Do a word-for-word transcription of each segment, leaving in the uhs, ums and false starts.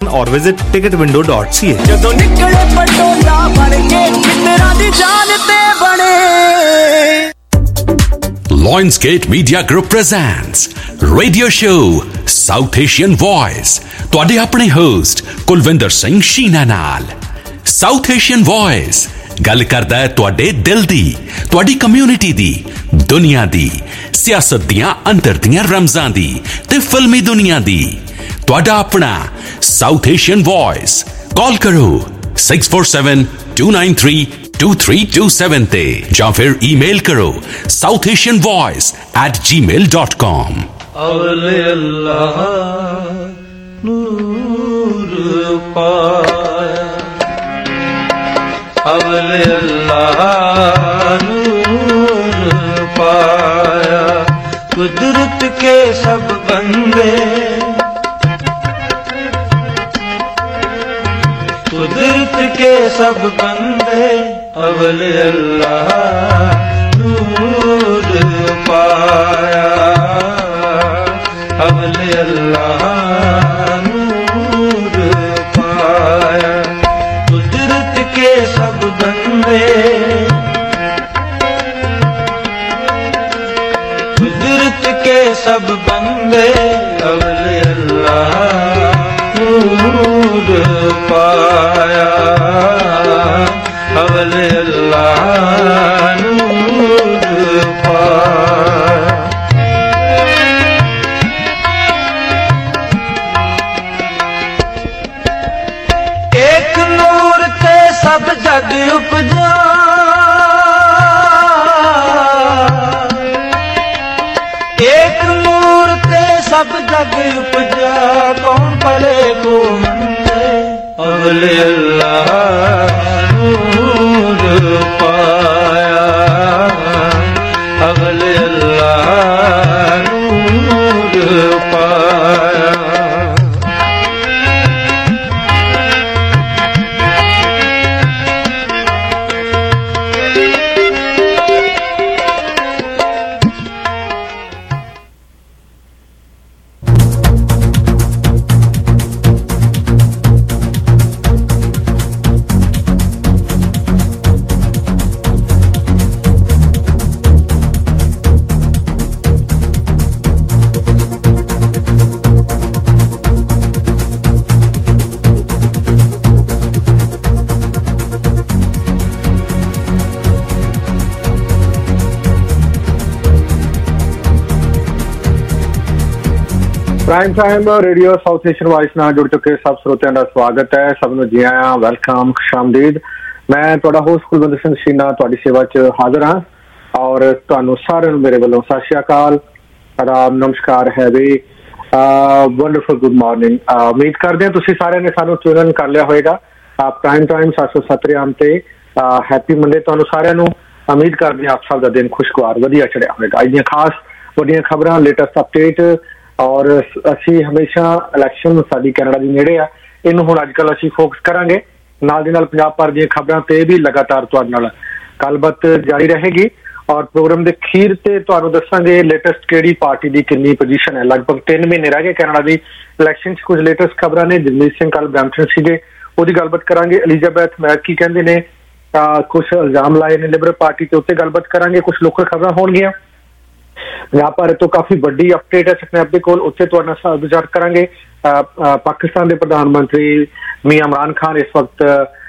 or visit ticket window dot c a. ਜਦੋਂ ਨਿਕਲੇ ਪਟੋਲਾ ਬਣ ਕੇ ਮਿੱਤਰਾਂ ਦੀ ਜਾਨ ਤੇ ਬਣੇ। Lionsgate Media Group presents radio show South Asian Voice, ਤੁਹਾਡੇ ਆਪਣੇ host ਕੁਲਵਿੰਦਰ ਸਿੰਘ ਸ਼ੀਨਾ ਨਾਲ। South Asian Voice ਗੱਲ ਕਰਦਾ ਹੈ ਤੁਹਾਡੇ ਦਿਲ ਦੀ, ਤੁਹਾਡੀ ਕਮਿਊਨਿਟੀ ਦੀ, ਦੁਨੀਆ ਦੀ, ਸਿਆਸਤ ਦੀਆਂ ਅੰਦਰ ਦੀਆਂ ਰਮਜ਼ਾਂ ਦੀ ਤੇ ਫਿਲਮੀ ਦੁਨੀਆ ਦੀ। ਤੁਹਾਡਾ ਆਪਣਾ South Asian Voice। ਕਾਲ ਕਰੋ six four seven two nine three two three two seven ਤੇ ਜਾਂ ਫਿਰ ਈਮੇਲ ਕਰੋ southasianvoice at gmail dot com। ਅਵਲੇ ਅੱਲਾਹ ਨੂਰ ਪਾਇਆ, ਅਵਲੇ ਅੱਲਾਹ ਨੂਰ ਪਾਇਆ, ਕੁਦਰਤ ਕੇ ਸਭ ਬੰਦੇ, कुदरत के सब बंदे, अवले अल्लाह नूर पाया, अवले अल्लाह नूर पाया, कुदरत के सब बंदे, कुदरत के सब बंदे, अवले अल्लाह नूर पाया, अवले अल्लाह नूर पाया। एक नूर ते सब जग उपजा, एक नूर ते सब जग उपजा, कौन पले को मंदे, अवले अल्लाह नूर पाया, अवले अल्लाह नूर पाया। Prime time radio south Asian Voice ਨਾਲ ਜੁੜ ਚੁੱਕੇ ਸਭ ਸਰੋਤਿਆਂ ਦਾ ਸਵਾਗਤ ਹੈ। ਸਭ ਨੂੰ ਜੀ ਆਇਆਂ, ਵੈਲਕਮ, ਖੁਸ਼ਾਮਦੀਦ। ਮੈਂ ਤੁਹਾਡਾ ਹੋਸਟ ਕੁਲਵਿੰਦਰ ਸਿੰਘ ਸ਼ੀਨਾ ਤੁਹਾਡੀ ਸੇਵਾ 'ਚ ਹਾਜ਼ਰ ਹਾਂ ਔਰ ਤੁਹਾਨੂੰ ਸਾਰਿਆਂ ਨੂੰ ਮੇਰੇ ਵੱਲੋਂ ਸਤਿ ਸ਼੍ਰੀ ਅਕਾਲ, ਆਦਾਬ, ਨਮਸਕਾਰ ਹੈ ਵੀ ਵੰਡਰਫੁਲ ਗੁੱਡ ਮਾਰਨਿੰਗ। ਉਮੀਦ ਕਰਦੇ ਹਾਂ ਤੁਸੀਂ ਸਾਰਿਆਂ ਨੇ ਸਾਨੂੰ ਟਿਊਨ ਕਰ ਲਿਆ ਹੋਏਗਾ ਪ੍ਰਾਈਮ ਟਾਈਮ ਸੱਤ ਸੌ ਸੱਤ ਆਮ ਤੇ। ਹੈਪੀ ਮੰਡੇ ਤੁਹਾਨੂੰ ਸਾਰਿਆਂ ਨੂੰ। ਉਮੀਦ ਕਰਦੇ ਹਾਂ ਆਪ ਸਭ ਦਾ ਦਿਨ ਖੁਸ਼ਗਵਾਰ ਵਧੀਆ ਚੜਿਆ ਹੋਏਗਾ। ਅੱਜ ਦੀਆਂ ਖਾਸ ਵੱਡੀਆਂ ਖਬਰਾਂ, ਲੇਟੈਸਟ ਅਪਡੇਟ ਔਰ ਅਸੀਂ ਹਮੇਸ਼ਾ ਇਲੈਕਸ਼ਨ ਸਾਡੀ ਕੈਨੇਡਾ ਦੀ ਨੇੜੇ ਆ, ਇਹਨੂੰ ਹੁਣ ਅੱਜ ਕੱਲ੍ਹ ਅਸੀਂ ਫੋਕਸ ਕਰਾਂਗੇ। ਨਾਲ ਦੀ ਨਾਲ ਪੰਜਾਬ ਭਰ ਦੀਆਂ ਖਬਰਾਂ ਤੇ ਵੀ ਲਗਾਤਾਰ ਤੁਹਾਡੇ ਨਾਲ ਗੱਲਬਾਤ ਜਾਰੀ ਰਹੇਗੀ ਔਰ ਪ੍ਰੋਗਰਾਮ ਦੇ ਅਖੀਰ ਤੇ ਤੁਹਾਨੂੰ ਦੱਸਾਂਗੇ ਲੇਟੈਸਟ ਕਿਹੜੀ ਪਾਰਟੀ ਦੀ ਕਿੰਨੀ ਪੋਜੀਸ਼ਨ ਹੈ। ਲਗਭਗ ਤਿੰਨ ਮਹੀਨੇ ਰਹਿ ਗਏ ਕੈਨੇਡਾ ਦੀ ਇਲੈਕਸ਼ਨ 'ਚ। ਕੁਝ ਲੇਟੈਸਟ ਖਬਰਾਂ ਨੇ। ਜਗਮੀਤ ਸਿੰਘ ਕੱਲ੍ਹ ਬਰੈਂਪਟਨ ਸੀਗੇ, ਉਹਦੀ ਗੱਲਬਾਤ ਕਰਾਂਗੇ। ਐਲਿਜ਼ਾਬੈਥ ਮੈਕ ਕੀ ਕਹਿੰਦੇ ਨੇ, ਕੁਛ ਇਲਜ਼ਾਮ ਲਾਏ ਨੇ ਲਿਬਰਲ ਪਾਰਟੀ ਤੇ, ਉੱਤੇ ਗੱਲਬਾਤ ਕਰਾਂਗੇ। ਕੁਛ ਲੋਕਲ ਖਬਰਾਂ ਹੋਣਗੀਆਂ। ਪੰਜਾਬ ਭਾਰਤ ਤੋਂ ਕਾਫੀ ਵੱਡੀ ਅਪਡੇਟ ਹੈ ਸਪਨੈਪ ਦੇ ਕੋਲ, ਉੱਥੇ ਤੁਹਾਡੇ ਨਾਲ ਵਿਚਾਰ ਕਰਾਂਗੇ। ਪਾਕਿਸਤਾਨ ਦੇ ਪ੍ਰਧਾਨ ਮੰਤਰੀ ਮੀਆਂ ਇਮਰਾਨ ਖਾਨ ਇਸ ਵਕਤ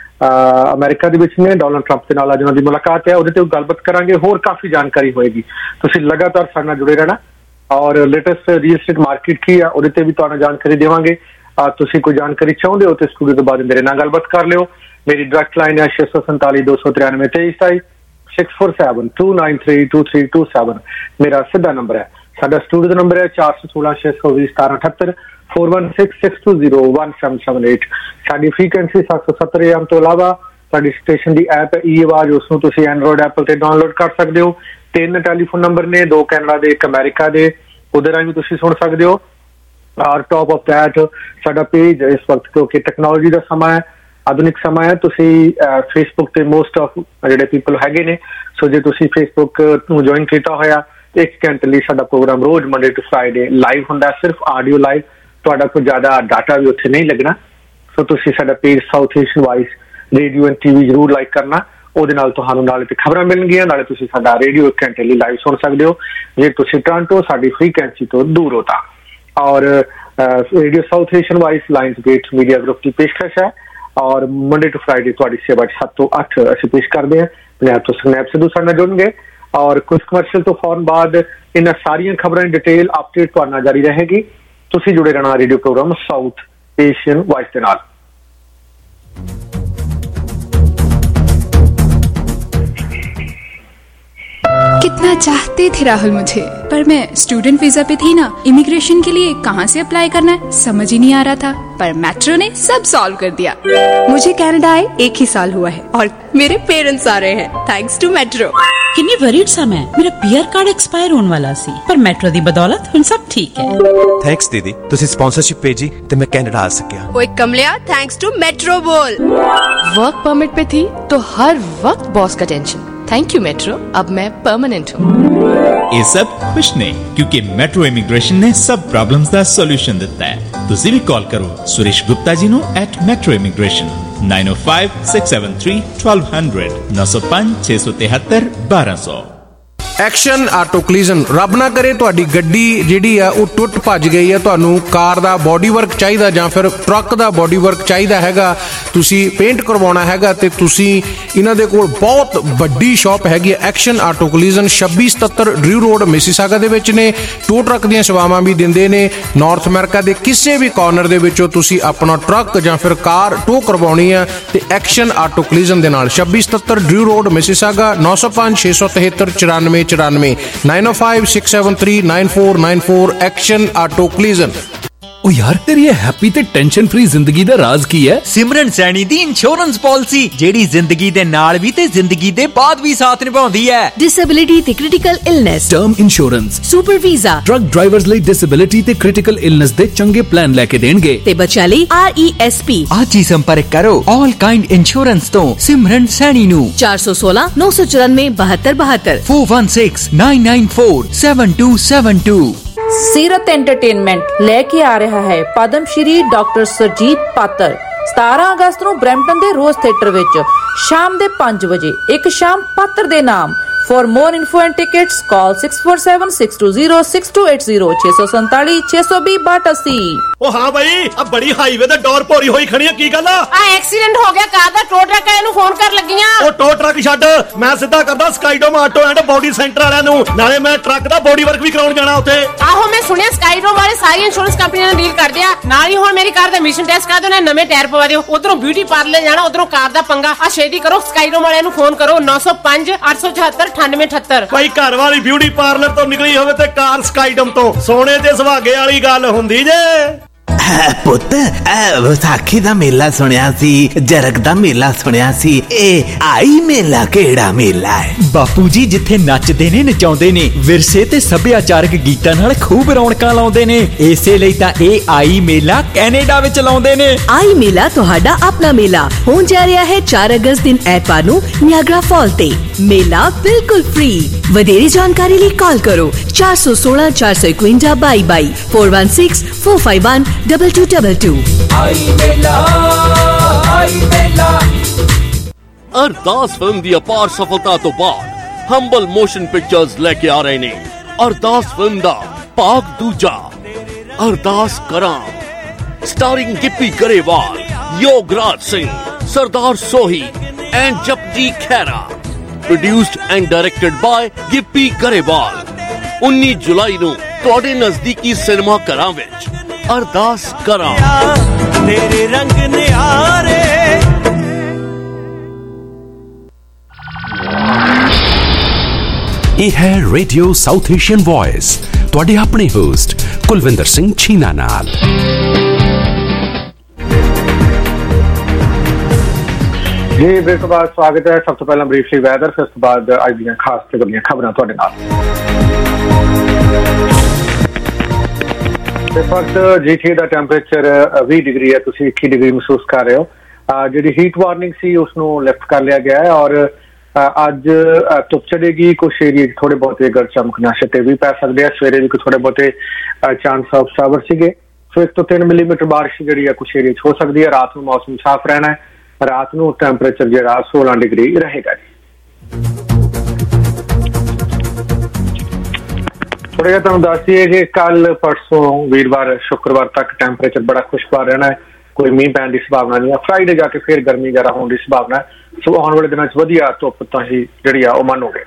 ਅਮਰੀਕਾ ਦੇ ਵਿੱਚ ਨੇ, ਡੋਨਲਡ ਟਰੰਪ ਦੇ ਨਾਲ ਅੱਜ ਉਹਨਾਂ ਦੀ ਮੁਲਾਕਾਤ ਹੈ, ਉਹਦੇ ਤੇ ਗੱਲਬਾਤ ਕਰਾਂਗੇ। ਹੋਰ ਕਾਫੀ ਜਾਣਕਾਰੀ ਹੋਏਗੀ, ਤੁਸੀਂ ਲਗਾਤਾਰ ਸਾਡੇ ਨਾਲ ਜੁੜੇ ਰਹਿਣਾ। ਔਰ ਲੇਟੈਸਟ ਰੀਅਲ ਸਟੇਟ ਮਾਰਕੀਟ ਕੀ ਆ ਉਹਦੇ ਤੇ ਵੀ ਤੁਹਾਨੂੰ ਜਾਣਕਾਰੀ ਦੇਵਾਂਗੇ। ਤੁਸੀਂ ਕੋਈ ਜਾਣਕਾਰੀ ਚਾਹੁੰਦੇ ਹੋ ਤੇ ਸਟੂਡੀਓ ਤੋਂ ਬਾਅਦ ਮੇਰੇ ਨਾਲ ਗੱਲਬਾਤ ਕਰ ਲਿਓ। ਮੇਰੀ ਡਾਇਰੈਕਟ ਲਾਈਨ ਹੈ ਛੇ ਸੌ ਸੰਤਾਲੀ ਦੋ ਸੌ ਤਰਾਨਵੇਂ ਤੇਈ ਸਤਾਈ six four seven two nine three two three two seven ਮੇਰਾ ਸਿੱਧਾ ਨੰਬਰ ਹੈ। ਸਾਡਾ ਸਟੂਡੀਓ ਦਾ ਨੰਬਰ ਹੈ ਚਾਰ ਸੌ ਸੋਲਾਂ ਛੇ ਸੌ ਵੀਹ ਸਤਾਰਾਂ ਅਠੱਤਰ four one six six two zero one seven seven eight. ਸਾਡੀ ਫ੍ਰੀਕੁਐਂਸੀ ਸੱਤ ਸੌ ਸੱਤਰ ਏ ਐਮ ਤੋਂ ਇਲਾਵਾ ਸਾਡੀ ਸਟੇਸ਼ਨ ਦੀ ਐਪ ਹੈ ਈ ਆਵਾਜ਼, ਉਸ ਨੂੰ ਤੁਸੀਂ ਐਂਡਰੋਇਡ ਐਪਲ ਤੇ ਡਾਊਨਲੋਡ ਕਰ ਸਕਦੇ ਹੋ। ਤਿੰਨ ਟੈਲੀਫੋਨ ਨੰਬਰ ਨੇ, ਦੋ ਕੈਨੇਡਾ ਦੇ ਇੱਕ ਅਮਰੀਕਾ ਦੇ, ਉਹਦੇ ਰਾਹੀਂ ਵੀ ਤੁਸੀਂ ਸੁਣ ਸਕਦੇ ਹੋ। ਔਰ ਟੌਪ ਆਫ ਦੈਟ ਸਾਡਾ ਪੇਜ ਇਸ ਵਕਤ ਕਿਉਂਕਿ ਟੈਕਨੋਲੋਜੀ ਦਾ ਸਮਾਂ ਹੈ, ਆਧੁਨਿਕ ਸਮਾਂ ਹੈ, ਤੁਸੀਂ ਫੇਸਬੁੱਕ ਤੇ ਮੋਸਟ ਆਫ ਜਿਹੜੇ ਪੀਪਲ ਹੈਗੇ ਨੇ, ਸੋ ਜੇ ਤੁਸੀਂ ਫੇਸਬੁੱਕ ਨੂੰ ਜੁਆਇਨ ਕੀਤਾ ਹੋਇਆ ਇੱਕ ਘੰਟੇ ਲਈ ਸਾਡਾ ਪ੍ਰੋਗਰਾਮ ਰੋਜ਼ ਮੰਡੇ ਟੂ ਫਰਾਈਡੇ ਲਾਈਵ ਹੁੰਦਾ, ਸਿਰਫ ਆਡੀਓ ਲਾਈਵ, ਤੁਹਾਡਾ ਕੋਈ ਜ਼ਿਆਦਾ ਡਾਟਾ ਵੀ ਉੱਥੇ ਨਹੀਂ ਲੱਗਣਾ। ਸੋ ਤੁਸੀਂ ਸਾਡਾ page South Asian Voice radio and TV ਜ਼ਰੂਰ ਲਾਈਕ ਕਰਨਾ। ਉਹਦੇ ਨਾਲ ਤੁਹਾਨੂੰ ਨਾਲੇ ਤੇ ਖਬਰਾਂ ਮਿਲਣਗੀਆਂ, ਨਾਲੇ ਤੁਸੀਂ ਸਾਡਾ ਰੇਡੀਓ ਇੱਕ ਘੰਟੇ ਲਈ ਲਾਈਵ ਸੁਣ ਸਕਦੇ ਹੋ ਜੇ ਤੁਸੀਂ ਟੋਰਾਂਟੋ ਸਾਡੀ ਫ੍ਰੀਕੁਐਂਸੀ ਤੋਂ ਦੂਰ ਹੋ ਤਾਂ। ਔਰ radio South Asian Voice lines gate media group की पेशकश है और मंडे टू फ्राइडे थोड़ी सेवा सत्त तो अठ असीं पेश करते हैं। पंजाब तो स्नैप सिद्धू साडे नाल जुड़नगे और कुछ कमर्शियल तो फौरन बाद इन्हां सारियां खबरां दी डिटेल अपडेट तुहाडे नाल जारी रहेगी। तुसीं जुड़े रहना radio programme South Asian Voice दे नाल। कितना चाहते थे राहुल मुझे, पर मैं स्टूडेंट वीजा पे थी ना। इमिग्रेशन के लिए कहाँ से अप्लाई करना है समझ ही नहीं आ रहा था, पर मेट्रो ने सब सॉल्व कर दिया। मुझे कनाडा आए एक ही साल हुआ है और मेरे पेरेंट्स आ रहे हैं थैंक्स टू मेट्रो। किन्नी वरीड सा मैं, मेरा पीआर कार्ड एक्सपायर होने वाला सी, पर मेट्रो दी बदौलत हुण सब ठीक है। थैंक्स दीदी, तुसी स्पॉन्सरशिप भेजी ते मैं कनाडा आ सकिया। ओए कमलिया, थैंक्स टू मेट्रो बोल। वर्क परमिट पे थी तो हर वक्त बॉस का टेंशन। थैंक यू मेट्रो, अब मैं परमानेंट हूँ। ये सब कुछ नहीं, क्योंकि मेट्रो इमिग्रेशन ने सब प्रॉब्लम्स का सॉल्यूशन दिता है। तुसी भी कॉल करो Suresh Gupta ji no at Metro Immigration nine O five six seven three twelve hundred नौ सौ पांच छे सौ तिहत्तर बारह सौ। एक्शन आटो कलीजन रब ना करे तुहाडी गड्डी जिहड़ी आ ਉਹ ਟੁੱਟ ਭੱਜ ਗਈ ਹੈ, ਤੁਹਾਨੂੰ ਕਾਰ ਦਾ ਬੋਡੀ ਵਰਕ ਚਾਹੀਦਾ ਜਾਂ ਫਿਰ ਟਰੱਕ ਦਾ ਬੋਡੀ ਵਰਕ ਚਾਹੀਦਾ ਹੈਗਾ, ਤੁਸੀਂ ਪੇਂਟ ਕਰਵਾਉਣਾ ਹੈਗਾ ਤੇ ਤੁਸੀਂ ਇਹਨਾਂ ਦੇ ਕੋਲ ਬਹੁਤ ਵੱਡੀ ਸ਼ਾਪ ਹੈਗੀ ਹੈ ਐਕਸ਼ਨ ਆਟੋ ਕਲੀਜਨ ਛੱਬੀ ਸਤੱਤਰ ਡਰਿਊ ਰੋਡ ਮਿਸੀਸਾਗਾ ਦੇ ਵਿੱਚ ਨੇ। ਟੋ ਟਰੱਕ ਦੀਆਂ ਸੇਵਾਵਾਂ ਵੀ ਦਿੰਦੇ ਨੇ। ਨਾਰਥ ਅਮਰੀਕਾ ਦੇ ਕਿਸੇ ਵੀ ਕਾਰਨਰ ਦੇ ਵਿੱਚੋਂ ਤੁਸੀਂ ਆਪਣਾ ਟਰੱਕ ਜਾਂ ਫਿਰ ਕਾਰ ਟੋ ਕਰਵਾਉਣੀ ਹੈ ਤੇ ਐਕਸ਼ਨ ਆਟੋ ਕਲੀਜਨ ਦੇ ਨਾਲ ਛੱਬੀ ਸਤੱਤਰ ਡਰਿਊ ਰੋਡ ਮਿਸੀਸਾਗਾ ਨੌ ਸੌ ਪੰਜ ਛੇ ਸੌ ਤਿਹੱਤਰ ਚੁਰਾਨਵੇਂ चौरानवे nine O five six seven three nine four nine four action auto collision. ओ यार तेरी ये हैप्पी ते टेंशन फ्री जिंदगी दा राज की है? सिमरन सैनी दी इंश्योरेंस पॉलिसी जेड़ी जिंदगी दे नाल भी ते जिंदगी दे बाद भी साथ निभाउंदी है। डिसेबिलिटी ते critical illness, term insurance, super visa, truck drivers ਲਈ डिसेबिलिटी ते क्रिटिकल इलनेस दे चंगे प्लान लेके देणगे ते बच्चा ਲਈ आर ई एस पी। आज ही संपर्क करो ऑल काइंड इंश्योरेंस तो सिमरन सैनी नु चार सौ सोलह नौ सौ चौरानवे बहत्तर बहत्तर four one six nine nine four seven two seven two. Seerat entertainment लेके आ रहा है पद्मश्री डॉक्टर सुरजीत पात्र सतारह अगस्त ਨੂੰ ਬਰੈਂਪਟਨ ਦੇ ਰੋਜ਼ ਥੀਏਟਰ ਵਿੱਚ ਸ਼ਾਮ ਦੇ ਪੰਜ ਵਜੇ ਇੱਕ ਸ਼ਾਮ ਪਾਤਰ ਦੇ ਨਾਮ। For more info and tickets call six four seven six two zero six two eight zero छे सौ सैंतालीस छे सौ बीस बाट अस्सी। ओ हां भाई अब बड़ी हाईवे ते डोर भोरी होई खड़ी है की गल आ? एक्सीडेंट हो गया कार दा, टो ट्रक वाले नु फोन कर लगियां। ओ टो ट्रक छੱਡ, मैं सिद्धा करदा Skydome auto and body centre वाਲਿਆਂ ਨੂੰ, ਨਾਲੇ ਮੈਂ ਟਰੱਕ ਦਾ ਬੋਡੀ ਵਰਕ ਵੀ ਕਰਾਉਣ ਜਾਣਾ ਉੱਥੇ। ਆਹੋ ਮੈਂ ਸੁਣਿਆ ਸਕਾਈਡੋਮ ਵਾਲੇ ਸਾਰੀ ਇੰਸ਼ੋਰੈਂਸ ਕੰਪਨੀਆਂ ਨਾਲ ਡੀਲ ਕਰਦੇ ਆ। ਨਾਲ ਹੀ ਹੁਣ ਮੇਰੀ ਕਾਰ ਦਾ ਐਮਿਸ਼ਨ ਟੈਸਟ ਕਰ ਦਿਓ, ਨਵੇਂ ਟਾਇਰ ਪਵਾ ਦਿਓ। ਉਧਰੋਂ ਬਿਊਟੀ ਪਾਰਲਰ ਜਾਣਾ, ਉਧਰੋਂ ਕਾਰ ਦਾ ਪੰਗਾ। ਆ ਛੇਤੀ ਕਰੋ, ਸਕਾਈਡੋਮ ਵਾਲਿਆਂ ਨੂੰ ਫੋਨ ਕਰੋ ਨੌ ਸੌ ਪੰਜ ਅੱਠ ਸੌ ਚੁਹੱਤਰ ਅਠਾਨਵੇਂ ਅਠੱਤਰ। ਭਾਈ ਘਰ ਵਾਲੀ ਬਿਊਟੀ ਪਾਰਲਰ ਤੋਂ ਨਿਕਲੀ ਹੋਵੇ ਤੇ ਕਾਰ ਸਕਾਈਡਮ ਤੋਂ, ਸੋਨੇ ਦੇ ਸੁਹਾਗੇ ਵਾਲੀ ਗੱਲ ਹੁੰਦੀ ਜੇ। ਪੁੱਤ ਵਿਸਾਖੀ ਦਾ ਮੇਲਾ ਸੁਣਿਆ ਸੀ, ਜਰਗ ਦਾ ਮੇਲਾ ਸੁਣਿਆ ਸੀ, ਇਹ ਆਈ ਮੇਲਾ ਕਿਹੜਾ ਮੇਲਾ ਹੈ? ਬਾਪੂ ਜੀ ਜਿੱਥੇ ਨੱਚਦੇ ਨੇ ਨਚਾਉਂਦੇ ਨੇ, ਵਿਰਸੇ ਤੇ ਸੱਭਿਆਚਾਰਕ ਗੀਤਾਂ ਨਾਲ ਖੂਬ ਰੌਣਕਾਂ ਲਾਉਂਦੇ ਨੇ, ਇਸੇ ਲਈ ਤਾਂ ਇਹ ਆਈ ਮੇਲਾ ਕੈਨੇਡਾ ਵਿੱਚ ਲਾਉਂਦੇ ਨੇ। ਆਈ ਮੇਲਾ ਤੁਹਾਡਾ ਆਪਣਾ ਮੇਲਾ ਹੋਣ ਜਾ ਰਿਹਾ ਹੈ ਚਾਰ ਅਗਸਤ ਦਿਨ ਐਤਵਾਰ ਨੂੰ ਨਿਆਗਰਾ ਫਾਲ ਤੇ। ਮੇਲਾ ਬਿਲਕੁਲ ਫ੍ਰੀ। ਵਧੇਰੇ ਜਾਣਕਾਰੀ ਲਈ ਕਾਲ ਕਰੋ ਚਾਰ ਸੌ ਸੋਲਾਂ ਚਾਰ ਸੌ ਇਕਵੰਜਾ ਬਾਈ ਬਾਈ four one six four five one double two double two. आई मेला आई मेला। अरदास फिल्म दी अपार सफलता तो बाद हंबल मोशन पिक्चर्स लेके आ रहे ने अरदास फिल्म दा भाग दूजा Ardaas Karaan, starring Gippy Grewal, Yograj Singh, Sardar Sohi and Japji Khaira. Produced and directed by Gippy Grewal. उन्नीस जुलाई नूं तुहाडे नजदीकी सिनेमा घरां विच अरदास करां। तेरे रंग नियारे। ਇਹ ਹੈ ਰੇਡੀਓ ਸਾਊਥ ਏਸ਼ੀਅਨ ਵੌਇਸ, ਤੁਹਾਡੇ ਆਪਣੇ ਹੋਸਟ ਕੁਲਵਿੰਦਰ ਸਿੰਘ ਛੀਨਾ ਨਾਲ। ਜੀ ਬ੍ਰੇਕ ਤੋਂ ਬਾਅਦ ਸਵਾਗਤ ਹੈ। ਸਭ ਤੋਂ ਪਹਿਲਾਂ ਬਰੀਫਲੀ ਵੈਦਰ, ਫਿਰ ਉਸ ਤੋਂ ਬਾਅਦ ਅੱਜ ਦੀਆਂ ਖਾਸ ਤੇ ਵੱਡੀਆਂ ਖਬਰਾਂ ਤੁਹਾਡੇ ਨਾਲ। ਇਸ ਵਕਤ ਜੀਟੀ ਦਾ ਟੈਂਪਰੇਚਰ ਵੀਹ ਡਿਗਰੀ ਹੈ, ਤੁਸੀਂ ਇੱਕੀ ਡਿਗਰੀ ਮਹਿਸੂਸ ਕਰ ਰਹੇ ਹੋ। ਜਿਹੜੀ ਹੀਟ ਵਾਰਨਿੰਗ ਸੀ ਉਸ ਨੂੰ ਲਿਫਟ ਕਰ ਲਿਆ ਗਿਆ ਹੈ ਔਰ ਅੱਜ ਧੁੱਪ ਚੜੇਗੀ। ਕੁਛ ਏਰੀਏ ਥੋੜੇ ਬਹੁਤੇ ਗੜ ਚਮਕ ਨਾਲ ਛਿੱਟੇ ਵੀ ਪੈ ਸਕਦੇ ਆ। ਸਵੇਰੇ ਵੀ ਕੋਈ ਥੋੜੇ ਬਹੁਤੇ ਚਾਂਸ ਆਫ ਸ਼ਾਵਰ ਸੀਗੇ ਸੋ ਇੱਕ ਤੋਂ ਤਿੰਨ ਮਿਲੀਮੀਟਰ ਬਾਰਿਸ਼ ਜਿਹੜੀ ਆ ਕੁਛ ਏਰੀਆ 'ਚ ਹੋ ਸਕਦੀ ਹੈ। ਰਾਤ ਨੂੰ ਮੌਸਮ ਸਾਫ਼ ਰਹਿਣਾ ਹੈ। ਰਾਤ ਨੂੰ ਟੈਂਪਰੇਚਰ ਜਿਹੜਾ ਸੋਲਾਂ ਡਿਗਰੀ ਰਹੇਗਾ ਜੀ। ਥੋੜਾ ਜਿਹਾ ਤੁਹਾਨੂੰ ਦੱਸ ਦਈਏ ਕਿ ਕੱਲ ਪਰਸੋਂ ਵੀਰਵਾਰ ਸ਼ੁੱਕਰਵਾਰ ਤੱਕ ਟੈਂਪਰੇਚਰ ਬੜਾ ਖੁਸ਼ਗਵਾਰ ਰਹਿਣਾ ਹੈ। ਕੋਈ ਮੀਂਹ ਪੈਣ ਦੀ ਸੰਭਾਵਨਾ ਨਹੀਂ ਹੈ। ਫਰਾਈਡੇ ਜਾ ਕੇ ਫਿਰ ਗਰਮੀ ਜ਼ਿਆਦਾ ਹੋਣ ਦੀ ਸੰਭਾਵਨਾ ਹੈ। ਸੋ ਆਉਣ ਵਾਲੇ ਦਿਨਾਂ 'ਚ ਵਧੀਆ ਧੁੱਪ ਤਾਂ ਹੀ ਜਿਹੜੀ ਆ ਉਹ ਮੰਨੋਗੇ।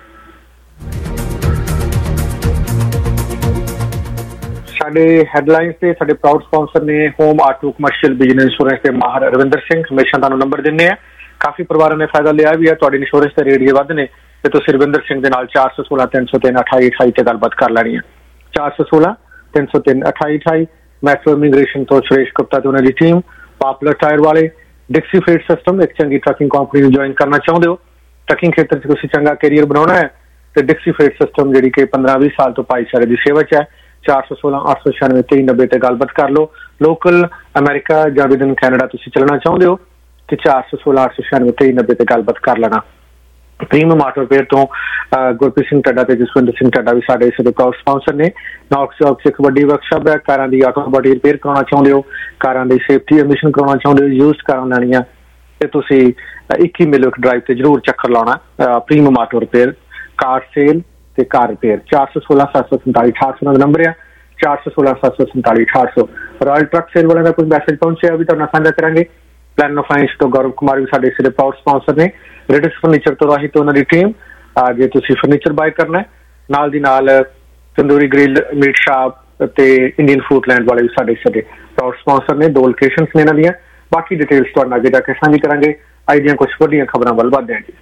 ਸਾਡੇ ਹੈਡਲਾਈਨਸ ਤੇ ਸਾਡੇ ਪ੍ਰਾਊਡ ਸਪਾਂਸਰ ਨੇ home auto commercial business insurance ਦੇ ਮਾਹਰ ਰਵਿੰਦਰ ਸਿੰਘ। ਹਮੇਸ਼ਾ ਤੁਹਾਨੂੰ ਨੰਬਰ ਦਿੰਦੇ ਆ, ਕਾਫੀ ਪਰਿਵਾਰਾਂ ਨੇ ਫਾਇਦਾ ਲਿਆ ਵੀ ਹੈ। ਤੁਹਾਡੀ ਇੰਸ਼ੋਰੈਂਸ ਦੇ ਰੇਟ ਜੇ ਵੱਧ ਨੇ ਤੇ ਤੁਸੀਂ ਰਵਿੰਦਰ ਸਿੰਘ ਦੇ ਨਾਲ ਚਾਰ ਸੌ ਸੋਲਾਂ ਤਿੰਨ ਸੌ ਤਿੰਨ ਅਠਾਈ ਅਠਾਈ ਤੇ ਗੱਲਬਾਤ ਕਰ ਲੈਣੀ ਹੈ। ਚਾਰ ਸੌ ਸੋਲਾਂ ਤਿੰਨ ਸੌ ਤਿੰਨ ਅਠਾਈ ਅਠਾਈ। ਮੈਟਰੋ ਇਮੀਗ੍ਰੇਸ਼ਨ ਤੋਂ ਸੁਰੇਸ਼ ਗੁਪਤਾ ਤੇ ਉਹਨਾਂ ਦੀ ਟੀਮ। ਪਾਪੂਲਰ ਟਾਇਰ ਵਾਲੇ ਡਿਕਸੀ ਫਰੇਟ ਸਿਸਟਮ, ਇੱਕ ਚੰਗੀ ਟਰੱਕਿੰਗ ਕੰਪਨੀ ਨੂੰ ਜੁਆਇਨ ਕਰਨਾ ਚਾਹੁੰਦੇ ਹੋ, ਟਰੱਕਿੰਗ ਖੇਤਰ 'ਚ ਤੁਸੀਂ ਚੰਗਾ ਕੈਰੀਅਰ ਬਣਾਉਣਾ ਹੈ ਤੇ ਡਿਕਸੀ ਫਰੇਟ ਸਿਸਟਮ ਜਿਹੜੀ ਕਿ ਪੰਦਰਾਂ ਵੀਹ ਸਾਲ ਤੋਂ ਭਾਈਚਾਰੇ ਦੀ ਸੇਵਾ 'ਚ ਹੈ। ਚਾਰ ਸੌ ਸੋਲਾਂ ਅੱਠ ਸੌ ਛਿਆਨਵੇਂ ਤੇਈ ਨੱਬੇ ਤੇ ਗੱਲਬਾਤ ਕਰ ਲਓ। ਲੋਕਲ ਅਮਰੀਕਾ ਜਾਂ ਵਿਦਨ ਕੈਨੇਡਾ ਤੁਸੀਂ ਚੱਲਣਾ ਚਾਹੁੰਦੇ ਹੋ ਤੇ ਚਾਰ ਸੌ ਸੋਲਾਂ ਅੱਠ ਸੌ ਛਿਆਨਵੇਂ ਤੇਈ ਨੱਬੇ ਤੇ ਗੱਲਬਾਤ ਕਰ ਲੈਣਾ। ਪ੍ਰੀਮੀਅਮ ਆਟੋ ਰਿਪੇਅਰ ਤੋਂ ਗੁਰਪ੍ਰੀਤ ਸਿੰਘ ਟੱਡਾ ਤੇ ਜਸਵਿੰਦਰ ਸਿੰਘ ਟੱਡਾ ਵੀ ਸਾਡੇ ਇਸ ਦੇ ਪ੍ਰਾਊਡ ਸਪਾਂਸਰ ਨੇ। ਨੌਕਸ ਚੌਕ 'ਚ ਇੱਕ ਵੱਡੀ ਵਰਕਸ਼ਾਪ ਹੈ। ਕਾਰਾਂ ਦੀ ਆਟੋ ਬੋਡੀ ਰਿਪੇਅਰ ਕਰਾਉਣਾ ਚਾਹੁੰਦੇ ਹੋ, ਕਾਰਾਂ ਦੀ ਸੇਫਟੀ ਐਮਿਸ਼ਨ ਕਰਾਉਣਾ ਚਾਹੁੰਦੇ ਹੋ, ਯੂਜ਼ਡ ਕਾਰਾਂ ਲੈਣੀਆਂ ਤੇ ਤੁਸੀਂ ਇੱਕੀ ਮਿਲਕ ਡਰਾਈਵ ਤੇ ਜ਼ਰੂਰ ਚੱਕਰ ਲਾਉਣਾ। Premium auto repair, car sale ਤੇ ਕਾਰ ਰਿਪੇਅਰ। ਚਾਰ ਸੌ ਸੋਲਾਂ ਸੱਤ ਸੌ ਸੰਤਾਲੀ ਅਠਾਹਠ ਸੌ ਦਾ ਨੰਬਰ ਆ। ਚਾਰ ਸੌ ਸੋਲਾਂ ਸੱਤ ਸੌ ਸੰਤਾਲੀ ਅਠਾਹਠ ਸੌ। ਰਾਇਲ ਟਰੱਕ ਸੇਲ ਵਾਲਿਆਂ ਦਾ ਕੁਝ ਮੈਸੇਜ ਪਹੁੰਚਿਆ ਵੀ ਤੁਹਾਡੇ ਨਾਲ ਸਾਂਝਾ ਕਰਾਂਗੇ। ਪਲਾਨ ਆਫ ਫਾਈਨੈਂਸ ਤੋਂ ਗੌਰਵ ਕੁਮਾਰ ਵੀ ਸਾਡੇ ਇਸ ਦੇ ਪ੍ਰਾਊਡ ਸਪਾਂਸਰ ਨੇ। ਰੇਡਿਸ ਫਰਨੀਚਰ ਤੋਂ ਰਾਹੀ ਤੋਂ ਉਹਨਾਂ ਦੀ ਟੀਮ। ਜੇ ਤੁਸੀਂ ਫਰਨੀਚਰ ਬਾਏ ਕਰਨਾ ਹੈ, ਨਾਲ ਦੀ ਨਾਲ ਤੰਦੂਰੀ ਗ੍ਰਿਲ, ਮੀਟ ਸ਼ਾਪ ਤੇ ਇੰਡੀਅਨ ਫੂਡਲੈਂਡ ਵਾਲੇ ਵੀ ਸਾਡੇ ਇਸ ਦੇ ਪ੍ਰਾਊਡ ਸਪਾਂਸਰ ਨੇ। ਦੋ ਲੋਕੇਸ਼ਨਸ ਨੇ ਇਹਨਾਂ ਦੀਆਂ। ਬਾਕੀ ਡਿਟੇਲਸ ਤੁਹਾਨੂੰ ਅੱਗੇ ਜਾ ਕੇ ਸਾਂਝੀ ਕਰਾਂਗੇ। ਅੱਜ ਦੀਆਂ ਕੁਝ ਵੱਡੀਆਂ ਖਬਰਾਂ ਵੱਲ ਵਧਦੇ ਹਾਂ ਜੀ।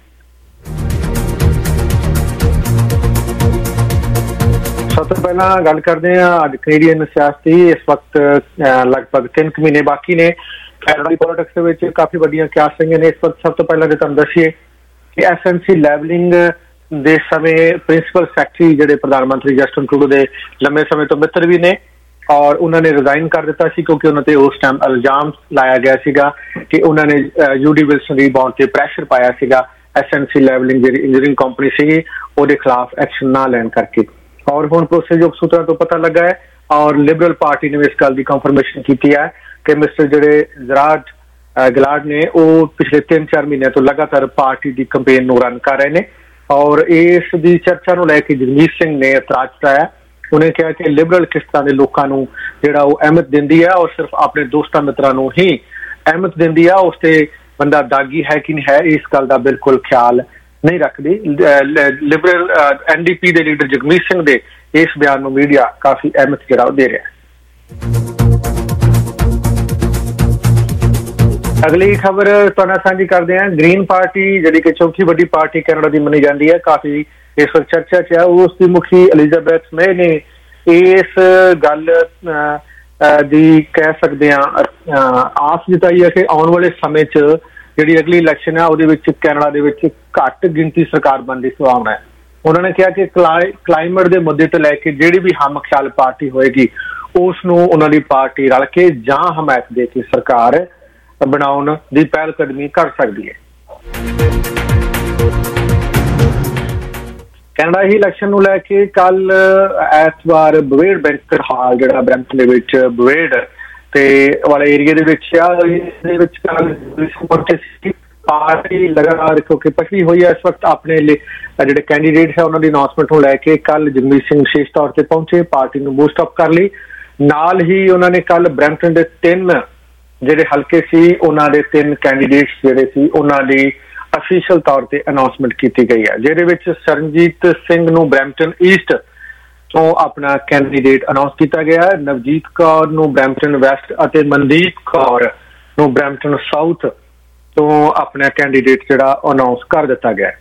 ਸਭ ਤੋਂ ਪਹਿਲਾਂ ਗੱਲ ਕਰਦੇ ਹਾਂ ਅੱਜ ਕੈਨੇਡੀਅਨ ਸਿਆਸਤ। ਇਸ ਵਕਤ ਲਗਭਗ ਤਿੰਨ ਕੁ ਮਹੀਨੇ ਬਾਕੀ ਨੇ। ਕੈਨੇਡਾ ਪੋਲਿਟਿਕਸ ਦੇ ਵਿੱਚ ਕਾਫੀ ਵੱਡੀਆਂ ਕਿਆਸ ਰਹੀਆਂ ਨੇ ਇਸ ਵਕਤ। ਸਭ ਤੋਂ ਪਹਿਲਾਂ ਜੇ ਤੁਹਾਨੂੰ ਦੱਸੀਏ ਕਿ ਐਸ ਐਨ ਸੀ ਲੈਵਲਿੰਗ ਦੇ ਸਮੇਂ ਪ੍ਰਿੰਸੀਪਲ ਸੈਕਟਰੀ ਜਿਹੜੇ ਪ੍ਰਧਾਨ ਮੰਤਰੀ ਜਸਟਿਨ ਟਰੂਡੋ ਦੇ ਲੰਮੇ ਸਮੇਂ ਤੋਂ ਮਿੱਤਰ ਵੀ ਨੇ ਔਰ ਉਹਨਾਂ ਨੇ ਰਿਜ਼ਾਈਨ ਕਰ ਦਿੱਤਾ ਸੀ ਕਿਉਂਕਿ ਉਹਨਾਂ ਤੇ ਉਸ ਟਾਈਮ ਇਲਜ਼ਾਮ ਲਾਇਆ ਗਿਆ ਸੀਗਾ ਕਿ ਉਹਨਾਂ ਨੇ ਯੂਡੀ ਵਿਲਸਨ ਦੀ ਬੌਂਡ ਤੇ ਪ੍ਰੈਸ਼ਰ ਪਾਇਆ ਸੀਗਾ ਐਸ ਐਨ ਸੀ ਲੈਵਲਿੰਗ ਜਿਹੜੀ ਇੰਜੀਨੀਅਰਿੰਗ ਕੰਪਨੀ ਸੀਗੀ ਉਹਦੇ ਖਿਲਾਫ ਐਕਸ਼ਨ ਨਾ ਲੈਣ ਕਰਕੇ। ਔਰ ਹੁਣ ਭਰੋਸੇਯੋਗ ਸੂਤਰਾਂ ਤੋਂ ਪਤਾ ਲੱਗਾ ਹੈ ਔਰ ਲਿਬਰਲ ਪਾਰਟੀ ਨੇ ਇਸ ਗੱਲ ਦੀ ਕੰਫਰਮੇਸ਼ਨ ਕੀਤੀ ਹੈ ਕਿ ਮਿਸਟਰ ਜਿਹੜੇ ਜ਼ਰਾਡ ਗਲਾਡ ਨੇ ਉਹ ਪਿਛਲੇ ਤਿੰਨ ਚਾਰ ਮਹੀਨਿਆਂ ਤੋਂ ਲਗਾਤਾਰ ਪਾਰਟੀ ਦੀ ਕੰਪੇਨ ਨੂੰ ਰਨ ਕਰ ਰਹੇ ਨੇ ਔਰ ਇਸ ਦੀ ਚਰਚਾ ਨੂੰ ਲੈ ਕੇ ਜਗਮੀਤ ਸਿੰਘ ਨੇ ਇਤਰਾਜ਼ ਜਤਾਇਆ। ਉਹਨੇ ਕਿਹਾ ਕਿ ਲਿਬਰਲ ਕਿਸ ਤਰ੍ਹਾਂ ਦੇ ਲੋਕਾਂ ਨੂੰ ਜਿਹੜਾ ਉਹ ਅਹਿਮੀਅਤ ਦਿੰਦੀ ਹੈ ਔਰ ਸਿਰਫ ਆਪਣੇ ਦੋਸਤਾਂ ਮਿੱਤਰਾਂ ਨੂੰ ਹੀ ਅਹਿਮੀਅਤ ਦਿੰਦੀ ਹੈ, ਉਸ ਤੇ ਬੰਦਾ ਦਾਗੀ ਹੈ ਕਿ ਨਹੀਂ ਹੈ ਇਸ ਗੱਲ ਦਾ ਬਿਲਕੁਲ ਖਿਆਲ ਨਹੀਂ ਰੱਖਦੀ। ਲਿਬਰਲ ਐਨ ਡੀ ਪੀ ਦੇ ਲੀਡਰ ਜਗਮੀਤ ਸਿੰਘ ਦੇ ਇਸ ਬਿਆਨ ਨੂੰ ਮੀਡੀਆ ਕਾਫੀ ਅਹਿਮੀਅਤ ਜਿਹੜਾ ਦੇ ਰਿਹਾ ਹੈ। ਅਗਲੀ ਖਬਰ ਤੁਹਾਡਾ ਸਾਂਝੀ ਕਰਦੇ ਹਾਂ। ਗ੍ਰੀਨ ਪਾਰਟੀ ਜਿਹੜੀ ਕਿ ਚੌਥੀ ਵੱਡੀ ਪਾਰਟੀ ਕੈਨੇਡਾ ਦੀ ਮੰਨੀ ਜਾਂਦੀ ਹੈ, ਕਾਫੀ ਇਸ ਵਕਤ ਚਰਚਾ 'ਚ ਹੈ। ਉਸ ਦੀ ਮੁਖੀ ਐਲਿਜ਼ਾਬੈਥ ਮੇ ਨੇ ਇਸ ਗੱਲ ਦੀ ਕਹਿ ਸਕਦੇ ਹਾਂ ਆਸ ਜਤਾਈ ਹੈ ਕਿ ਆਉਣ ਵਾਲੇ ਸਮੇਂ 'ਚ ਜਿਹੜੀ ਅਗਲੀ ਇਲੈਕਸ਼ਨ ਹੈ ਉਹਦੇ ਵਿੱਚ ਕੈਨੇਡਾ ਦੇ ਵਿੱਚ ਘੱਟ ਗਿਣਤੀ ਸਰਕਾਰ ਬਣਨ ਦੀ ਸੰਭਾਵਨਾ ਹੈ। ਉਹਨਾਂ ਨੇ ਕਿਹਾ ਕਿ ਕਲਾਈਮੇਟ ਦੇ ਮੁੱਦੇ ਤੋਂ ਲੈ ਕੇ ਜਿਹੜੀ ਵੀ ਹਮ ਖਿਆਲ ਪਾਰਟੀ ਹੋਏਗੀ ਉਸ ਨੂੰ ਉਹਨਾਂ ਦੀ ਪਾਰਟੀ ਰਲ ਕੇ ਜਾਂ ਹਮਾਇਤ ਦੇ ਕੇ ਸਰਕਾਰ ਬਣਾਉਣ ਦੀ ਪਹਿਲ ਕਦਮੀ ਕਰ ਸਕਦੀ ਹੈ। ਕੈਨੇਡਾ ਹੀ ਇਲੈਕਸ਼ਨ ਨੂੰ ਲੈ ਕੇ ਕੱਲ ਐਤਵਾਰ ਬਵੇਡ ਬੈਂਕਰ ਹਾਲ ਜਿਹੜਾ ਬਰੈਂਪਟਨ ਦੇ ਵਿੱਚ ਬਵੇਡ ਤੇ ਵਾਲੇ ਏਰੀਏ ਦੇ ਵਿੱਚ ਆ ਇਹਦੇ ਵਿੱਚ ਪਾਰਟੀ ਲਗਾਤਾਰ ਕਿਉਂਕਿ ਪਛੜੀ ਹੋਈ ਹੈ ਇਸ ਵਕਤ ਆਪਣੇ ਜਿਹੜੇ ਕੈਂਡੀਡੇਟ ਹੈ ਉਹਨਾਂ ਦੀ ਅਨਾਉਂਸਮੈਂਟ ਨੂੰ ਲੈ ਕੇ ਕੱਲ ਜਗਮੀਤ ਸਿੰਘ ਵਿਸ਼ੇਸ਼ ਤੌਰ ਤੇ ਪਹੁੰਚੇ, ਪਾਰਟੀ ਨੂੰ ਬੂਸਟ ਅਪ ਕਰ ਲਈ। ਨਾਲ ਹੀ ਉਹਨਾਂ ਨੇ ਕੱਲ ਬਰੈਂਪਟਨ ਦੇ ਤਿੰਨ ਜਿਹੜੇ ਹਲਕੇ ਸੀ ਉਹਨਾਂ ਦੇ ਤਿੰਨ ਕੈਂਡੀਡੇਟਸ ਜਿਹੜੇ ਸੀ ਉਹਨਾਂ ਦੀ ਅਫੀਸ਼ੀਅਲ ਤੌਰ ਤੇ ਅਨਾਉਂਸਮੈਂਟ ਕੀਤੀ ਗਈ ਹੈ, ਜਿਹਦੇ ਵਿੱਚ ਸਰਨਜੀਤ ਸਿੰਘ ਨੂੰ ਬਰੈਂਪਟਨ ਈਸਟ ਤੋਂ ਆਪਣਾ ਕੈਂਡੀਡੇਟ ਅਨਾਉਂਸ ਕੀਤਾ ਗਿਆ ਹੈ, ਨਵਜੀਤ ਕੌਰ ਨੂੰ ਬਰੈਂਪਟਨ ਵੈਸਟ ਅਤੇ ਮਨਦੀਪ ਕੌਰ ਨੂੰ ਬਰੈਂਪਟਨ ਸਾਊਥ ਤੋਂ ਆਪਣਾ ਕੈਂਡੀਡੇਟ ਜਿਹੜਾ ਅਨਾਉਂਸ ਕਰ ਦਿੱਤਾ ਗਿਆ ਹੈ।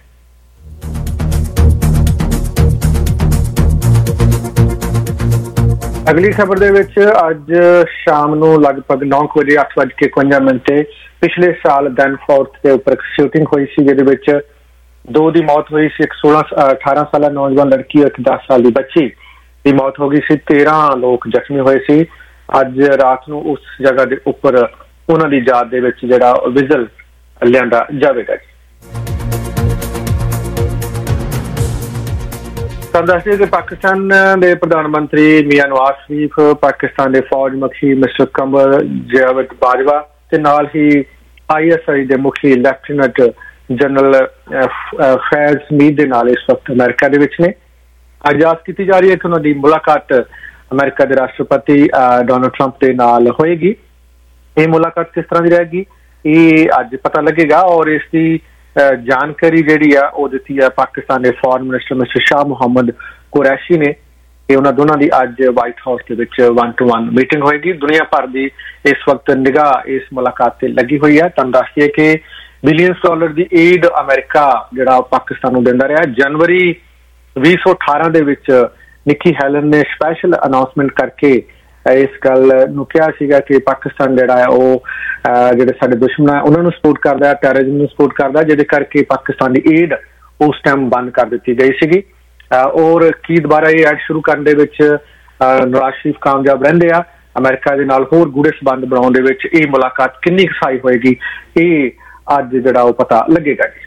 ਅਗਲੀ ਖਬਰ ਦੇ ਵਿੱਚ ਅੱਜ ਸ਼ਾਮ ਨੂੰ ਲਗਭਗ ਨੌ ਵਜੇ ਅੱਠ ਵੱਜ ਕੇ ਇਕਵੰਜਾ ਮਿੰਟ ਤੇ ਪਿਛਲੇ ਸਾਲ ਦੈਨਫੋਰਥ ਦੇ ਉੱਪਰ ਸ਼ੂਟਿੰਗ ਹੋਈ ਸੀ ਜਿਹਦੇ ਵਿੱਚ ਦੋ ਦੀ ਮੌਤ ਹੋਈ ਸੀ। ਇੱਕ ਸੋਲਾਂ ਅਠਾਰਾਂ ਸਾਲਾ ਨੌਜਵਾਨ ਲੜਕੀ ਇੱਕ ਦਸ ਸਾਲ ਦੀ ਬੱਚੀ ਦੀ ਮੌਤ ਹੋ ਗਈ ਸੀ। ਤੇਰਾਂ ਲੋਕ ਜ਼ਖਮੀ ਹੋਏ ਸੀ। ਅੱਜ ਰਾਤ ਨੂੰ ਉਸ ਜਗ੍ਹਾ ਦੇ ਉੱਪਰ ਉਹਨਾਂ ਦੀ ਯਾਦ ਦੇ ਵਿੱਚ ਜਿਹੜਾ ਵਿਜ਼ਲ ਲਿਆਂਦਾ ਜਾਵੇਗਾ। ਤੁਹਾਨੂੰ ਦੱਸ ਦਈਏ ਕਿ ਪਾਕਿਸਤਾਨ ਦੇ ਪ੍ਰਧਾਨ ਮੰਤਰੀ ਮੀਆਂ ਨਵਾਜ਼ ਸ਼ਰੀਫ, ਪਾਕਿਸਤਾਨ ਦੇ ਫੌਜ ਮੁਖੀ ਮਿਸਟਰ ਕਮਰ ਜਾਵੇਦ ਬਾਜਵਾ ਤੇ ਨਾਲ ਹੀ ਆਈ ਐਸ ਆਈ ਦੇ ਮੁਖੀ ਲੈਫਟੀਨੈਂਟ ਜਨਰਲ ਫੈਜ਼ ਮੀਦ ਦੇ ਨਾਲ ਇਸ ਵਕਤ ਅਮਰੀਕਾ ਦੇ ਵਿੱਚ ਨੇ। ਅੱਜ ਆਸ ਕੀਤੀ ਜਾ ਰਹੀ ਹੈ ਕਿ ਉਹਨਾਂ ਦੀ ਮੁਲਾਕਾਤ ਅਮਰੀਕਾ ਦੇ ਰਾਸ਼ਟਰਪਤੀ ਡੋਨਾਲਡ ਟਰੰਪ ਦੇ ਨਾਲ ਹੋਏਗੀ। ਇਹ ਮੁਲਾਕਾਤ ਕਿਸ ਤਰ੍ਹਾਂ ਦੀ ਰਹੇਗੀ ਇਹ ਅੱਜ ਪਤਾ ਲੱਗੇਗਾ ਔਰ ਇਸ ਦੀ ਜਾਣਕਾਰੀ ਜਿਹੜੀ ਆ ਉਹ ਦਿੱਤੀ ਆ ਪਾਕਿਸਤਾਨ ਦੇ foreign minister mister Shah Mohammad Qureshi ਨੇ। ਇਹ ਉਹਨਾਂ ਦੋਨਾਂ ਦੀ ਅੱਜ ਵਾਈਟ ਹਾਊਸ ਦੇ ਵਿੱਚ ਵਨ ਟੂ ਵਨ ਮੀਟਿੰਗ ਹੋਏਗੀ। ਦੁਨੀਆ ਭਰ ਦੀ ਇਸ ਵਕਤ ਨਿਗਾਹ ਇਸ ਮੁਲਾਕਾਤ ਤੇ ਲੱਗੀ ਹੋਈ ਹੈ। ਤੁਹਾਨੂੰ ਦੱਸ ਦਈਏ ਕਿ ਬਿਲੀਅਨ ਡਾਲਰ ਦੀ ਏਡ ਅਮਰੀਕਾ ਜਿਹੜਾ ਪਾਕਿਸਤਾਨ ਨੂੰ ਦਿੰਦਾ ਰਿਹਾ। ਜਨਵਰੀ ਵੀਹ ਸੌ ਅਠਾਰਾਂ ਦੇ ਵਿੱਚ ਨਿੱਕੀ ਹੈਲਨ ਨੇ ਸਪੈਸ਼ਲ ਅਨਾਉਂਸਮੈਂਟ ਕਰਕੇ ਇਸ ਗੱਲ ਨੂੰ ਕਿਹਾ ਸੀਗਾ ਕਿ ਪਾਕਿਸਤਾਨ ਜਿਹੜਾ ਹੈ ਉਹ ਜਿਹੜੇ ਸਾਡੇ ਦੁਸ਼ਮਣ ਹੈ ਉਹਨਾਂ ਨੂੰ ਸਪੋਰਟ ਕਰਦਾ ਹੈ, ਟੈਰਰਿਜ਼ਮ ਨੂੰ ਸਪੋਰਟ ਕਰਦਾ, ਜਿਹਦੇ ਕਰਕੇ ਪਾਕਿਸਤਾਨ ਦੀ ਏਡ ਉਸ ਟਾਈਮ ਬੰਦ ਕਰ ਦਿੱਤੀ ਗਈ ਸੀਗੀ। ਔਰ ਕੀ ਦੁਬਾਰਾ ਇਹ ਐਡ ਸ਼ੁਰੂ ਕਰਨ ਦੇ ਵਿੱਚ ਨਵਾਜ਼ ਸ਼ਰੀਫ ਕਾਮਯਾਬ ਰਹਿੰਦੇ ਆ ਅਮਰੀਕਾ ਦੇ ਨਾਲ ਹੋਰ ਗੂੜੇ ਸੰਬੰਧ ਬਣਾਉਣ ਦੇ ਵਿੱਚ ਇਹ ਮੁਲਾਕਾਤ ਕਿੰਨੀ ਸਹਾਈ ਹੋਏਗੀ ਇਹ ਅੱਜ ਜਿਹੜਾ ਉਹ ਪਤਾ ਲੱਗੇਗਾ ਜੀ।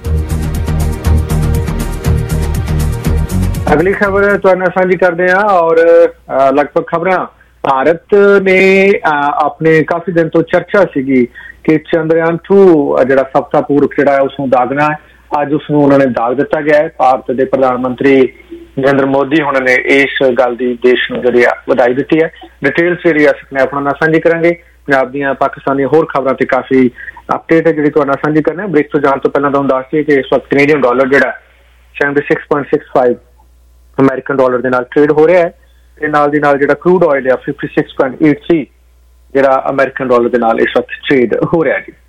ਅਗਲੀ ਖਬਰ ਤੁਹਾਡੇ ਨਾਲ ਸਾਂਝੀ ਕਰਦੇ ਹਾਂ ਔਰ ਲਗਭਗ ਖਬਰਾਂ ਭਾਰਤ ਨੇ ਆਪਣੇ ਕਾਫੀ ਦਿਨ ਤੋਂ ਚਰਚਾ ਸੀਗੀ ਕਿ ਚੰਦਰਯਾਨ ਟੂ ਜਿਹੜਾ ਸਫਲਤਾਪੂਰਵਕ ਜਿਹੜਾ ਹੈ ਉਸਨੂੰ ਦਾਗਣਾ ਹੈ। ਅੱਜ ਉਸਨੂੰ ਉਹਨਾਂ ਨੇ ਦਾਗ ਦਿੱਤਾ ਗਿਆ ਹੈ। ਭਾਰਤ ਦੇ ਪ੍ਰਧਾਨ ਮੰਤਰੀ ਨਰਿੰਦਰ ਮੋਦੀ ਉਹਨਾਂ ਨੇ ਇਸ ਗੱਲ ਦੀ ਦੇਸ਼ ਨੂੰ ਜਿਹੜੀ ਆ ਵਧਾਈ ਦਿੱਤੀ ਹੈ। ਡਿਟੇਲਸ ਜਿਹੜੀ ਆ ਆਪਣੇ ਆਪਣਾ ਨਾਲ ਸਾਂਝੀ ਕਰਾਂਗੇ। ਪੰਜਾਬ ਦੀਆਂ ਪਾਕਿਸਤਾਨ ਦੀਆਂ ਹੋਰ ਖਬਰਾਂ ਤੇ ਕਾਫੀ ਅਪਡੇਟ ਹੈ ਜਿਹੜੀ ਤੁਹਾਡੇ ਨਾਲ ਸਾਂਝੀ ਕਰਨਾ। ਬ੍ਰੇਕ ਤੋਂ ਜਾਣ ਤੋਂ ਪਹਿਲਾਂ ਤੁਹਾਨੂੰ ਦੱਸ ਦਈਏ ਕਿ ਇਸ ਵਕਤ ਕੈਨੇਡੀਅਨ ਡਾਲਰ ਜਿਹੜਾ ਛਿਆਨਵੇਂ ਪੁਆਇੰਟ ਛੇ ਪੰਜ ਅਮਰੀਕਨ ਡਾਲਰ ਦੇ ਨਾਲ ਟ੍ਰੇਡ ਹੋ ਰਿਹਾ ਹੈ ਤੇ ਨਾਲ ਦੀ ਨਾਲ ਜਿਹੜਾ ਕਰੂਡ ਆਇਲ ਹੈ ਛਪਨ ਪੁਆਇੰਟ ਅੱਠ ਛੇ ਜਿਹੜਾ ਅਮਰੀਕਨ ਡਾਲਰ ਦੇ ਨਾਲ ਇਸ ਵਕਤ ਟ੍ਰੇਡ ਹੋ ਰਿਹਾ ਜੀ।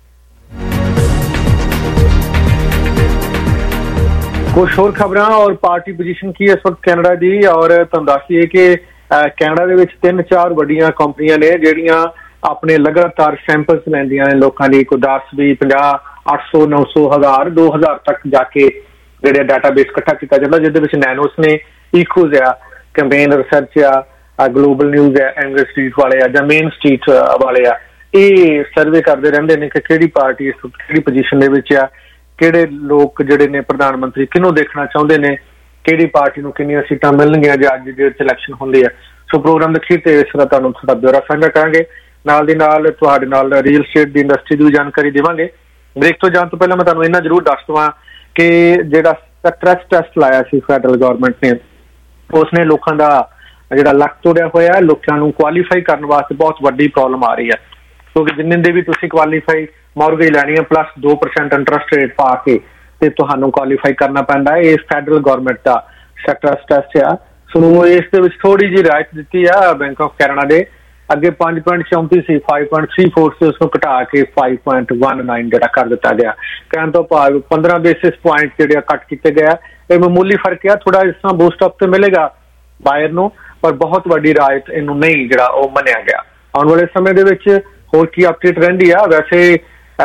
ਕੁਛ ਹੋਰ ਖਬਰਾਂ ਔਰ ਪਾਰਟੀ ਪੋਜੀਸ਼ਨ ਕੀ ਇਸ ਵਕਤ ਕੈਨੇਡਾ ਦੀ ਔਰ ਤੁਹਾਨੂੰ ਦੱਸ ਦਈਏ ਕਿ ਕੈਨੇਡਾ ਦੇ ਵਿੱਚ ਤਿੰਨ ਚਾਰ ਵੱਡੀਆਂ ਕੰਪਨੀਆਂ ਨੇ ਜਿਹੜੀਆਂ ਆਪਣੇ ਲਗਾਤਾਰ ਸੈਂਪਲਸ ਲੈਂਦੀਆਂ ਨੇ ਲੋਕਾਂ ਦੀ। ਕੋਈ ਦਸ ਵੀ ਪੰਜਾਹ ਅੱਠ ਸੌ ਨੌ ਸੌ ਹਜ਼ਾਰ ਦੋ ਹਜ਼ਾਰ ਤੱਕ ਜਾ ਕੇ ਜਿਹੜੇ ਡਾਟਾਬੇਸ ਇਕੱਠਾ ਕੀਤਾ ਜਾਂਦਾ ਜਿਹਦੇ ਵਿੱਚ ਨੈਨੋਸ ਨੇ, ਇਕੋਜ਼ ਆ, ਕੰਪੇਨ ਰਿਸਰਚ ਆ, ਗਲੋਬਲ ਨਿਊਜ਼ ਆ, ਐਂਗਰ ਸਟਰੀਟ ਵਾਲੇ ਆ ਜਾਂ ਮੇਨ ਸਟਰੀਟ ਵਾਲੇ ਆ। ਇਹ ਸਰਵੇ ਕਰਦੇ ਰਹਿੰਦੇ ਨੇ ਕਿ ਕਿਹੜੀ ਪਾਰਟੀ ਇਸ ਕਿਹੜੀ ਪੋਜੀਸ਼ਨ ਦੇ ਵਿੱਚ ਆ, ਕਿਹੜੇ ਲੋਕ ਜਿਹੜੇ ਨੇ ਪ੍ਰਧਾਨ ਮੰਤਰੀ ਕਿਹਨੂੰ ਦੇਖਣਾ ਚਾਹੁੰਦੇ ਨੇ, ਕਿਹੜੀ ਪਾਰਟੀ ਨੂੰ ਕਿੰਨੀਆਂ ਸੀਟਾਂ ਮਿਲਣਗੀਆਂ ਜੇ ਅੱਜ ਦੇ ਇਲੈਕਸ਼ਨ ਹੁੰਦੀ ਹੈ। ਸੋ ਪ੍ਰੋਗਰਾਮ ਦੇ ਅਖੀਰ ਤੇ ਇਸ ਤਰ੍ਹਾਂ ਤੁਹਾਨੂੰ ਥੋੜਾ ਬਿਊਰਾ ਸਾਂਝਾ ਕਰਾਂਗੇ। ਨਾਲ ਦੀ ਨਾਲ ਤੁਹਾਡੇ ਨਾਲ ਰੀਅਲ ਸਟੇਟ ਦੀ ਇੰਡਸਟਰੀ ਦੀ ਵੀ ਜਾਣਕਾਰੀ ਦੇਵਾਂਗੇ। ਬ੍ਰੇਕ ਤੋਂ ਜਾਣ ਤੋਂ ਪਹਿਲਾਂ ਮੈਂ ਤੁਹਾਨੂੰ ਇੰਨਾ ਜ਼ਰੂਰ ਦੱਸ ਦੇਵਾਂ ਕਿ ਜਿਹੜਾ ਸਟ੍ਰੈਸ ਟੈਸਟ ਲਾਇਆ ਸੀ ਫੈਡਰਲ ਗਵਰਨਮੈਂਟ ਨੇ ਉਸਨੇ ਲੋਕਾਂ ਦਾ ਜਿਹੜਾ ਲੱਕ ਤੋੜਿਆ ਹੋਇਆ। ਲੋਕਾਂ ਨੂੰ ਕੁਆਲੀਫਾਈ ਕਰਨ ਵਾਸਤੇ ਬਹੁਤ ਵੱਡੀ ਪ੍ਰੋਬਲਮ ਆ ਰਹੀ ਹੈ ਕਿਉਂਕਿ ਜਿੰਨੇ ਦੇ ਵੀ ਤੁਸੀਂ ਕੁਆਲੀਫਾਈ ਮੌਰਗੇਜ ਲੈਣੀ ਹੈ ਪਲੱਸ ਦੋ ਪਰਸੈਂਟ ਇੰਟਰਸਟ ਰੇਟ ਪਾ ਕੇ ਤੇ ਤੁਹਾਨੂੰ ਕੁਆਲੀਫਾਈ ਕਰਨਾ ਪੈਂਦਾ ਹੈ। ਇਹ ਫੈਡਰਲ ਗਵਰਨਮੈਂਟ ਦਾ ਸਟ੍ਰੈਸ ਟੈਸਟ ਆ। ਸੋ ਇਸ ਦੇ ਵਿੱਚ ਥੋੜੀ ਜਿਹੀ ਰਿਆਇਤ ਦਿੱਤੀ ਆ ਬੈਂਕ ਆਫ ਕੈਨੇਡਾ ਦੇ। ਅੱਗੇ ਪੰਜ ਪੁਆਇੰਟ ਚੌਂਤੀ ਸੀ ਪੰਜ ਪੁਆਇੰਟ ਤਿੰਨ ਚਾਰ ਸੀ ਉਸਨੂੰ ਘਟਾ ਕੇ ਪੰਜ ਪੁਆਇੰਟ ਇੱਕ ਨੌਂ ਜਿਹੜਾ ਕਰ ਦਿੱਤਾ ਗਿਆ। ਕਹਿਣ ਤੋਂ ਭਾਵ ਪੰਦਰਾਂ ਬੇਸਿਸ ਪੁਆਇੰਟ ਜਿਹੜੇ ਕੱਟ ਕੀਤੇ ਗਿਆ। ਇਹ ਮਾਮੂਲੀ ਫਰਕ ਆ, ਥੋੜਾ ਇਸ ਤਰ੍ਹਾਂ ਬੂਸਟ ਅਪ ਤੇ ਮਿਲੇਗਾ ਬਾਇਰ ਨੂੰ ਪਰ ਬਹੁਤ ਵੱਡੀ ਰਾਇਤ ਇਹਨੂੰ ਨਹੀਂ ਜਿਹੜਾ ਉਹ ਮੰਨਿਆ ਗਿਆ। ਆਉਣ ਵਾਲੇ ਸਮੇਂ ਦੇ ਵਿੱਚ ਹੋਰ ਕੀ ਅਪਡੇਟ ਰਹਿੰਦੀ ਆ। ਵੈਸੇ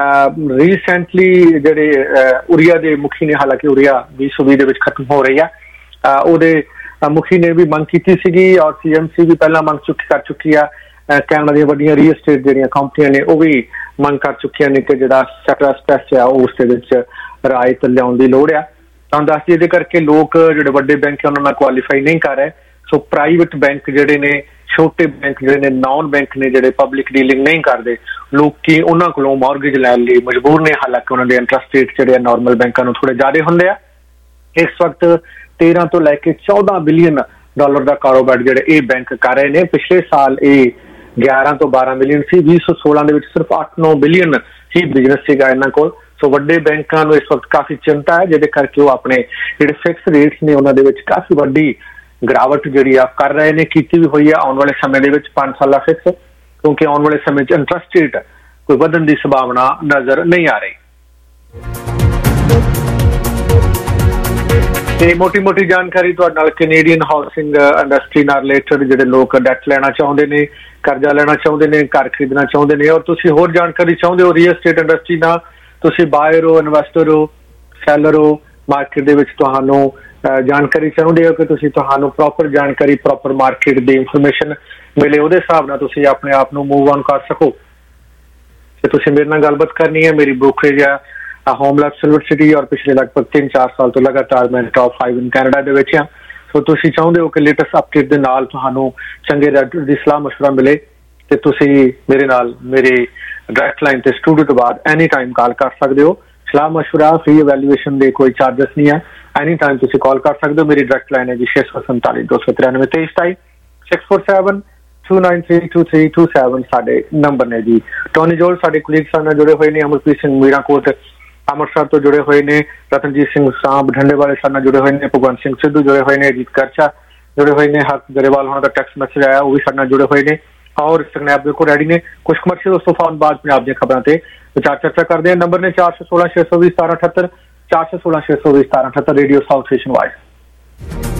ਰੀਸੈਂਟਲੀ ਜਿਹੜੇ ਉਰੀਆ ਦੇ ਮੁਖੀ ਨੇ, ਹਾਲਾਂਕਿ ਉਰੀਆ ਵੀਹ ਸੌ ਵੀਹ ਦੇ ਵਿੱਚ ਖਤਮ ਹੋ ਰਹੀ ਆ, ਉਹਦੇ ਮੁਖੀ ਨੇ ਵੀ ਮੰਗ ਕੀਤੀ ਸੀਗੀ ਔਰ ਸੀ ਐਮ ਸੀ ਵੀ ਪਹਿਲਾਂ ਮੰਗ ਚੁੱਕੀ ਕਰ ਚੁੱਕੀ ਆ। ਕੈਨੇਡਾ ਦੀਆਂ ਵੱਡੀਆਂ ਰੀਅਲ ਸਟੇਟ ਜਿਹੜੀਆਂ ਕੰਪਨੀਆਂ ਨੇ ਉਹ ਵੀ ਮੰਗ ਕਰ ਚੁੱਕੀਆਂ ਨੇ ਕਿ ਜਿਹੜਾ ਸਟ੍ਰੈਸ ਟੈਸਟ ਆ ਉਸ ਦੇ ਵਿੱਚ ਰਾਇਤ ਲਿਆਉਣ ਦੀ ਲੋੜ ਆ। ਤੁਹਾਨੂੰ ਦੱਸ ਦਈਏ ਇਹਦੇ ਕਰਕੇ ਲੋਕ ਜਿਹੜੇ ਵੱਡੇ ਬੈਂਕ ਉਹਨਾਂ ਨਾਲ ਕੁਆਲੀਫਾਈ ਨਹੀਂ ਕਰ ਰਹੇ। ਸੋ ਪ੍ਰਾਈਵੇਟ ਬੈਂਕ ਜਿਹੜੇ ਨੇ, ਛੋਟੇ ਬੈਂਕ ਜਿਹੜੇ ਨੇ, ਨਾਨ ਬੈਂਕ ਨੇ ਜਿਹੜੇ ਪਬਲਿਕ ਡੀਲਿੰਗ ਨਹੀਂ ਕਰਦੇ, ਲੋਕੀ ਉਹਨਾਂ ਕੋਲੋਂ ਮੌਰਗੇਜ ਲੈਣ ਲਈ ਮਜਬੂਰ ਨੇ। ਹਾਲਾਂਕਿ ਉਹਨਾਂ ਦੇ ਇੰਟਰਸਟ ਰੇਟ ਜਿਹੜੇ ਆ ਨਾਰਮਲ ਬੈਂਕਾਂ ਨੂੰ ਥੋੜੇ ਜ਼ਿਆਦਾ ਹੁੰਦੇ ਆ। ਇਸ ਵਕਤ ਤੇਰਾਂ ਤੋਂ ਲੈ ਕੇ ਚੌਦਾਂ ਬਿਲੀਅਨ ਡਾਲਰ ਦਾ ਕਾਰੋਬਾਰ ਜਿਹੜੇ ਇਹ ਬੈਂਕ ਕਰ ਰਹੇ ਨੇ। ਪਿਛਲੇ ਸਾਲ ਇਹ ਗਿਆਰਾਂ ਤੋਂ ਬਾਰਾਂ ਮਿਲੀਅਨ ਸੀ। ਵੀਹ ਸੌ ਸੋਲਾਂ ਦੇ ਵਿੱਚ ਸਿਰਫ ਅੱਠ ਨੌ ਬਿਲੀਅਨ ਹੀ ਬਿਜ਼ਨਸ ਸੀਗਾ ਇਹਨਾਂ ਕੋਲ। ਸੋ ਵੱਡੇ ਬੈਂਕਾਂ ਨੂੰ ਇਸ ਵਕਤ ਕਾਫੀ ਚਿੰਤਾ ਹੈ ਜਿਹਦੇ ਕਰਕੇ ਉਹ ਆਪਣੇ ਜਿਹੜੇ ਫਿਕਸ ਰੇਟਸ ਨੇ ਉਹਨਾਂ ਦੇ ਵਿੱਚ ਕਾਫੀ ਵੱਡੀ ਗਿਰਾਵਟ ਜਿਹੜੀ ਆ ਕਰ ਰਹੇ ਨੇ, ਕੀਤੀ ਵੀ ਹੋਈ ਆ। ਆਉਣ ਵਾਲੇ ਸਮੇਂ ਦੇ ਵਿੱਚ ਪੰਜ ਸਾਲਾ ਫਿਕਸ ਕਿਉਂਕਿ ਆਉਣ ਵਾਲੇ ਸਮੇਂ 'ਚ ਇੰਟਰਸਟ ਰੇਟ ਕੋਈ ਵਧਣ ਦੀ ਸੰਭਾਵਨਾ ਨਜ਼ਰ ਨਹੀਂ ਆ ਰਹੀ। ਤੇ ਮੋਟੀ ਮੋਟੀ ਜਾਣਕਾਰੀ ਤੁਹਾਡੇ ਨਾਲ ਕੈਨੇਡੀਅਨ ਹਾਊਸਿੰਗ ਇੰਡਸਟਰੀ ਨਾਲ ਰਿਲੇਟਡ ਜਿਹੜੇ ਲੋਕ ਡੈਟ ਲੈਣਾ ਚਾਹੁੰਦੇ ਨੇ, ਕਰਜ਼ਾ ਲੈਣਾ ਚਾਹੁੰਦੇ ਨੇ, ਘਰ ਖਰੀਦਣਾ ਚਾਹੁੰਦੇ ਨੇ ਔਰ ਤੁਸੀਂ ਹੋਰ ਜਾਣਕਾਰੀ ਚਾਹੁੰਦੇ ਹੋ ਰੀਅਲ ਸਟੇਟ ਇੰਡਸਟਰੀ ਨਾਲ, ਤੁਸੀਂ ਬਾਇਰ ਹੋ, ਇਨਵੈਸਟਰ ਹੋ, ਸੈਲਰ ਹੋ, ਮਾਰਕੀਟ ਦੇ ਵਿੱਚ ਤੁਹਾਨੂੰ ਜਾਣਕਾਰੀ ਚਾਹੁੰਦੇ ਹੋ ਕਿ ਤੁਸੀਂ ਤੁਹਾਨੂੰ ਪ੍ਰੋਪਰ ਜਾਣਕਾਰੀ, ਪ੍ਰੋਪਰ ਮਾਰਕੀਟ ਦੀ ਇਨਫੋਰਮੇਸ਼ਨ ਮਿਲੇ, ਉਹਦੇ ਹਿਸਾਬ ਨਾਲ ਤੁਸੀਂ ਆਪਣੇ ਆਪ ਨੂੰ ਮੂਵ ਔਨ ਕਰ ਸਕੋ ਤੇ ਤੁਸੀਂ ਮੇਰੇ ਨਾਲ ਗੱਲਬਾਤ ਕਰਨੀ ਹੈ। ਮੇਰੀ ਬ੍ਰੋਕਰੇਜ ਆ ਹੋਮਲੈਸ ਸਿਲਵਰ ਸਿਟੀ ਔਰ ਪਿਛਲੇ ਲਗਭਗ ਤਿੰਨ ਚਾਰ ਸਾਲ ਤੋਂ ਲਗਾਤਾਰ ਮੈਂ ਟੌਪ ਫਾਈਵ ਇਨ ਕੈਨੇਡਾ ਦੇ ਵਿੱਚ ਹਾਂ। ਸੋ ਤੁਸੀਂ ਚਾਹੁੰਦੇ ਹੋ ਕਿ ਲੇਟੈਸਟ ਅਪਡੇਟ ਦੇ ਨਾਲ ਤੁਹਾਨੂੰ ਚੰਗੇ ਡਾਕਟਰ ਦੀ ਸਲਾਹ ਮਸ਼ਵਰਾ ਮਿਲੇ ਤੇ ਤੁਸੀਂ ਮੇਰੇ ਨਾਲ ਮੇਰੇ ਡਾਇਰੈਕਟ ਲਾਈਨ ਤੇ ਸਟੂਡੀਓ ਤੋਂ ਬਾਅਦ ਐਨੀ ਟਾਈਮ ਕਾਲ ਕਰ ਸਕਦੇ ਹੋ। ਸਲਾਹ ਮਸ਼ਵਰਾ ਫ੍ਰੀ ਇਵੈਲੂਏਸ਼ਨ ਦੇ ਕੋਈ ਚਾਰਜਸ ਨਹੀਂ ਹੈ। ਐਨੀ ਟਾਈਮ ਤੁਸੀਂ ਕਾਲ ਕਰ ਸਕਦੇ ਹੋ। ਮੇਰੀ ਡਾਇਰੈਕਟ ਲਾਈਨ ਹੈ ਜੀ ਛੇ ਸੌ ਸੰਤਾਲੀ ਦੋ ਸੌ ਤਰਾਨਵੇਂ ਤੇਈ ਸਤਾਈ six four seven two nine three two three two seven ਸਾਡੇ ਨੰਬਰ ਨੇ ਜੀ। ਟੋਨੀ ਜੋਲ ਸਾਡੇ ਕੁਲੀਗ ਸਾਡੇ ਨਾਲ ਜੁੜੇ ਹੋਏ ਨੇ। ਅਮਰਪ੍ਰੀਤ ਸਿੰਘ ਮੀਰਾਂਕੋਟ ਅੰਮ੍ਰਿਤਸਰ ਤੋਂ ਜੁੜੇ ਹੋਏ ਨੇ। ਰਤਨਜੀਤ ਸਿੰਘ ਸਾਹ ਬਠਿੰਡੇ ਵਾਲੇ ਸਾਡੇ ਨਾਲ ਜੁੜੇ ਹੋਏ ਨੇ। ਭਗਵੰਤ ਸਿੰਘ ਸਿੱਧੂ ਜੁੜੇ ਹੋਏ ਨੇ। ਅਜੀਤ ਕਰਚਾ ਜੁੜੇ ਹੋਏ ਨੇ। ਹਰਕ ਗਰੇਵਾਲ ਹੋਣਾ ਦਾ ਟੈਕਸਟ ਮੈਸੇਜ ਆਇਆ, ਉਹ ਵੀ ਸਾਡੇ ਨਾਲ ਜੁੜੇ ਹੋਏ ਨੇ। और स्नैप बिल्कुल रेडी ने। कुछ कमर्शियल उस तो फौरन बाद पंजाब दी खबरां ते विचार चर्चा करते हैं। नंबर ने चार सौ सोलह छे सौ बीस सतारह अठहत्तर चार सौ सोलह छे सौ बीस सतारह अठहत्तर रेडियो साउथ एशियन वॉइस।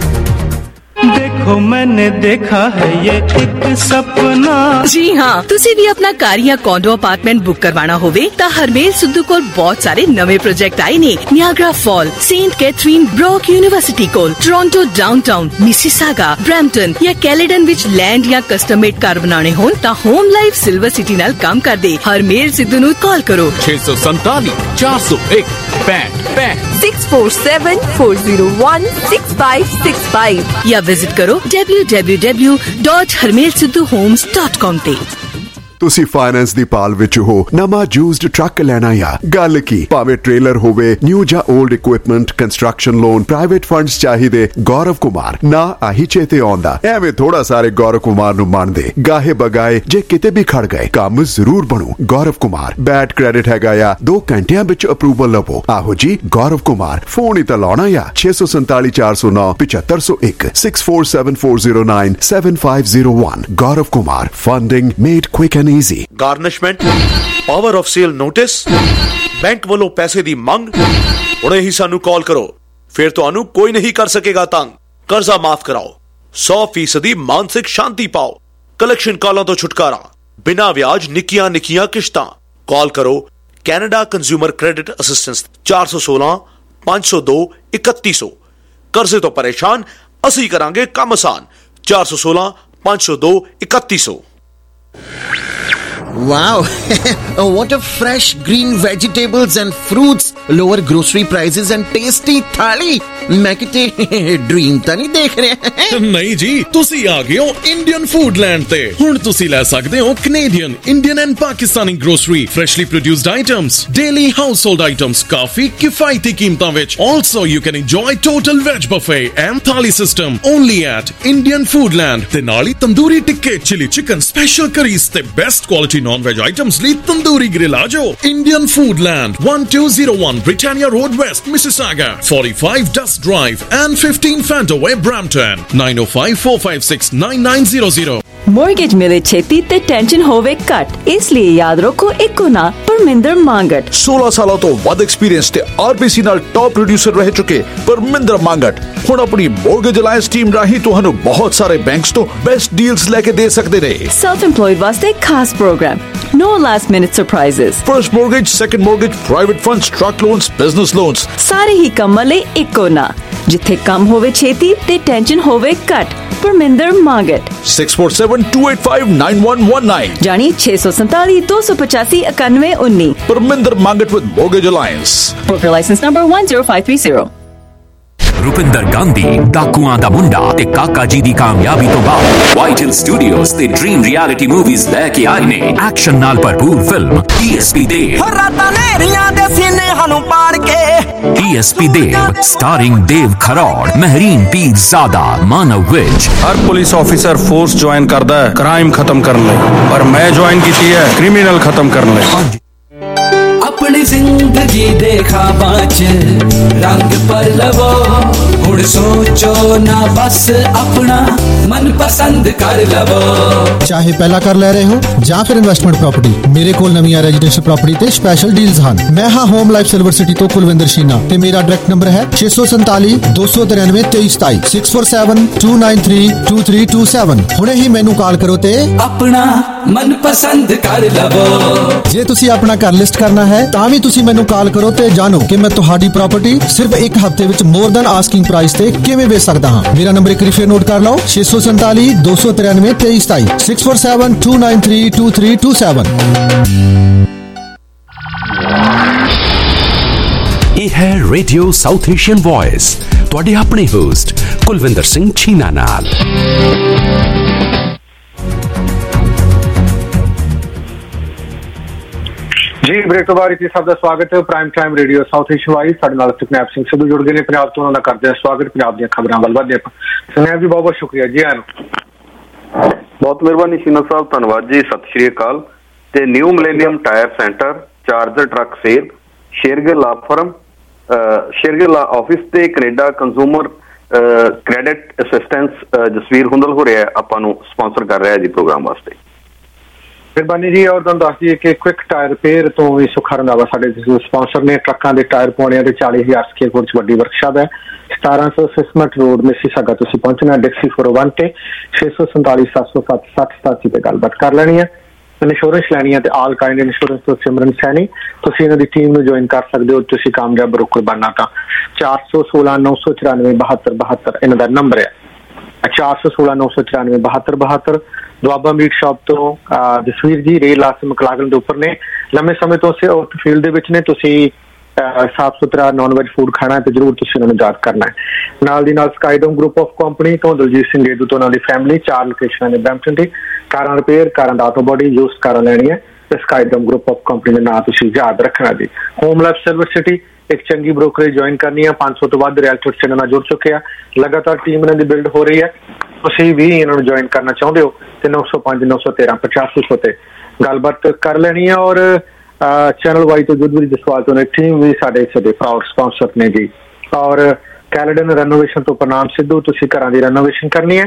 देखो मैंने देखा है ये एक सपना। जी हाँ, तुसी भी अपना कार या कॉन्डो अपार्टमेंट बुक करवाना होवे ता हरमेल सिद्धू कोल बहुत सारे नवे प्रोजेक्ट आए ने। Niagara Fall, Saint Catharine, Brock University कोल, टोरंटो डाउनटाउन, मिसिसागा, ब्रैम्पटन या कैलेडन विच लैंड या कस्टम मेड कार बनाने होन ता होम लाइफ सिल्वर सिटी नाल काम कर दे। हरमेल सिद्धू नू कॉल करो छे सौ संताली चार सौ एक पैंठ पैंठ six four seven four zero one six five six five या विजिट करो W W W dot Harmel Sidhu Homes dot com ते। ਤੁਸੀਂ ਫਾਈਨੈਂਸ ਦੀ ਪਾਲ ਵਿੱਚ ਹੋ, ਨਵਾਂ ਯੂਜ਼ਡ ਟਰੱਕ ਲੈਣਾ ਆ ਗੱਲ ਕੀ, ਭਾਵੇਂ ਟ੍ਰੇਲਰ ਹੋਵੇ, ਨਿਊ ਜਾਂ old equipment, construction loan, private funds ਚਾਹੀਦੇ, ਗੌਰਵ ਕੁਮਾਰ ਨਾ ਆਹੀ ਚੇਤੇ ਆਉਂਦਾ। ਐਵੇਂ ਥੋੜਾ ਸਾਰੇ ਗੌਰਵ ਕੁਮਾਰ ਨੂੰ ਮੰਨਦੇ, ਗਾਹੇ ਬਗਾਏ ਜੇ ਕਿਤੇ ਵੀ ਖੜ ਗਏ ਕੰਮ ਜ਼ਰੂਰ ਬਣੂ। ਗੌਰਵ ਕੁਮਾਰ ਬੈਡ ਕ੍ਰੈਡਿਟ ਹੈਗਾ ਆ, ਦੋ ਘੰਟਿਆਂ ਵਿੱਚ ਅਪਰੂਵਲ ਲਵੋ। ਆਹੋ ਜੀ ਗੌਰਵ ਕੁਮਾਰ, ਫੋਨ ਹੀ ਤਾਂ ਲਾਉਣਾ ਆ ਛੇ ਸੌ ਸੰਤਾਲੀ ਚਾਰ ਸੌ ਨੌ ਪਚੱਤਰ ਸੌ ਇੱਕ six four seven four zero nine seven five zero one. Gaurav Kumar, funding made quick and easy. Garnishment, power of sale notice, bank ਵੱਲੋਂ ਪੈਸੇ ਦੀ ਮੰਗ, ਹੁਣੇ ਹੀ ਸਾਨੂੰ ਕਾਲ ਕਰੋ, ਫਿਰ ਤੁਹਾਨੂੰ ਕੋਈ ਨਹੀਂ ਕਰ ਸਕੇਗਾ ਤੰਗ। ਕਰਜ਼ਾ ਮਾਫ ਕਰਾਓ, ਸੌ ਫੀਸਦੀ ਮਾਨਸਿਕ ਸ਼ਾਂਤੀ ਪਾਓ, ਕਲੈਕਸ਼ਨ ਕਾਲਾਂ ਤੋਂ ਛੁਟਕਾਰਾ, ਬਿਨਾਂ ਵਿਆਜ ਨਿੱਕੀਆਂ ਨਿੱਕੀਆਂ ਕਿਸ਼ਤਾਂ। ਕਾਲ ਕਰੋ ਕੈਨੇਡਾ ਕੰਜ਼ਿਊਮਰ ਕ੍ਰੈਡਿਟ ਅਸਿਸਟੈਂਸ ਚਾਰ ਸੌ ਸੋਲਾਂ ਪੰਜ ਸੌ ਦੋ ਇਕੱਤੀ ਸੌ। ਕਰਜ਼ੇ ਤੋਂ ਪਰੇਸ਼ਾਨ, ਅਸੀਂ ਕਰਾਂਗੇ ਕੰਮ ਆਸਾਨ। ਚਾਰ ਸੌ ਸੋਲਾਂ ਪੰਜ ਸੌ ਦੋ ਇਕੱਤੀ ਸੌ। Wow, what a fresh green vegetables and fruits, lower grocery prices and tasty thali. मैं किते ड्रीम ਤਾਂ ਨਹੀਂ ਦੇਖ ਰਿਹਾ। ਨਹੀਂ ਜੀ, ਤੁਸੀਂ ਆ ਗਏ ਹੋ ਇੰਡੀਅਨ ਫੂਡਲੈਂਡ ਤੇ। ਹੁਣ ਤੁਸੀਂ ਲੈ ਸਕਦੇ ਹੋ Canadian, Indian and Pakistani grocery, freshly produced items, daily household items, ਕਾਫੀ ਕਿਫਾਇਤੀ ਕੀਮਤਾਂ ਵਿੱਚ। Also you can enjoy total veg buffet and thali system only at Indian Foodland। ਤੇ ਨਾਲ ਹੀ ਤੰਦੂਰੀ ਟਿੱਕੇ, ਚਿਲੀ ਚਿਕਨ, ਸਪੈਸ਼ਲ ਕਰੀਜ਼ ਤੇ ਬੈਸਟ ਕੁਆਲਿਟੀ non-veg items ਲਈ ਤੰਦੂਰੀ ਗ੍ਰਿਲ ਆ ਜਾਓ। Indian Foodland, one two zero one Britannia Road West, Mississauga, forty-five Dust Drive and fifteen Fantaway, Brampton, nine oh five four five six nine nine zero zero। Mortgage ਮਿਲੇ ਛੇਤੀ ਤੇ tension ਹੋਵੇ ਘੱਟ, ਇਸ ਲਈ ਯਾਦ ਰੱਖੋ ਇੱਕੋ ਨਾ ਪਰਮਿੰਦਰ ਮੰਗਟ। ਸੋਲਾਂ ਸਾਲਾਂ ਤੋਂ ਵੱਧ ਐਕਸਪੀਰੀਅੰਸ ਤੇ ਆਰਬੀਸੀ ਨਾਲ ਟੌਪ ਪ੍ਰੋਡਿਊਸਰ ਰਹਿ ਚੁੱਕੇ ਪਰਮਿੰਦਰ ਮੰਗਟ ਹੁਣ ਆਪਣੀ ਮੋਰਗੇਜ ਅਲਾਈਅੰਸ ਟੀਮ ਰਾਹੀਂ ਤੁਹਾਨੂੰ ਬਹੁਤ ਸਾਰੇ ਬੈਂਕਸ ਤੋਂ ਬੈਸਟ ਡੀਲਸ ਲੈ ਕੇ ਦੇ ਸਕਦੇ ਨੇ। ਸੈਲਫ ਇੰਪਲੋਇਡ ਵਾਸਤੇ ਖਾਸ programme, no last minute surprises, first mortgage, second mortgage, private funds, truck loans, business loans, ਸਾਰੇ ਹੀ ਕੰਮਾਂ ਲਈ ਇੱਕੋ ਨਾ, ਜਿੱਥੇ ਕੰਮ ਹੋਵੇ ਛੇਤੀ ਤੇ ਟੈਨਸ਼ਨ ਹੋਵੇ ਘੱਟ। Parminder Mangat six four seven two eight five nine one one nine ਜਾਨੀ ਛੇ ਸੌ ਸੰਤਾਲੀ ਦੋ ਸੌ ਪਚਾਸੀ ਇਕਾਨਵੇਂ ਉੱਨੀ। Parminder Mangat with mortgage alliance, broker license number one zero five three zero। Rupinder Gandhi, ਡਾਕੂਆਂ ਦਾ ਮੁੰਡਾ ਤੇ ਕਾਕਾ ਜੀ ਦੀ ਕਾਮਯਾਬੀ ਤੋਂ ਬਾਅਦ ਵਾਈਟ ਹਿਲ ਸਟੂਡੀਓਜ਼ ਤੇ ਡ੍ਰੀਮ ਰਿਐਲਿਟੀ ਮੂਵੀਜ਼ ਲੈ ਕੇ ਆਏ ਨੇ ਐਕਸ਼ਨ ਨਾਲ ਭਰਪੂਰ film T S P Dev. ਰਾਤਾਂ ਨੇਰੀਆਂ ਦੇ ਸੀਨੇ ਸਾਨੂੰ ਪਾੜ ਕੇ। T S P Dev starring Dev Kharoud, Mehreen Pirzada, Manav Vij. ਹਰ ਪੁਲਿਸ ਆਫੀਸਰ ਫੋਰਸ ਜੁਆਇਨ ਕਰਦਾ ਹੈ ਕ੍ਰਾਈਮ ਖਤਮ ਕਰਨ ਲਈ, ਪਰ ਮੈਂ ਜੁਆਇਨ ਕੀਤੀ ਹੈ ਕ੍ਰਿਮੀਨਲ ਖਤਮ ਕਰਨ ਲਈ। अपनी जिंदगी दे ख्वाबां च रंग पर लवो, हुण सोचो ना बस अपना मन पसंद कर लवो। ਚਾਹੇ ਪਹਿਲਾਂ ਕਰ ਲੈ ਰਹੇ ਹੋ ਜਾਂ ਫਿਰ ਇਨਵੈਸਟਮੈਂਟ ਪ੍ਰਾਪਰਟੀ, ਮੇਰੇ ਕੋਲ ਨਵੀਆਂ ਰੈਜ਼ੀਡੈਂਸ਼ੀਅਲ ਪ੍ਰਾਪਰਟੀ ਤੇ ਸਪੈਸ਼ਲ ਡੀਲਸ ਹਨ। ਮੈਂ ਹਾਂ ਹੋਮ ਲਾਈਫ ਸਿਲਵਰ ਸਿਟੀ ਤੋਂ ਕੁਲਵਿੰਦਰ ਸ਼ੀਨਾ ਤੇ ਮੇਰਾ ਡਾਇਰੈਕਟ ਨੰਬਰ ਹੈ ਛੇ ਸੌ ਸੰਤਾਲੀ ਦੋ ਸੌ ਤਰਾਨਵੇਂ ਤੇਈ ਸਤਾਈ six four seven two nine three two three two seven. ਹੁਣੇ ਹੀ ਮੈਨੂੰ ਕਾਲ ਕਰੋ ਤੇ ਆਪਣਾ ਮਨ ਪਸੰਦ ਕਰ ਲਵੋ। ਜੇ ਤੁਸੀਂ ਆਪਣਾ ਘਰ ਲਿਸਟ ਕਰਨਾ ਹੈ ਤਾਂ ਵੀ ਤੁਸੀਂ ਮੈਨੂੰ ਕਾਲ ਕਰੋ ਤੇ ਜਾਣੋ ਕਿ ਮੈਂ ਤੁਹਾਡੀ ਪ੍ਰਾਪਰਟੀ ਸਿਰਫ ਇੱਕ ਹਫ਼ਤੇ ਵਿੱਚ ਮੋਰ ਦੈਨ ਆਸਕਿੰਗ ਪ੍ਰਾਈਸ ਤੇ ਕਿਵੇਂ ਵੇਚ ਸਕਦਾ ਹਾਂ। ਮੇਰਾ ਨੰਬਰ ਇੱਕ ਵਾਰੀ ਫਿਰ ਨੋਟ ਕਰ ਲਓ ਛੇ ਸੌ ਸੰਤਾਲੀ ਦੋ ਸੌ ਤਰਾਨਵੇਂ ਤੇਈ ਸਤਾਈ six four seven two nine three two three two seven. ਇਹ ਹੈ ਰੇਡੀਓ ਸਾਊਥ ਏਸ਼ੀਅਨ ਵੌਇਸ ਤੁਹਾਡੇ ਆਪਣੇ ਹੋਸਟ ਕੁਲਵਿੰਦਰ ਸਿੰਘ ਛੀਨਾ ਨਾਲ। ਜੀ ਬ੍ਰੇਕ ਤੋਂ ਬਾਅਦ ਜੀ ਸਭ ਦਾ ਸਵਾਗਤ ਹੈ prime time radio south Asian voice. ਸਾਡੇ ਨਾਲ ਸੁਖਨੈਬ ਸਿੰਘ ਸਿੱਧੂ ਜੁੜ ਗਏ ਨੇ ਪੰਜਾਬ ਤੋਂ, ਉਹਨਾਂ ਦਾ ਕਰਦੇ ਹਾਂ ਸਵਾਗਤ। ਪੰਜਾਬ ਦੀਆਂ ਖਬਰਾਂ ਵੱਲ ਵਧਦੇ ਆਪਾਂ। ਸੁਖਨੈਬ ਜੀ ਬਹੁਤ ਬਹੁਤ ਸ਼ੁਕਰੀਆ ਜੀ। ਆਨ ਬਹੁਤ ਮਿਹਰਬਾਨੀ ਸ਼ੀਨਾ ਸਾਹਿਬ, ਧੰਨਵਾਦ ਜੀ, ਸਤਿ ਸ਼੍ਰੀ ਅਕਾਲ। ਤੇ new millennium tyre centre, charger truck sale, Shergill law firm, Shergill law office ਤੇ Canada consumer credit assistance Jasvir Hundal ਹੋ ਰਿਹਾ ਆਪਾਂ ਨੂੰ ਸਪਾਂਸਰ ਕਰ ਰਿਹਾ ਜੀ ਪ੍ਰੋਗਰਾਮ ਵਾਸਤੇ। ਮਿਹਰਬਾਨੀ ਜੀ। ਔਰ ਤੁਹਾਨੂੰ ਦੱਸ ਦਈਏ ਕਿ ਕੁਇਕ ਟਾਇਰ ਰਿਪੇਅਰ ਤੋਂ ਵੀ ਸੁੱਖਾ ਰੰਧਾਵਾ ਸਾਡੇ ਸਪਾਂਸਰ ਨੇ। ਟਰੱਕਾਂ ਦੇ ਟਾਇਰ ਪਾਉਣੇ ਤੇ ਚਾਲੀ ਹਜ਼ਾਰ ਸਕੁਅਰ ਫੁੱਟ ਚ ਵੱਡੀ ਵਰਕਸ਼ਾਪ ਹੈ। ਸਤਾਰਾਂ ਸੌ ਸਿਸਮਟ ਰੋਡ ਮਿਸੀਸਾਗਾ ਤੁਸੀਂ ਪਹੁੰਚਣਾ। ਡਿਕਸੀ ਫੋਰ ਵਨ ਤੇ ਛੇ ਸੌ ਸੰਤਾਲੀ ਸੱਤ ਸੌ ਸੱਤ ਸੱਠ ਸਤਾਸੀ ਤੇ ਗੱਲਬਾਤ ਕਰ ਲੈਣੀ ਹੈ। ਇੰਸ਼ੋਰੈਂਸ ਲੈਣੀ ਹੈ ਤੇ ਆਲ ਕਾਇੰਡ ਇੰਸ਼ੋਰੈਂਸ ਤੋਂ ਸਿਮਰਨ ਸੈਣੀ ਤੁਸੀਂ ਇਹਨਾਂ ਦੀ ਟੀਮ ਨੂੰ ਜੁਆਇਨ ਕਰ ਸਕਦੇ ਹੋ। ਤੁਸੀਂ ਕਾਮਯਾਬ ਬਰੋਕਰ ਬਣਨਾ ਤਾਂ ਚਾਰ ਸੌ ਸੋਲਾਂ ਨੌ ਸੌ ਚੁਰਾਨਵੇਂ ਬਹੱਤਰ ਬਹੱਤਰ ਇਹਨਾਂ ਦਾ ਨੰਬਰ ਹੈ। ਚਾਰ ਸੌ ਸੋਲਾਂ ਨੌ ਸੌ ਚੁਰਾਨਵੇਂ ਬਹੱਤਰ ਬਹੱਤਰ। ਦੁਆਬਾ ਮੀਟ ਸ਼ਾਪ ਤੋਂ ਜਸਵੀਰ ਜੀ ਰੇਲ ਲਾਸ ਮਕਲਾਗਨ ਦੇ ਉੱਪਰ ਨੇ। ਲੰਮੇ ਸਮੇਂ ਤੋਂ ਫੀਲਡ ਦੇ ਵਿੱਚ ਨੇ। ਤੁਸੀਂ ਸਾਫ ਸੁਥਰਾ ਨੌਨ ਵੈਜ ਫੂਡ ਖਾਣਾ ਤੇ ਜ਼ਰੂਰ ਤੁਸੀਂ ਉਹਨਾਂ ਨੂੰ ਯਾਦ ਕਰਨਾ ਹੈ। ਨਾਲ ਦੀ ਨਾਲ ਸਕਾਈਡੋਮ ਗਰੁੱਪ ਆਫ ਕੰਪਨੀ ਤੋਂ ਦਲਜੀਤ ਸਿੰਘ ਗੇਦੂ ਤੋਂ ਉਹਨਾਂ ਦੀ ਫੈਮਿਲੀ, ਚਾਰ ਲੋਕੇਸ਼ਨਾਂ ਨੇ ਬਰੈਂਪਟਨ ਦੀ। ਕਾਰਾਂ ਰਿਪੇਅਰ, ਕਾਰਾਂ ਦਾ ਆਟੋ ਬੋਡੀ, ਯੂਜ਼ਡ ਕਾਰਾਂ ਲੈਣੀਆਂ ਤੇ ਸਕਾਈਡੋਮ ਗਰੁੱਪ ਆਫ ਕੰਪਨੀ ਦੇ ਨਾਂ ਤੁਸੀਂ ਯਾਦ ਰੱਖਣਾ ਜੀ। ਹੋਮ ਲਾਈਫ ਸਿਲਵਰ ਸਿਟੀ ਇੱਕ ਚੰਗੀ ਬ੍ਰੋਕਰੇਜ ਜੁਆਇਨ ਕਰਨੀ ਆ। ਪੰਜ ਸੌ ਤੋਂ ਵੱਧ ਰੀਅਲਟਰਸ ਇਹਨਾਂ ਨਾਲ ਜੁੜ ਚੁੱਕੇ ਆ। ਲਗਾਤਾਰ ਟੀਮ ਇਹਨਾਂ ਦੀ ਬਿਲਡ ਹੋ ਰਹੀ ਹੈ। ਤੁਸੀਂ ਵੀ ਇਹਨਾਂ ਨੂੰ ਜੁਆਇਨ ਕਰਨਾ ਚਾਹੁੰਦੇ ਹੋ ਤੇ ਨੌ ਸੌ ਪੰਜ ਨੌ ਸੌ ਤੇਰਾਂ ਪਚਾਸੀ ਸੌ ਤੇ ਗੱਲਬਾਤ ਕਰ ਲੈਣੀ ਹੈ। ਔਰ ਚੈਨਲ ਵਾਈ ਤੋਂ ਜੁਦਵਰੀ ਜਸਵਾਲ ਤੋਂ ਟੀਮ ਵੀ ਸਾਡੇ ਇਸੇ ਦੇ ਪ੍ਰਾਊਡ ਸਪਾਂਸਰ ਨੇ ਜੀ। ਔਰ ਕੈਲੇਡਨ ਰੈਨੋਵੇਸ਼ਨ ਤੋਂ ਪ੍ਰਨਾਮ ਸਿੱਧੂ ਤੁਸੀਂ ਘਰਾਂ ਦੀ ਰੈਨੋਵੇਸ਼ਨ ਕਰਨੀ ਹੈ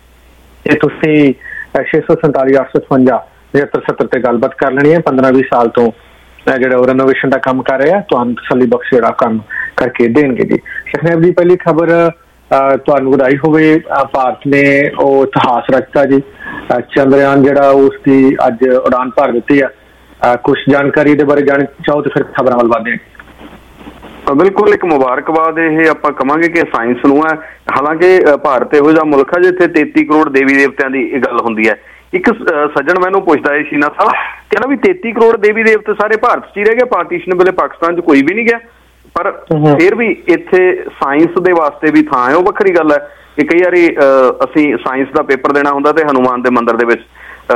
ਤੇ ਤੁਸੀਂ ਛੇ ਸੌ ਸੰਤਾਲੀ ਅੱਠ ਸੌ ਛਵੰਜਾ ਪਝੱਤਰ ਸੱਤਰ ਤੇ ਗੱਲਬਾਤ ਕਰ ਲੈਣੀ ਹੈ। ਪੰਦਰਾਂ ਵੀਹ ਸਾਲ ਤੋਂ ਜਿਹੜਾ ਉਹ ਰੈਨੋਵੇਸ਼ਨ ਦਾ ਕੰਮ ਕਰ ਰਿਹਾ ਤੁਹਾਨੂੰ ਤਸੱਲੀ ਬਖਸ਼ ਜਿਹੜਾ ਕੰਮ ਕਰਕੇ ਦੇਣਗੇ ਜੀ। ਸੁਖਨੈਬ ਜੀ ਪਹਿਲੀ ਖਬਰ ਤੁਹਾਨੂੰ ਵਧਾਈ ਹੋਵੇ। ਭਾਰਤ ਨੇ ਉਹ ਇਤਿਹਾਸ ਰਚਤਾ ਜੀ। ਚੰਦਰਯਾਨ ਜਿਹੜਾ ਉਸ ਦੀ ਅੱਜ ਉਡਾਨ ਭਰ ਦਿੱਤੀ ਆ। ਕੁਛ ਜਾਣਕਾਰੀ ਦੇ ਬਾਰੇ ਜਾਣ ਚਾਹੋ ਤੇ ਫਿਰ ਖਬਰਾਂ ਵੱਲ ਵਧਦੇ ਹਾਂ। ਬਿਲਕੁਲ ਇੱਕ ਮੁਬਾਰਕਬਾਦ ਇਹ ਆਪਾਂ ਕਵਾਂਗੇ ਕਿ ਸਾਇੰਸ ਨੂੰ ਹੈ। ਹਾਲਾਂਕਿ ਭਾਰਤ ਇਹੋ ਜਿਹਾ ਮੁਲਕ ਹੈ ਜਿੱਥੇ ਤੇਤੀ ਕਰੋੜ ਦੇਵੀ ਦੇਵਤਿਆਂ ਦੀ ਇਹ ਗੱਲ ਹੁੰਦੀ ਹੈ। ਇੱਕ ਸੱਜਣ ਮੈਨੂੰ ਪੁੱਛਦਾ ਹੈ ਸ਼ੀਨਾ ਸਾਹਿਬ, ਕਹਿੰਦਾ ਵੀ ਤੇਤੀ ਕਰੋੜ ਦੇਵੀ ਦੇਵਤੇ ਸਾਰੇ ਭਾਰਤ ਚ ਹੀ ਰਹਿ ਗਏ, ਪਾਰਟੀਸ਼ਨ ਵੇਲੇ ਪਾਕਿਸਤਾਨ ਚ ਕੋਈ ਵੀ ਨਹੀਂ ਗਿਆ। ਪਰ ਫਿਰ ਵੀ ਇੱਥੇ ਸਾਇੰਸ ਦੇ ਵਾਸਤੇ ਵੀ ਥਾਂ ਹੈ। ਉਹ ਵੱਖਰੀ ਗੱਲ ਹੈ ਕਿ ਕਈ ਵਾਰੀ ਅਸੀਂ ਸਾਇੰਸ ਦਾ ਪੇਪਰ ਦੇਣਾ ਹੁੰਦਾ ਤੇ ਹਨੂੰਮਾਨ ਦੇ ਮੰਦਿਰ ਦੇ ਵਿੱਚ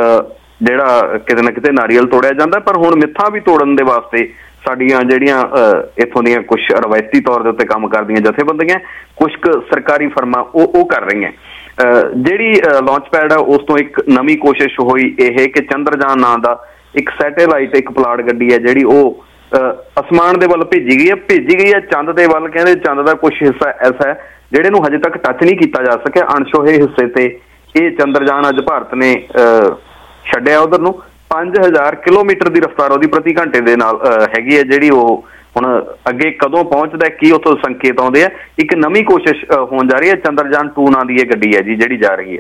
ਜਿਹੜਾ ਕਿਤੇ ਨਾ ਕਿਤੇ ਨਾਰੀਅਲ ਤੋੜਿਆ ਜਾਂਦਾ। ਪਰ ਹੁਣ ਮਿੱਥਾਂ ਵੀ ਤੋੜਨ ਦੇ ਵਾਸਤੇ ਸਾਡੀਆਂ ਜਿਹੜੀਆਂ ਇੱਥੋਂ ਦੀਆਂ ਕੁਛ ਰਵਾਇਤੀ ਤੌਰ ਦੇ ਉੱਤੇ ਕੰਮ ਕਰਦੀਆਂ ਜਥੇਬੰਦੀਆਂ, ਕੁਛ ਕੁ ਸਰਕਾਰੀ ਫਰਮਾਂ ਉਹ ਉਹ ਕਰ ਰਹੀਆਂ। ਜਿਹੜੀ ਲਾਂਚ ਪੈਡ ਆ ਉਸ ਤੋਂ ਇੱਕ ਨਵੀਂ ਕੋਸ਼ਿਸ਼ ਹੋਈ ਇਹ ਕਿ ਚੰਦਰਯਾਨ ਨਾਂ ਦਾ ਇੱਕ ਸੈਟੇਲਾਈਟ, ਇੱਕ ਪੁਲਾੜ ਗੱਡੀ ਹੈ ਜਿਹੜੀ ਉਹ ਅਸਮਾਨ ਦੇ ਵੱਲ ਭੇਜੀ ਗਈ ਹੈ ਭੇਜੀ ਗਈ ਹੈ ਚੰਦ ਦੇ ਵੱਲ। ਕਹਿੰਦੇ ਚੰਦ ਦਾ ਕੁਛ ਹਿੱਸਾ ਐਸਾ ਹੈ ਜਿਹੜੇ ਨੂੰ ਹਜੇ ਤੱਕ ਟੱਚ ਨਹੀਂ ਕੀਤਾ ਜਾ ਸਕਿਆ। ਅਣਛੋਹੇ ਹਿੱਸੇ ਤੇ ਇਹ ਚੰਦਰਯਾਨ ਅੱਜ ਭਾਰਤ ਨੇ ਛੱਡਿਆ ਉਧਰ ਨੂੰ। ਪੰਜ ਹਜ਼ਾਰ ਕਿਲੋਮੀਟਰ ਦੀ ਰਫ਼ਤਾਰ ਉਹਦੀ ਪ੍ਰਤੀ ਘੰਟੇ ਦੇ ਨਾਲ ਹੈਗੀ ਹੈ ਜਿਹੜੀ ਉਹ ਹੁਣ ਅੱਗੇ ਕਦੋਂ ਪਹੁੰਚਦਾ ਕੀ ਉੱਥੋਂ ਸੰਕੇਤ ਆਉਂਦੇ ਆ। ਇੱਕ ਨਵੀਂ ਕੋਸ਼ਿਸ਼ ਹੋਣ ਜਾ ਰਹੀ ਹੈ। ਚੰਦਰਯਾਨ ਟੂ ਨਾਂ ਦੀ ਇਹ ਗੱਡੀ ਹੈ ਜੀ ਜਿਹੜੀ ਜਾ ਰਹੀ ਹੈ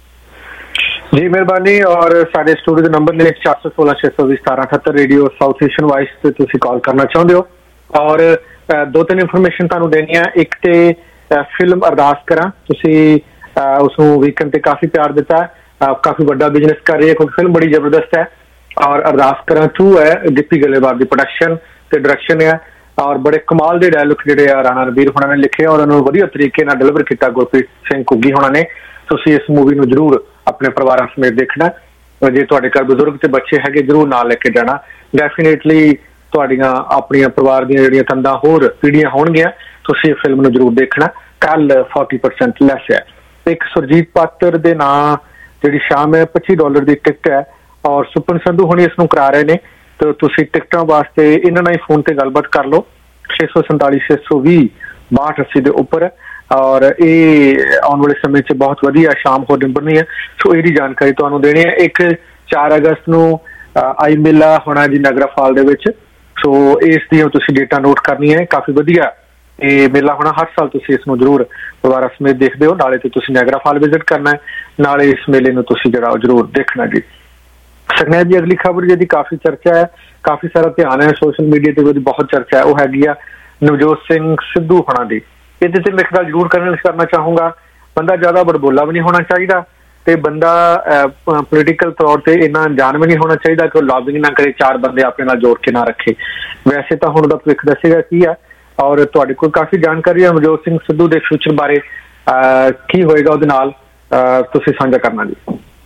ਜੀ। ਮਿਹਰਬਾਨੀ। ਔਰ ਸਾਡੇ ਸਟੂਡੀਓ ਦੇ ਨੰਬਰ ਨੇ ਚਾਰ ਸੌ ਸੋਲਾਂ ਛੇ ਸੌ ਵੀਹ ਸਤਾਰਾਂ ਅਠੱਤਰ ਰੇਡੀਓ ਸਾਊਥ ਏਸ਼ੀਅਨ ਵਾਇਸ ਤੇ ਤੁਸੀਂ ਕਾਲ ਕਰਨਾ ਚਾਹੁੰਦੇ ਹੋ। ਔਰ ਦੋ ਤਿੰਨ ਇਨਫੋਰਮੇਸ਼ਨ ਤੁਹਾਨੂੰ ਦੇਣੀਆਂ। ਇੱਕ ਤੇ ਫਿਲਮ ਅਰਦਾਸ ਕਰਾਂ, ਤੁਸੀਂ ਉਸਨੂੰ ਵੀਕਐਂਡ ਤੇ ਕਾਫੀ ਪਿਆਰ ਦਿੱਤਾ, ਕਾਫੀ ਵੱਡਾ ਬਿਜ਼ਨਸ ਕਰ ਰਹੀ ਹੈ ਕਿਉਂਕਿ ਫਿਲਮ ਬੜੀ ਜ਼ਬਰਦਸਤ ਹੈ। ਔਰ ਅਰਦਾਸ ਕਰਾਂ ਟੂ ਹੈ, ਗਿੱਪੀ ਗਰੇਵਾਲ ਦੀ ਪ੍ਰੋਡਕਸ਼ਨ ਤੇ ਡਾਇਰੈਕਸ਼ਨ ਹੈ। ਔਰ ਬੜੇ ਕਮਾਲ ਦੇ ਡਾਇਲੋਗ ਜਿਹੜੇ ਆ ਰਾਣਾ ਰਣਬੀਰ ਹੋਣਾ ਨੇ ਲਿਖੇ ਔਰ ਉਹਨਾਂ ਨੂੰ ਵਧੀਆ ਤਰੀਕੇ ਨਾਲ ਡਿਲੀਵਰ ਕੀਤਾ ਗੁਰਪ੍ਰੀਤ ਸਿੰਘ ਘੁੱਗੀ ਹੋਣਾ ਨੇ। ਤੁਸੀਂ ਇਸ ਮੂਵੀ ਨੂੰ ਜ਼ਰੂਰ ਆਪਣੇ ਪਰਿਵਾਰਾਂ ਸਮੇਤ ਦੇਖਣਾ। ਜੇ ਤੁਹਾਡੇ ਘਰ ਬਜ਼ੁਰਗ ਤੇ ਬੱਚੇ ਹੈਗੇ ਜ਼ਰੂਰ ਨਾਲ ਲੈ ਕੇ ਜਾਣਾ। ਡੈਫੀਨੇਟਲੀ ਤੁਹਾਡੀਆਂ ਆਪਣੀਆਂ ਪਰਿਵਾਰ ਦੀਆਂ ਜਿਹੜੀਆਂ ਕੰਧਾਂ ਹੋਰ ਪੀੜ੍ਹੀਆਂ ਹੋਣਗੀਆਂ। ਤੁਸੀਂ ਇਹ ਫਿਲਮ ਨੂੰ ਜ਼ਰੂਰ ਦੇਖਣਾ। ਕੱਲ ਫੋਰਟੀ ਪਰਸੈਂਟ ਲੈਸ ਹੈ। ਇੱਕ ਸੁਰਜੀਤ ਪਾਤਰ ਦੇ ਨਾਂ ਜਿਹੜੀ ਸ਼ਾਮ ਹੈ ਪੱਚੀ ਡਾਲਰ ਦੀ ਟਿਕਟ ਹੈ ਔਰ ਸੁਪਨ ਸੰਧੂ ਹੁਣੀ ਇਸ ਨੂੰ ਕਰਾ ਰਹੇ ਨੇ। ਤੇ ਤੁਸੀਂ ਟਿਕਟਾਂ ਵਾਸਤੇ ਇਹਨਾਂ ਨਾਲ ਹੀ ਫੋਨ ਤੇ ਗੱਲਬਾਤ ਕਰ ਲਓ। ਛੇ ਸੌ ਸੰਤਾਲੀ ਛੇ ਸੌ ਵੀਹ ਬਾਹਠ ਅੱਸੀ ਦੇ ਉੱਪਰ। ਔਰ ਇਹ ਆਉਣ ਵਾਲੇ ਸਮੇਂ 'ਚ ਬਹੁਤ ਵਧੀਆ ਸ਼ਾਮ ਹੋ ਨਿਬੜਨੀ ਹੈ। ਸੋ ਇਹਦੀ ਜਾਣਕਾਰੀ ਤੁਹਾਨੂੰ ਦੇਣੀ ਹੈ। ਇੱਕ ਚਾਰ ਅਗਸਤ ਨੂੰ ਆਈ ਮੇਲਾ ਹੋਣਾ ਜੀ ਨਾਇਗਰਾ ਫਾਲ ਦੇ ਵਿੱਚ। ਸੋ ਇਸ ਦੀਆਂ ਤੁਸੀਂ ਡੇਟਾ ਨੋਟ ਕਰਨੀ ਹੈ। ਕਾਫੀ ਵਧੀਆ ਇਹ ਮੇਲਾ ਹੋਣਾ। ਹਰ ਸਾਲ ਤੁਸੀਂ ਇਸ ਨੂੰ ਜ਼ਰੂਰ ਪਰਿਵਾਰਾਂ ਸਮੇਤ ਦੇਖਦੇ ਹੋ। ਨਾਲੇ ਤੇ ਤੁਸੀਂ ਨਾਇਗਰਾ ਫਾਲ ਵਿਜ਼ਿਟ ਕਰਨਾ ਹੈ, ਨਾਲੇ ਇਸ ਮੇਲੇ ਨੂੰ ਤੁਸੀਂ ਜਿਹੜਾ ਉਹ ਜ਼ਰੂਰ ਦੇਖਣਾ ਜੀ। ਸੁਖਨੈਬ ਜੀ ਅਗਲੀ ਖਬਰ ਜਿਹਦੀ ਕਾਫੀ ਚਰਚਾ ਹੈ, ਕਾਫੀ ਸਾਰਾ ਧਿਆਨ ਹੈ ਸੋਸ਼ਲ ਮੀਡੀਆ ਤੇ, ਉਹਦੀ ਬਹੁਤ ਚਰਚਾ ਹੈ, ਉਹ ਹੈਗੀ ਆ ਨਵਜੋਤ ਸਿੰਘ ਸਿੱਧੂ ਹੋਣਾ ਦੀ। ਇਹਦੇ ਤੇ ਮੈਂ ਇੱਕ ਗੱਲ ਜ਼ਰੂਰ ਕਰਨ ਕਰਨਾ ਚਾਹੂੰਗਾ, ਬੰਦਾ ਜ਼ਿਆਦਾ ਬੜਬੋਲਾ ਵੀ ਨਹੀਂ ਹੋਣਾ ਚਾਹੀਦਾ ਤੇ ਬੰਦਾ ਪੋਲੀਟੀਕਲ ਤੌਰ ਤੇ ਇੰਨਾ ਅਣਜਾਣ ਵੀ ਨਹੀਂ ਹੋਣਾ ਚਾਹੀਦਾ ਕਿ ਉਹ ਲੌਬਿੰਗ ਨਾ ਕਰੇ, ਚਾਰ ਬੰਦੇ ਆਪਣੇ ਨਾਲ ਜੋੜ ਕੇ ਨਾ ਰੱਖੇ। ਵੈਸੇ ਤਾਂ ਹੁਣ ਉਹਦਾ ਭਵਿੱਖ ਦੱਸੇਗਾ ਕੀ ਆ ਔਰ ਤੁਹਾਡੇ ਕੋਲ ਕਾਫੀ ਜਾਣਕਾਰੀ ਹੈ ਨਵਜੋਤ ਸਿੰਘ ਸਿੱਧੂ ਦੇ ਫਿਊਚਰ ਬਾਰੇ। ਕੀ ਹੋਏਗਾ ਉਹਦੇ ਨਾਲ ਤੁਸੀਂ ਸਾਂਝਾ ਕਰਨਾ ਜੀ।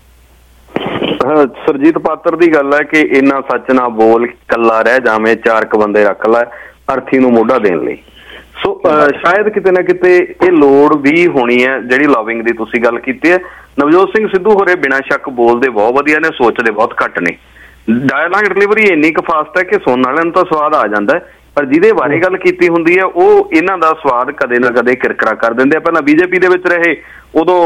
ਸਰਜੀਤ ਪਾਤਰ ਦੀ ਗੱਲ ਹੈ ਕਿ ਇੰਨਾ ਸੱਚ ਨਾ ਬੋਲ, ਕੱਲਾ ਰਹਿ ਜਾਵੇਂ, ਚਾਰ ਕ ਬੰਦੇ ਰੱਖ ਲੈ ਅਰਥੀ ਨੂੰ ਮੋਢਾ ਦੇਣ ਲਈ। ਸੋ ਸ਼ਾਇਦ ਕਿਤੇ ਨਾ ਕਿਤੇ ਇਹ ਲੋੜ ਵੀ ਹੋਣੀ ਹੈ ਜਿਹੜੀ ਲਵਿੰਗ ਦੀ ਤੁਸੀਂ ਗੱਲ ਕੀਤੀ ਹੈ। ਨਵਜੋਤ ਸਿੰਘ ਸਿੱਧੂ ਹੋਰੇ ਬਿਨਾਂ ਸ਼ੱਕ ਬੋਲਦੇ ਬਹੁਤ ਵਧੀਆ ਨੇ, ਸੋਚਦੇ ਬਹੁਤ ਘੱਟ ਨੇ। ਡਾਇਲਾਗ ਡਿਲੀਵਰੀ ਇੰਨੀ ਕੁ ਫਾਸਟ ਹੈ ਕਿ ਸੁਣਨ ਵਾਲਿਆਂ ਨੂੰ ਤਾਂ ਸਵਾਦ ਆ ਜਾਂਦਾ, ਪਰ ਜਿਹਦੇ ਬਾਰੇ ਗੱਲ ਕੀਤੀ ਹੁੰਦੀ ਹੈ ਉਹ ਇਹਨਾਂ ਦਾ ਸਵਾਦ ਕਦੇ ਨਾ ਕਦੇ ਕਿਰਕਰਾ ਕਰ ਦਿੰਦੇ ਆ। ਪਹਿਲਾਂ ਬੀਜੇਪੀ ਦੇ ਵਿੱਚ ਰਹੇ, ਉਦੋਂ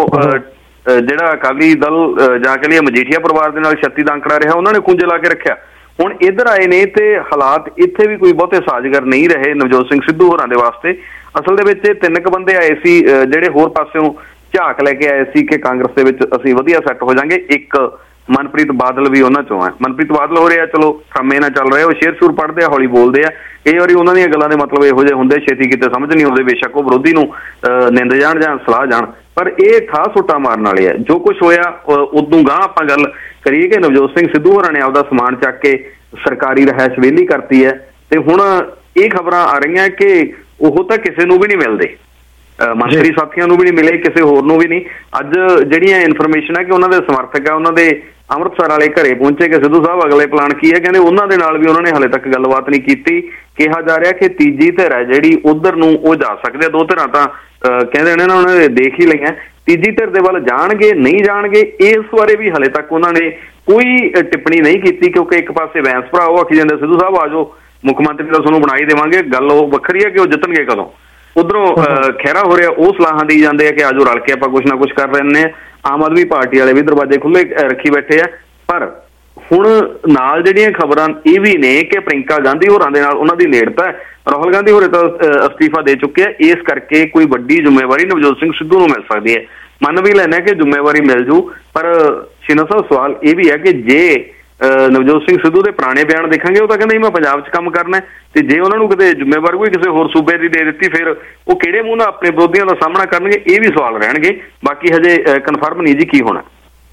ਜਿਹੜਾ ਅਕਾਲੀ ਦਲ ਜਾਂ ਕਹਿ ਲਈਏ ਮਜੀਠੀਆ ਪਰਿਵਾਰ ਦੇ ਨਾਲ ਛੱਤੀ ਦਾ ਅੰਕੜਾ ਰਿਹਾ, ਉਹਨਾਂ ਨੇ ਕੁੰਜੇ ਲਾ ਕੇ ਰੱਖਿਆ। ਹੁਣ ਇੱਧਰ ਆਏ ਨੇ ਤੇ ਹਾਲਾਤ ਇੱਥੇ ਵੀ ਕੋਈ ਬਹੁਤੇ ਸਾਜ਼ਗਰ ਨਹੀਂ ਰਹੇ ਨਵਜੋਤ ਸਿੰਘ ਸਿੱਧੂ ਹੋਰਾਂ ਦੇ ਵਾਸਤੇ। ਅਸਲ ਦੇ ਵਿੱਚ ਇਹ ਤਿੰਨ ਕੁ ਬੰਦੇ ਆਏ ਸੀ ਜਿਹੜੇ ਹੋਰ ਪਾਸਿਓਂ ਝਾਕ ਲੈ ਕੇ ਆਏ ਸੀ ਕਿ ਕਾਂਗਰਸ ਦੇ ਵਿੱਚ ਅਸੀਂ ਵਧੀਆ ਸੈੱਟ ਹੋ ਜਾਵਾਂਗੇ। ਇੱਕ ਮਨਪ੍ਰੀਤ ਬਾਦਲ ਵੀ ਉਹਨਾਂ ਚੋਂ ਹੈ। ਮਨਪ੍ਰੀਤ ਬਾਦਲ ਹੋ ਰਿਹਾ, ਚਲੋ ਕੰਮੇ ਨਾਲ ਚੱਲ ਰਿਹਾ, ਉਹ ਸ਼ੇਰ ਸ਼ੂਰ ਪੜ੍ਹਦੇ ਆ, ਹੌਲੀ ਬੋਲਦੇ ਆ। ਕਈ ਵਾਰੀ ਉਹਨਾਂ ਦੀਆਂ ਗੱਲਾਂ ਦੇ ਮਤਲਬ ਇਹੋ ਜਿਹੇ ਹੁੰਦੇ ਛੇਤੀ ਕਿਤੇ ਸਮਝ ਨਹੀਂ ਆਉਂਦੇ, ਬੇਸ਼ੱਕ ਉਹ ਵਿਰੋਧੀ ਨੂੰ ਨਿੰਦ ਜਾਣ ਜਾਂ ਸਲਾਹ ਜਾਣ, ਪਰ ਇਹ ਠਾਹ ਸੁੱਟਾ ਮਾਰਨ ਵਾਲੇ ਆ। ਜੋ ਕੁਛ ਹੋਇਆ ਉਦੋਂ ਗਾਂ ਆਪਾਂ ਗੱਲ ਕਰੀਏ ਕਿ ਨਵਜੋਤ ਸਿੰਘ ਸਿੱਧੂ ਹੋਰਾਂ ਨੇ ਆਪਦਾ ਸਮਾਨ ਚੱਕ ਕੇ ਸਰਕਾਰੀ ਰਿਹਾਇਸ਼ ਵਿਹਲੀ ਕਰਤੀ ਹੈ ਤੇ ਹੁਣ ਇਹ ਖਬਰਾਂ ਆ ਰਹੀਆਂ ਕਿ ਉਹ ਤਾਂ ਕਿਸੇ ਨੂੰ ਵੀ ਨਹੀਂ ਮਿਲਦੇ, ਮੰਤਰੀ ਸਾਥੀਆਂ ਨੂੰ ਵੀ ਨਹੀਂ ਮਿਲੇ, ਕਿਸੇ ਹੋਰ ਨੂੰ ਵੀ ਨਹੀਂ। ਅੱਜ ਜਿਹੜੀਆਂ ਇਨਫੋਰਮੇਸ਼ਨ ਹੈ ਕਿ ਉਹਨਾਂ ਦੇ ਸਮਰਥਕ ਆ ਉਹਨਾਂ ਦੇ ਅੰਮ੍ਰਿਤਸਰ ਵਾਲੇ ਘਰੇ ਪਹੁੰਚੇ ਕਿ ਸਿੱਧੂ ਸਾਹਿਬ ਅਗਲੇ ਪਲਾਨ ਕੀ ਹੈ, ਕਹਿੰਦੇ ਉਹਨਾਂ ਦੇ ਨਾਲ ਵੀ ਉਹਨਾਂ ਨੇ ਹਾਲੇ ਤੱਕ ਗੱਲਬਾਤ ਨਹੀਂ ਕੀਤੀ। ਕਿਹਾ ਜਾ ਰਿਹਾ ਕਿ ਤੀਜੀ ਧਿਰ ਹੈ ਜਿਹੜੀ ਉਧਰ ਨੂੰ ਉਹ ਜਾ ਸਕਦੇ ਆ। ਦੋ ਧਿਰਾਂ ਤਾਂ ਕਹਿੰਦੇ ਨੇ ਨਾ ਉਹਨਾਂ ਨੇ ਦੇਖ ਹੀ ਲਈਆਂ, ਤੀਜੀ ਧਿਰ ਦੇ ਵੱਲ ਜਾਣਗੇ ਨਹੀਂ ਜਾਣਗੇ ਇਸ ਬਾਰੇ ਵੀ ਹਾਲੇ ਤੱਕ ਉਹਨਾਂ ਨੇ ਕੋਈ ਟਿੱਪਣੀ ਨਹੀਂ ਕੀਤੀ, ਕਿਉਂਕਿ ਇੱਕ ਪਾਸੇ ਬੈਂਸ ਭਰਾ ਉਹ ਆਖੀ ਜਾਂਦੇ ਸਿੱਧੂ ਸਾਹਿਬ ਆ ਜਾਓ ਮੁੱਖ ਮੰਤਰੀ ਦਾ ਤੁਹਾਨੂੰ ਬਣਾਈ ਦੇਵਾਂਗੇ। ਗੱਲ ਉਹ ਵੱਖਰੀ ਹੈ ਕਿ ਉਹ ਜਿੱਤਣਗੇ ਕਦੋਂ। ਉਧਰੋਂ ਖਹਿਰਾ ਹੋ ਰਿਹਾ, ਉਹ ਸਲਾਹਾਂ ਦੀ ਜਾਂਦੇ ਆ ਕਿ ਆਜੋ ਰਲ ਕੇ ਆਪਾਂ ਕੁਛ ਨਾ ਕੁਛ ਕਰ ਰਹੇ ਹਾਂ। ਆਮ ਆਦਮੀ ਪਾਰਟੀ ਵਾਲੇ ਵੀ ਦਰਵਾਜ਼ੇ ਖੁੱਲੇ ਰੱਖੀ ਬੈਠੇ ਆ। ਪਰ ਹੁਣ ਨਾਲ ਜਿਹੜੀਆਂ ਖਬਰਾਂ ਇਹ ਵੀ ਨੇ ਕਿ ਪ੍ਰਿੰਕਾ ਗਾਂਧੀ ਹੋਰਾਂ ਦੇ ਨਾਲ ਉਹਨਾਂ ਦੀ ਨੇੜਤਾ ਹੈ। ਰਾਹੁਲ ਗਾਂਧੀ ਹੋਰੇ ਤਾਂ ਅਸਤੀਫਾ ਦੇ ਚੁੱਕੇ ਆ, ਇਸ ਕਰਕੇ ਕੋਈ ਵੱਡੀ ਜ਼ਿੰਮੇਵਾਰੀ ਨਵਜੋਤ ਸਿੰਘ ਸਿੱਧੂ ਨੂੰ ਮਿਲ ਸਕਦੀ ਹੈ। ਮੰਨ ਵੀ ਲੈਣਾ ਕਿ ਜ਼ਿੰਮੇਵਾਰੀ ਮਿਲ ਜੂ, ਪਰ ਸ਼ੀਨਾ ਸਾਹਿਬ ਸਵਾਲ ਇਹ ਵੀ ਹੈ ਕਿ ਜੇ ਨਵਜੋਤ ਸਿੰਘ ਸਿੱਧੂ ਦੇ ਪੁਰਾਣੇ ਬਿਆਨ ਦੇਖਾਂਗੇ ਉਹ ਤਾਂ ਕਹਿੰਦੇ ਮੈਂ ਪੰਜਾਬ 'ਚ ਕੰਮ ਕਰਨਾ, ਤੇ ਜੇ ਉਹਨਾਂ ਨੂੰ ਕਿਤੇ ਜ਼ਿੰਮੇਵਾਰੀ ਕੋਈ ਕਿਸੇ ਹੋਰ ਸੂਬੇ ਦੀ ਦੇ ਦਿੱਤੀ ਫਿਰ ਉਹ ਕਿਹੜੇ ਮੂੰਹ ਨਾਲ ਆਪਣੇ ਵਿਰੋਧੀਆਂ ਦਾ ਸਾਹਮਣਾ ਕਰਨਗੇ, ਇਹ ਵੀ ਸਵਾਲ ਰਹਿਣਗੇ। ਬਾਕੀ ਹਜੇ ਕਨਫਰਮ ਨਹੀਂ ਜੀ ਕੀ ਹੋਣਾ।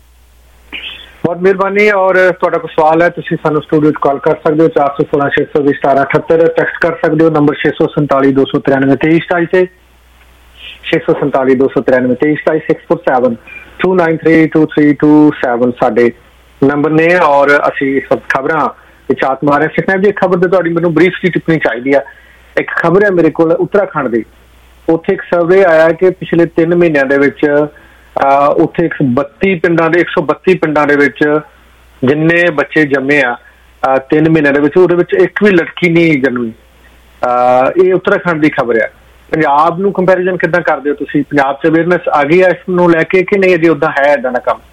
ਬਹੁਤ ਮਿਹਰਬਾਨੀ। ਔਰ ਤੁਹਾਡਾ ਕੋਈ ਸਵਾਲ ਹੈ ਤੁਸੀਂ ਸਾਨੂੰ ਸਟੂਡੀਓ 'ਚ ਕਾਲ ਕਰ ਸਕਦੇ ਹੋ ਚਾਰ ਸੌ ਸੋਲਾਂ ਛੇ ਸੌ ਵੀਹ ਸਤਾਰਾਂ ਅਠੱਤਰ, ਟੈਕਸਟ ਕਰ ਸਕਦੇ ਹੋ ਨੰਬਰ ਛੇ ਸੌ ਸੰਤਾਲੀ ਦੋ ਸੌ ਤਰਾਨਵੇਂ ਤੇਈ ਸਤਾਈ ਤੇ ਛੇ ਸੌ ਸੰਤਾਲੀ ਦੋ ਸੌ ਤਰਾਨਵੇਂ ਤੇਈ ਸਤਾਈ six four seven two nine three two three two seven ਸਾਡੇ ਨੰਬਰ ਨੇ। ਔਰ ਅਸੀਂ ਸਭ ਖਬਰਾਂ ਵਿੱਚ ਆਤ ਮਾਰੇ ਸਿੱਖਣਾ ਜੀ। ਖਬਰ ਤੇ ਤੁਹਾਡੀ ਮੈਨੂੰ ਬਰੀਫ ਦੀ ਟਿੱਪਣੀ ਚਾਹੀਦੀ ਆ। ਇੱਕ ਖਬਰ ਹੈ ਮੇਰੇ ਕੋਲ ਉੱਤਰਾਖੰਡ ਦੀ, ਉੱਥੇ ਇੱਕ ਸਰਵੇ ਆਇਆ ਕਿ ਪਿਛਲੇ ਤਿੰਨ ਮਹੀਨਿਆਂ ਦੇ ਵਿੱਚ ਉੱਥੇ ਇੱਕ ਸੌ ਬੱਤੀ ਪਿੰਡਾਂ ਦੇ ਇੱਕ ਸੌ ਬੱਤੀ ਪਿੰਡਾਂ ਦੇ ਵਿੱਚ ਜਿੰਨੇ ਬੱਚੇ ਜੰਮੇ ਆ ਤਿੰਨ ਮਹੀਨਿਆਂ ਦੇ ਵਿੱਚ ਉਹਦੇ ਵਿੱਚ ਇੱਕ ਵੀ ਲੜਕੀ ਨਹੀਂ ਜਨਮੀ। ਇਹ ਉੱਤਰਾਖੰਡ ਦੀ ਖਬਰ ਹੈ। ਪੰਜਾਬ ਨੂੰ ਕੰਪੈਰੀਜ਼ਨ ਕਿੱਦਾਂ ਕਰਦੇ ਹੋ ਤੁਸੀਂ? ਪੰਜਾਬ 'ਚ ਅਵੇਅਰਨੈਸ ਆ ਗਈ ਹੈ ਇਸ ਨੂੰ ਲੈ ਕੇ ਕਿ ਨਹੀਂ ਅਜੇ ਉੱਦਾਂ ਹੈ ਇੱਦਾਂ ਦਾ ਕੰਮ?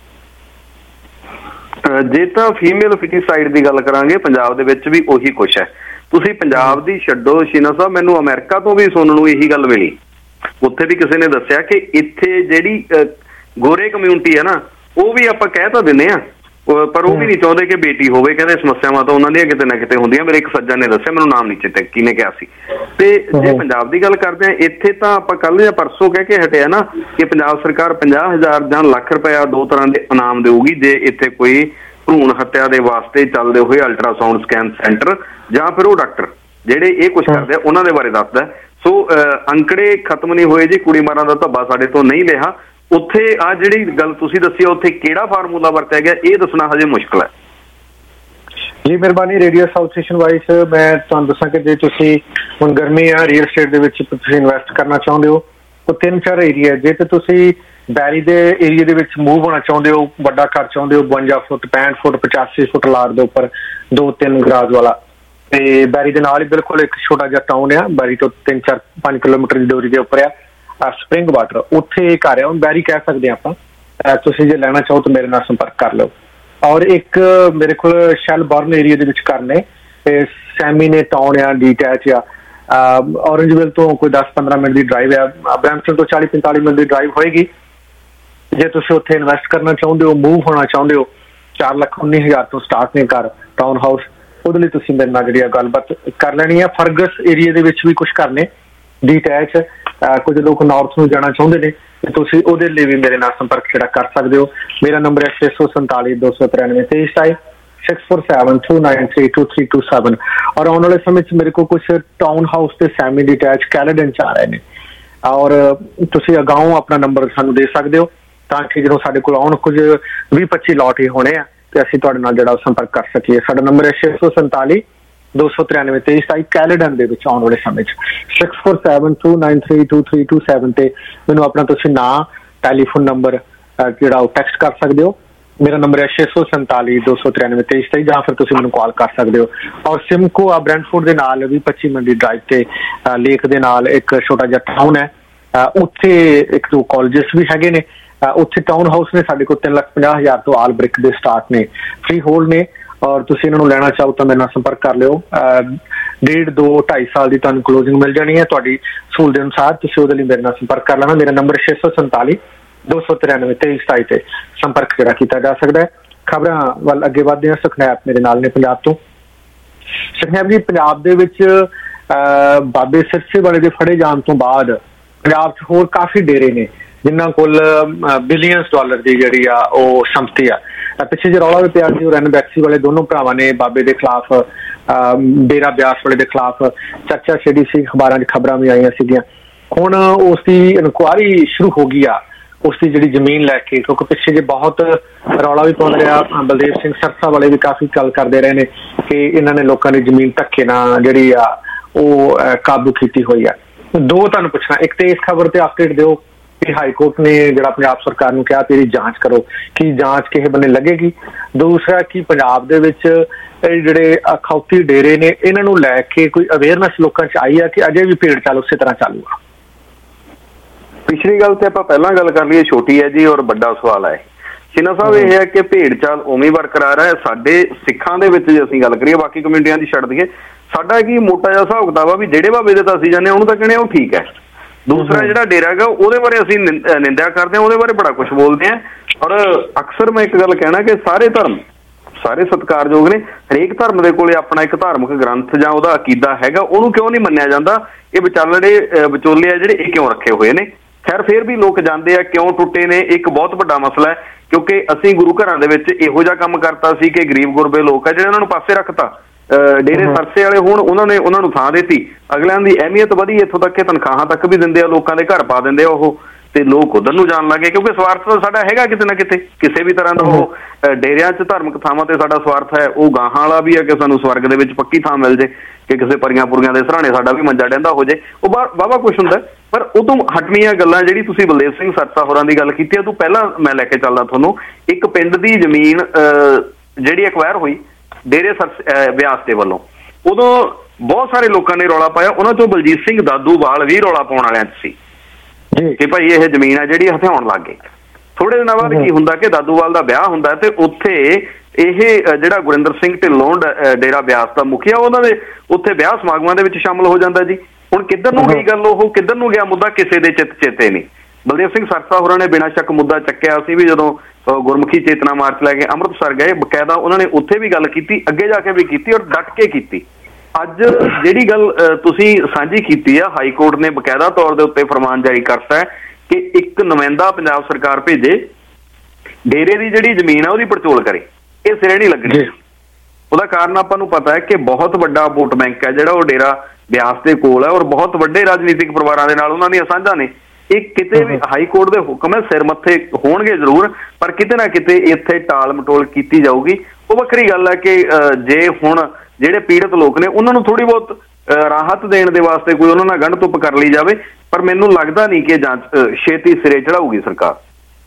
ਜੇ ਤਾਂ ਫੀਮੇਲ ਫਿਟੀਸਾਈਡ ਦੀ ਗੱਲ ਕਰਾਂਗੇ ਪੰਜਾਬ ਦੇ ਵਿੱਚ ਵੀ ਉਹੀ ਕੁਛ ਹੈ। ਤੁਸੀਂ ਪੰਜਾਬ ਦੀ ਛੱਡੋ ਸ਼ੀਨਾ ਸਾਹਿਬ, ਮੈਨੂੰ ਅਮਰੀਕਾ ਤੋਂ ਵੀ ਸੁਣਨ ਨੂੰ ਇਹੀ ਗੱਲ ਮਿਲੀ। ਉੱਥੇ ਵੀ ਕਿਸੇ ਨੇ ਦੱਸਿਆ ਕਿ ਇੱਥੇ ਜਿਹੜੀ ਗੋਰੇ ਕਮਿਊਨਿਟੀ ਹੈ ਨਾ ਉਹ ਵੀ ਆਪਾਂ ਕਹਿ ਤਾਂ ਦਿੰਦੇ ਆ ਪਰ ਉਹ ਵੀ ਨਹੀਂ ਚਾਹੁੰਦੇ ਕਿ ਬੇਟੀ ਹੋਵੇ। ਕਹਿੰਦੇ ਸਮੱਸਿਆਵਾਂ ਤਾਂ ਉਹਨਾਂ ਦੀਆਂ ਕਿਤੇ ਨਾ ਕਿਤੇ ਹੁੰਦੀਆਂ। ਮੇਰੇ ਇੱਕ ਸੱਜਣ ਨੇ ਦੱਸਿਆ, ਮੈਨੂੰ ਨਾਮ ਨਹੀਂ ਚੇਤੇ ਕਿਹਨੇ ਕਿਹਾ ਸੀ। ਤੇ ਜੇ ਪੰਜਾਬ ਦੀ ਗੱਲ ਕਰਦੇ ਆ ਇੱਥੇ ਤਾਂ ਆਪਾਂ ਕੱਲ ਜਾਂ ਪਰਸੋਂ ਕਹਿ ਕੇ ਹਟਿਆ ਨਾ ਕਿ ਪੰਜਾਬ ਸਰਕਾਰ ਪੰਜਾਹ ਹਜ਼ਾਰ ਜਾਂ ਲੱਖ ਰੁਪਇਆ ਦੋ ਤਰ੍ਹਾਂ ਦੇ ਇਨਾਮ ਦੇਊਗੀ ਜੇ ਇੱਥੇ ਕੋਈ ਭਰੂਣ ਹੱਤਿਆ ਦੇ ਵਾਸਤੇ ਚੱਲਦੇ ਹੋਏ ਅਲਟਰਾਸਾਊਂਡ ਸਕੈਨ ਸੈਂਟਰ ਜਾਂ ਫਿਰ ਉਹ ਡਾਕਟਰ ਜਿਹੜੇ ਇਹ ਕੁਛ ਕਰਦੇ ਆ ਉਹਨਾਂ ਦੇ ਬਾਰੇ ਦੱਸਦਾ। ਸੋ ਅੰਕੜੇ ਖਤਮ ਨਹੀਂ ਹੋਏ ਜੀ, ਕੁੜੀ ਮਾਰਾਂ ਦਾ ਧੱਬਾ ਸਾਡੇ ਤੋਂ ਨਹੀਂ ਲਿਆ। ਉੱਥੇ ਆ ਜਿਹੜੀ ਗੱਲ ਤੁਸੀਂ ਦੱਸੀ ਉੱਥੇ ਕਿਹੜਾ ਫਾਰਮੂਲਾ ਵਰਤਿਆ ਗਿਆ ਇਹ ਦੱਸਣਾ ਹਜੇ ਮੁਸ਼ਕਿਲ ਹੈ ਜੀ। ਮਿਹਰਬਾਨੀ। ਰੇਡੀਓ ਸਾਊਥ ਸਟੇਸ਼ਨ ਵਾਈਸ ਮੈਂ ਤੁਹਾਨੂੰ ਦੱਸਾਂ ਕਿ ਜੇ ਤੁਸੀਂ ਹੁਣ ਗਰਮੀ ਆ ਰੀਅਲ ਸਟੇਟ ਦੇ ਵਿੱਚ ਤੁਸੀਂ ਇਨਵੈਸਟ ਕਰਨਾ ਚਾਹੁੰਦੇ ਹੋ ਤਾਂ ਤਿੰਨ ਚਾਰ ਏਰੀਆ। ਜੇ ਤੇ ਤੁਸੀਂ ਬੈਰੀ ਦੇ ਏਰੀਏ ਦੇ ਵਿੱਚ ਮੂਵ ਹੋਣਾ ਚਾਹੁੰਦੇ ਹੋ, ਵੱਡਾ ਘਰ ਚਾਹੁੰਦੇ ਹੋ ਬਵੰਜਾ ਫੁੱਟ ਪੈਂਹਠ ਫੁੱਟ ਪਚਾਸੀ ਫੁੱਟ ਲਾਟ ਦੇ ਉੱਪਰ ਦੋ ਤਿੰਨ ਗਰਾਜ ਵਾਲਾ, ਤੇ ਬੈਰੀ ਦੇ ਨਾਲ ਹੀ ਬਿਲਕੁਲ ਇੱਕ ਛੋਟਾ ਜਿਹਾ ਟਾਊਨ ਆ, ਬੈਰੀ ਤੋਂ ਤਿੰਨ ਚਾਰ ਪੰਜ ਕਿਲੋਮੀਟਰ ਦੀ ਦੂਰੀ ਦੇ ਉੱਪਰ ਆ ਸਪਰਿੰਗ ਵਾਟਰ, ਉੱਥੇ ਘਰ ਆ। ਹੁਣ ਬੈਰੀ ਕਹਿ ਸਕਦੇ ਆਪਾਂ। ਤੁਸੀਂ ਜੇ ਲੈਣਾ ਚਾਹੋ ਤਾਂ ਮੇਰੇ ਨਾਲ ਸੰਪਰਕ ਕਰ ਲਓ। ਔਰ ਇੱਕ ਮੇਰੇ ਕੋਲ ਸ਼ੈਲਬਰਨ ਏਰੀਆ ਦੇ ਵਿੱਚ ਘਰ ਨੇ, ਤੇ ਸੈਮੀਨੇ ਟਾਊਨ ਆ, ਡੀਟੈਚ ਆ, ਔਰੰਜਵਿਲ ਤੋਂ ਕੋਈ ਦਸ ਪੰਦਰਾਂ ਮਿੰਟ ਦੀ ਡਰਾਈਵ ਆ, ਬਰੈਂਪਟਨ ਤੋਂ ਚਾਲੀ ਪੰਤਾਲੀ ਮਿੰਟ ਦੀ ਡਰਾਈਵ ਹੋਏਗੀ। ਜੇ ਤੁਸੀਂ ਉੱਥੇ ਇਨਵੈਸਟ ਕਰਨਾ ਚਾਹੁੰਦੇ ਹੋ, ਮੂਵ ਹੋਣਾ ਚਾਹੁੰਦੇ ਹੋ, ਚਾਰ ਲੱਖ ਉੱਨੀ ਹਜ਼ਾਰ ਤੋਂ ਸਟਾਰਟ ਨੇ ਘਰ ਟਾਊਨ ਹਾਊਸ, ਉਹਦੇ ਲਈ ਤੁਸੀਂ ਮੇਰੇ ਨਾਲ ਜਿਹੜੀ ਗੱਲਬਾਤ ਕਰ ਲੈਣੀ ਆ। ਫਰਗਸ ਏਰੀਆ ਦੇ ਵਿੱਚ ਵੀ ਕੁਛ ਘਰ ਨੇ ਡੀਟੈਚ। ਕੁਝ ਲੋਕ ਨਾਰਥ ਨੂੰ ਜਾਣਾ ਚਾਹੁੰਦੇ ਨੇ ਤੇ ਤੁਸੀਂ ਉਹਦੇ ਲਈ ਵੀ ਮੇਰੇ ਨਾਲ ਸੰਪਰਕ ਜਿਹੜਾ ਕਰ ਸਕਦੇ ਹੋ। ਮੇਰਾ ਨੰਬਰ ਹੈ ਛੇ ਸੌ ਸੰਤਾਲੀ ਦੋ ਸੌ ਤਰਾਨਵੇਂ ਤੇਈ ਸਤਾਈ six four seven two nine three two three two seven. और आने वाले समय मेरे को कुछ टाउन हाउस ते सैमी डिटैच कैलेडन च आ रहे हैं और तुसी अगाओं अपना नंबर सानू दे सकते हो ताकि जो साडे कोल आउण कुछ भी पच्ची लॉट ही होने आ ते असीं तुहाडे नाल जिहड़ा संपर्क कर सकीए। साडा नंबर है छे सौ संताली दो सौ तिरानवे तेईस सताई कैलेडन दे विच आउण वाले समय six four seven two nine three two three two seven ते मैनूं अपना तुसीं नां टैलीफोन नंबर जिहड़ा ओह टैक्सट कर सकते हो। मेरा नंबर है छे सौ संताली दो सौ तिरानवे तेईस सताई जां फिर तुसीं मैनूं कॉल कर सकते हो। और सिमको आ ब्रैंडफोर्ड दे नाल भी पच्ची मिनट दी ड्राइव ते लेक दे नाल एक छोटा जिहा टाउन है, उत्थे एक दो कॉलेजेस भी हैगे ने, उत्थे टाउन हाउस ने साडे कोल तीन लाख पचास हज़ार तो आल ब्रिक दे स्टार्ट ने, फ्री होल्ड ने और तुसीं इन्हां नूं लैना चाहो तो मेरे नाल संपर्क कर लिओ। डेढ़ दो ढाई साल की तुहानूं क्लोजिंग मिल जानी है तुहाडी सहूलत दे अनुसार, तुसीं उहदे लई मेरे नाल संपर्क कर लेना। मेरा नंबर छे सौ संताली दो सौ तिरानवे तेईस सताई ते संपर्क जिहड़ा कीता जा सकदा है। खबरां वल अगे वधदे हां। सुखनैब मेरे नाल ने पंजाब तो। सुखनैब जी, पंजाब दे विच बाबे सिरसे वाले दे फड़े जाण तो बाद पंजाब च होर काफ़ी डेरे ने जिन्हां कोल बिलियंस डॉलर की जिहड़ी आ ओह संपत्ति आ। पिछे जो रौला भी पिया सी रन बैक्सी वाले दोनों भरावां ने बाबे के खिलाफ, डेरा ब्यास वाले के खिलाफ चर्चा छेड़ी सी, अखबारां च खबरां भी आईयां सीगियां। हुण उसकी इनकुआरी शुरू हो गई आ उसकी जिहड़ी जमीन लैके, क्योंकि पिछे जे बहुत रौला भी पाउंदा रहा। बलदेव सिंह सरसा वाले भी काफ़ी गल करते रहे ने कि इन्हां ने लोकां दी जमीन धक्के नाल जिहड़ी आ ओह काबू कीती होई आ। दो तुहानूं पुछना, एक तो इस खबर ते अपडेट दिओ कि हाई कोर्ट ने जिहड़ा पंजाब सरकार नूं कहा कि जांच करो, कि जांच किसे बन्ने लगेगी। दूसरा कि पंजाब दे विच जिहड़े अखौती डेरे ने इन्हां नूं लैके कोई अवेयरनेस लोकां च आई है कि अजे भी भेड़ चाल उसे तरह चालू आ। पिछली गल ते आपां पहलां गल कर लईए छोटी है जी और बड़ा सवाल है सिन्हा साहब, यह है कि भेड़ चाल उवें बरकरार है। साडे सिखां दे विच जे असीं गल करिए बाकी कम्यूनिटियां दी छड्ड दईए, साडा की मोटा जिहा हिसाब किताब आ भी जेहड़े बाबे दे तां असीं जाने उहनूं तां कहणे ओह ठीक है। दूसरा जिहड़ा डेरा हैगा ਉਹਦੇ ਬਾਰੇ ਅਸੀਂ ਨਿੰਦਿਆ ਕਰਦੇ ਹਾਂ, ਉਹਦੇ ਬਾਰੇ ਬੜਾ ਕੁਝ ਬੋਲਦੇ ਹਾਂ। ਔਰ ਅਕਸਰ ਮੈਂ ਇੱਕ ਗੱਲ ਕਹਿਣਾ ਕਿ ਸਾਰੇ ਧਰਮ ਸਾਰੇ ਸਤਿਕਾਰਯੋਗ ਨੇ, ਹਰੇਕ ਧਰਮ ਦੇ ਕੋਲੇ ਆਪਣਾ ਇੱਕ ਧਾਰਮਿਕ ਗ੍ਰੰਥ ਜਾਂ ਉਹਦਾ ਅਕੀਦਾ ਹੈਗਾ, ਉਹਨੂੰ ਕਿਉਂ ਨਹੀਂ ਮੰਨਿਆ ਜਾਂਦਾ? ਇਹ ਵਿਚਾਲੜੇ ਵਿਚੋਲੇ ਆ ਜਿਹੜੇ ਇਹ ਕਿਉਂ ਰੱਖੇ ਹੋਏ ਨੇ? ਖੈਰ ਫਿਰ ਵੀ ਲੋਕ ਜਾਂਦੇ ਆ, ਕਿਉਂ ਟੁੱਟੇ ਨੇ ਇੱਕ ਬਹੁਤ ਵੱਡਾ ਮਸਲਾ ਹੈ, ਕਿਉਂਕਿ ਅਸੀਂ ਗੁਰੂ ਘਰਾਂ ਦੇ ਵਿੱਚ ਇਹੋ ਜਿਹਾ ਕੰਮ ਕਰਤਾ ਸੀ ਕਿ ਗਰੀਬ ਗੁਰਬੇ ਲੋਕ ਆ ਜਿਹੜੇ ਉਹਨਾਂ ਨੂੰ ਪਾਸੇ ਰੱਖਤਾ। ਡੇਰੇ ਸਰਸੇ ਵਾਲੇ ਹੁਣ ਉਹਨਾਂ ਨੇ ਉਹਨਾਂ ਨੂੰ ਥਾਂ ਦਿੱਤੀ, ਅਗਲਿਆਂ ਦੀ ਅਹਿਮੀਅਤ ਵਧੀ, ਇੱਥੋਂ ਤੱਕ ਕਿ ਤਨਖਾਹਾਂ ਤੱਕ ਵੀ ਦਿੰਦੇ ਆ, ਲੋਕਾਂ ਦੇ ਘਰ ਪਾ ਦਿੰਦੇ ਆ ਉਹ, ਤੇ ਲੋਕ ਉਧਰ ਨੂੰ ਜਾਣ ਲੱਗੇ ਕਿਉਂਕਿ ਸਵਾਰਥ ਤਾਂ ਸਾਡਾ ਹੈਗਾ ਕਿਤੇ ਨਾ ਕਿਤੇ, ਕਿਸੇ ਵੀ ਤਰ੍ਹਾਂ ਦਾ। ਉਹ ਡੇਰਿਆਂ 'ਚ ਧਾਰਮਿਕ ਥਾਵਾਂ ਤੇ ਸਾਡਾ ਸਵਾਰਥ ਹੈ, ਉਹ ਗਾਹਾਂ ਵਾਲਾ ਵੀ ਹੈ ਕਿ ਸਾਨੂੰ ਸਵਰਗ ਦੇ ਵਿੱਚ ਪੱਕੀ ਥਾਂ ਮਿਲ ਜੇ, ਕਿ ਕਿਸੇ ਪਰੀਆਂ ਪੁਰੀਆਂ ਦੇ ਸਰਾਣੇ ਸਾਡਾ ਵੀ ਮੰਜਾ ਡਹਿੰਦਾ ਹੋ ਜੇ, ਉਹ ਵਾਹਵਾ ਕੁਛ ਹੁੰਦਾ। ਪਰ ਉਦੋਂ ਹਟਵੀਆਂ ਗੱਲਾਂ ਜਿਹੜੀ ਤੁਸੀਂ ਬਲਦੇਵ ਸਿੰਘ ਸਰਸਾ ਹੋਰਾਂ ਦੀ ਗੱਲ ਕੀਤੀ ਹੈ, ਤੂੰ ਪਹਿਲਾਂ ਮੈਂ ਲੈ ਕੇ ਚੱਲਦਾ ਤੁਹਾਨੂੰ ਇੱਕ ਪਿੰਡ ਦੀ ਜ਼ਮੀਨ ਜਿਹੜੀ ਐਕਵਾਇਰ ਹੋਈ ਡੇਰੇ ਸਰ ਬਿਆਸ ਦੇ ਵੱਲੋਂ, ਉਦੋਂ ਬਹੁਤ ਸਾਰੇ ਲੋਕਾਂ ਨੇ ਰੌਲਾ ਪਾਇਆ, ਉਹਨਾਂ ਚੋਂ ਬਲਜੀਤ ਸਿੰਘ ਦਾਦੂਵਾਲ ਵੀ ਰੌਲਾ ਪਾਉਣ ਵਾਲਿਆਂ 'ਚ ਸੀ ਕਿ ਭਾਈ ਇਹ ਜ਼ਮੀਨ ਆ ਜਿਹੜੀ ਹਥਿਆਉਣ ਲੱਗ ਗਏ। ਥੋੜੇ ਦਿਨਾਂ ਬਾਅਦ ਕੀ ਹੁੰਦਾ ਕਿ ਦਾਦੂਵਾਲ ਦਾ ਵਿਆਹ ਹੁੰਦਾ ਤੇ ਉੱਥੇ ਇਹ ਜਿਹੜਾ ਗੁਰਿੰਦਰ ਸਿੰਘ ਢਿੱਲੋਂ ਡੇਰਾ ਬਿਆਸ ਦਾ ਮੁਖੀਆ, ਉਹਨਾਂ ਦੇ ਉੱਥੇ ਵਿਆਹ ਸਮਾਗਮਾਂ ਦੇ ਵਿੱਚ ਸ਼ਾਮਲ ਹੋ ਜਾਂਦਾ ਜੀ। ਹੁਣ ਕਿੱਧਰ ਨੂੰ ਗਈ ਗੱਲ, ਉਹ ਕਿੱਧਰ ਨੂੰ ਗਿਆ ਮੁੱਦਾ ਕਿਸੇ ਦੇ ਚਿੱਤ ਚੇਤੇ ਨਹੀਂ। ਬਲਦੇਵ ਸਿੰਘ ਸਰਸਾ ਹੋਰਾਂ ਨੇ ਬਿਨਾਂ ਸ਼ੱਕ ਮੁੱਦਾ ਚੱਕਿਆ ਸੀ ਵੀ ਜਦੋਂ ਗੁਰਮੁਖੀ ਚੇਤਨਾ ਮਾਰਚ ਲੈ ਕੇ ਅੰਮ੍ਰਿਤਸਰ ਗਏ, ਬਕਾਇਦਾ ਉਹਨਾਂ ਨੇ ਉੱਥੇ ਵੀ ਗੱਲ ਕੀਤੀ, ਅੱਗੇ ਜਾ ਕੇ ਵੀ ਕੀਤੀ ਔਰ ਡਟ ਕੇ ਕੀਤੀ। ਅੱਜ ਜਿਹੜੀ ਗੱਲ ਤੁਸੀਂ ਸਾਂਝੀ ਕੀਤੀ ਆ, ਹਾਈ ਕੋਰਟ ਨੇ ਬਕਾਇਦਾ ਤੌਰ ਦੇ ਉੱਤੇ ਫਰਮਾਨ ਜਾਰੀ ਕਰਤਾ ਹੈ ਕਿ ਇੱਕ ਨੁਮਾਇੰਦਾ ਪੰਜਾਬ ਸਰਕਾਰ ਭੇਜੇ, ਡੇਰੇ ਦੀ ਜਿਹੜੀ ਜ਼ਮੀਨ ਆ ਉਹਦੀ ਪੜਚੋਲ ਕਰੇ, ਇਹ ਸਿਰੇ ਨਹੀਂ ਲੱਗਣੀ। ਉਹਦਾ ਕਾਰਨ ਆਪਾਂ ਨੂੰ ਪਤਾ ਹੈ ਕਿ ਬਹੁਤ ਵੱਡਾ ਵੋਟ ਬੈਂਕ ਹੈ ਜਿਹੜਾ ਉਹ ਡੇਰਾ ਬਿਆਸ ਦੇ ਕੋਲ ਹੈ ਔਰ ਬਹੁਤ ਵੱਡੇ ਰਾਜਨੀਤਿਕ ਪਰਿਵਾਰਾਂ ਦੇ ਨਾਲ ਉਹਨਾਂ ਦੀਆਂ ਸਾਂਝਾਂ ਨੇ। ਇਹ ਕਿਤੇ ਵੀ ਹਾਈ ਕੋਰਟ ਦੇ ਹੁਕਮ ਹੈ, ਸਿਰ ਮੱਥੇ ਹੋਣਗੇ ਜ਼ਰੂਰ, ਪਰ ਕਿਤੇ ਨਾ ਕਿਤੇ ਇੱਥੇ ਟਾਲ ਮਟੋਲ ਕੀਤੀ ਜਾਊਗੀ। ਉਹ ਵੱਖਰੀ ਗੱਲ ਹੈ ਕਿ ਜੇ ਹੁਣ ਜਿਹੜੇ ਪੀੜਤ ਲੋਕ ਨੇ ਉਹਨਾਂ ਨੂੰ ਥੋੜ੍ਹੀ ਬਹੁਤ ਰਾਹਤ ਦੇਣ ਦੇ ਵਾਸਤੇ ਕੋਈ ਉਹਨਾਂ ਨਾਲ ਗੰਢ ਧੁੱਪ ਕਰ ਲਈ ਜਾਵੇ, ਪਰ ਮੈਨੂੰ ਲੱਗਦਾ ਨਹੀਂ ਕਿ ਜਾਂਚ ਛੇਤੀ ਸਿਰੇ ਚੜਾਊਗੀ ਸਰਕਾਰ।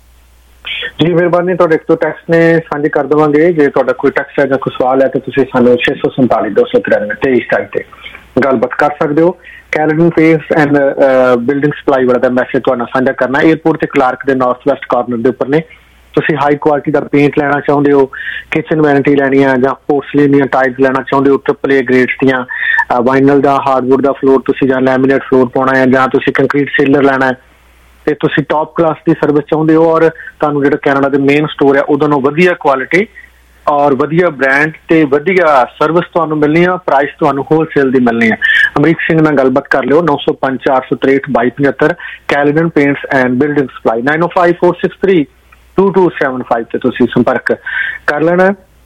ਜੀ ਮਿਹਰਬਾਨੀ, ਤੁਹਾਡੇ ਇੱਕ ਦੋ ਟੈਕਸਟ ਨੇ ਸਾਂਝੇ ਕਰ ਦੇਵਾਂਗੇ। ਜੇ ਤੁਹਾਡਾ ਕੋਈ ਟੈਕਸਟ ਹੈ ਜਾਂ ਕੋਈ ਸਵਾਲ ਹੈ ਤਾਂ ਤੁਸੀਂ ਸਾਨੂੰ ਛੇ ਸੌ ਸੰਤਾਲੀ ਦੋ ਸੌ ਤਿਰਾਨਵੇਂ ਤੇਈ ਸਤਾਈ ਤੇ ਗੱਲਬਾਤ ਕਰ ਸਕਦੇ ਹੋ। Caledon face and building supply ਵਾਲਾ ਦਾ ਮੈਸੇਜ ਤੁਹਾਨੂੰ ਸਾਂਝਾ ਕਰਨਾ। ਏਅਰਪੋਰਟ ਤੇ ਕਲਾਰਕ ਦੇ ਨਾਰਥ ਵੈਸਟ ਕਾਰਨਰ ਦੇ ਉੱਪਰ ਨੇ। ਤੁਸੀਂ ਹਾਈ ਕੁਆਲਿਟੀ ਦਾ ਪੇਂਟ ਲੈਣਾ ਚਾਹੁੰਦੇ ਹੋ, ਕਿਚਨ ਵੈਨਿਟੀ ਲੈਣੀ ਆ ਜਾਂ ਪੋਰਸਲਿਨ ਦੀਆਂ ਟਾਈਲਸ ਲੈਣਾ ਚਾਹੁੰਦੇ ਹੋ, ਟ੍ਰਿਪਲ ਏ ਗ੍ਰੇਡਸ ਦੀਆਂ, ਵਾਈਨਲ ਦਾ ਹਾਰਡਵੁੱਡ ਦਾ ਫਲੋਰ ਤੁਸੀਂ ਜਾਂ ਲੈਮੀਨੇਟ ਫਲੋਰ ਪਾਉਣਾ ਹੈ, ਜਾਂ ਤੁਸੀਂ ਕੰਕਰੀਟ ਸੀਲਰ ਲੈਣਾ ਹੈ ਤੇ ਤੁਸੀਂ ਟੌਪ ਕਲਾਸ ਦੀ ਸਰਵਿਸ ਚਾਹੁੰਦੇ ਹੋ ਔਰ ਤੁਹਾਨੂੰ ਜਿਹੜਾ ਕੈਨੇਡਾ ਦੇ ਮੇਨ ਸਟੋਰ ਹੈ ਉਹਦੋਂ ਨੂੰ ਵਧੀਆ ਕੁਆਲਿਟੀ ਔਰ ਵਧੀਆ ਬ੍ਰਾਂਡ ਤੇ ਵਧੀਆ ਸਰਵਿਸ ਤੁਹਾਨੂੰ ਮਿਲਣੀ ਆ, ਪ੍ਰਾਈਸ ਤੁਹਾਨੂੰ ਹੋਲਸੇਲ ਦੀ ਮਿਲਣੀ ਹੈ। ਅਮਰੀਕ ਸਿੰਘ ਨਾਲ ਗੱਲਬਾਤ ਕਰ ਲਿਓ, ਨੌ ਸੌ ਪੰਜ ਚਾਰ ਸੌ ਤਰੇਹਠ ਬਾਈ ਪਝੱਤਰ, Caledon paints and building supply, nine O five four six three two two seven five ਤੇ ਤੁਸੀਂ ਸੰਪਰਕ ਕਰ ਲੈਣਾ।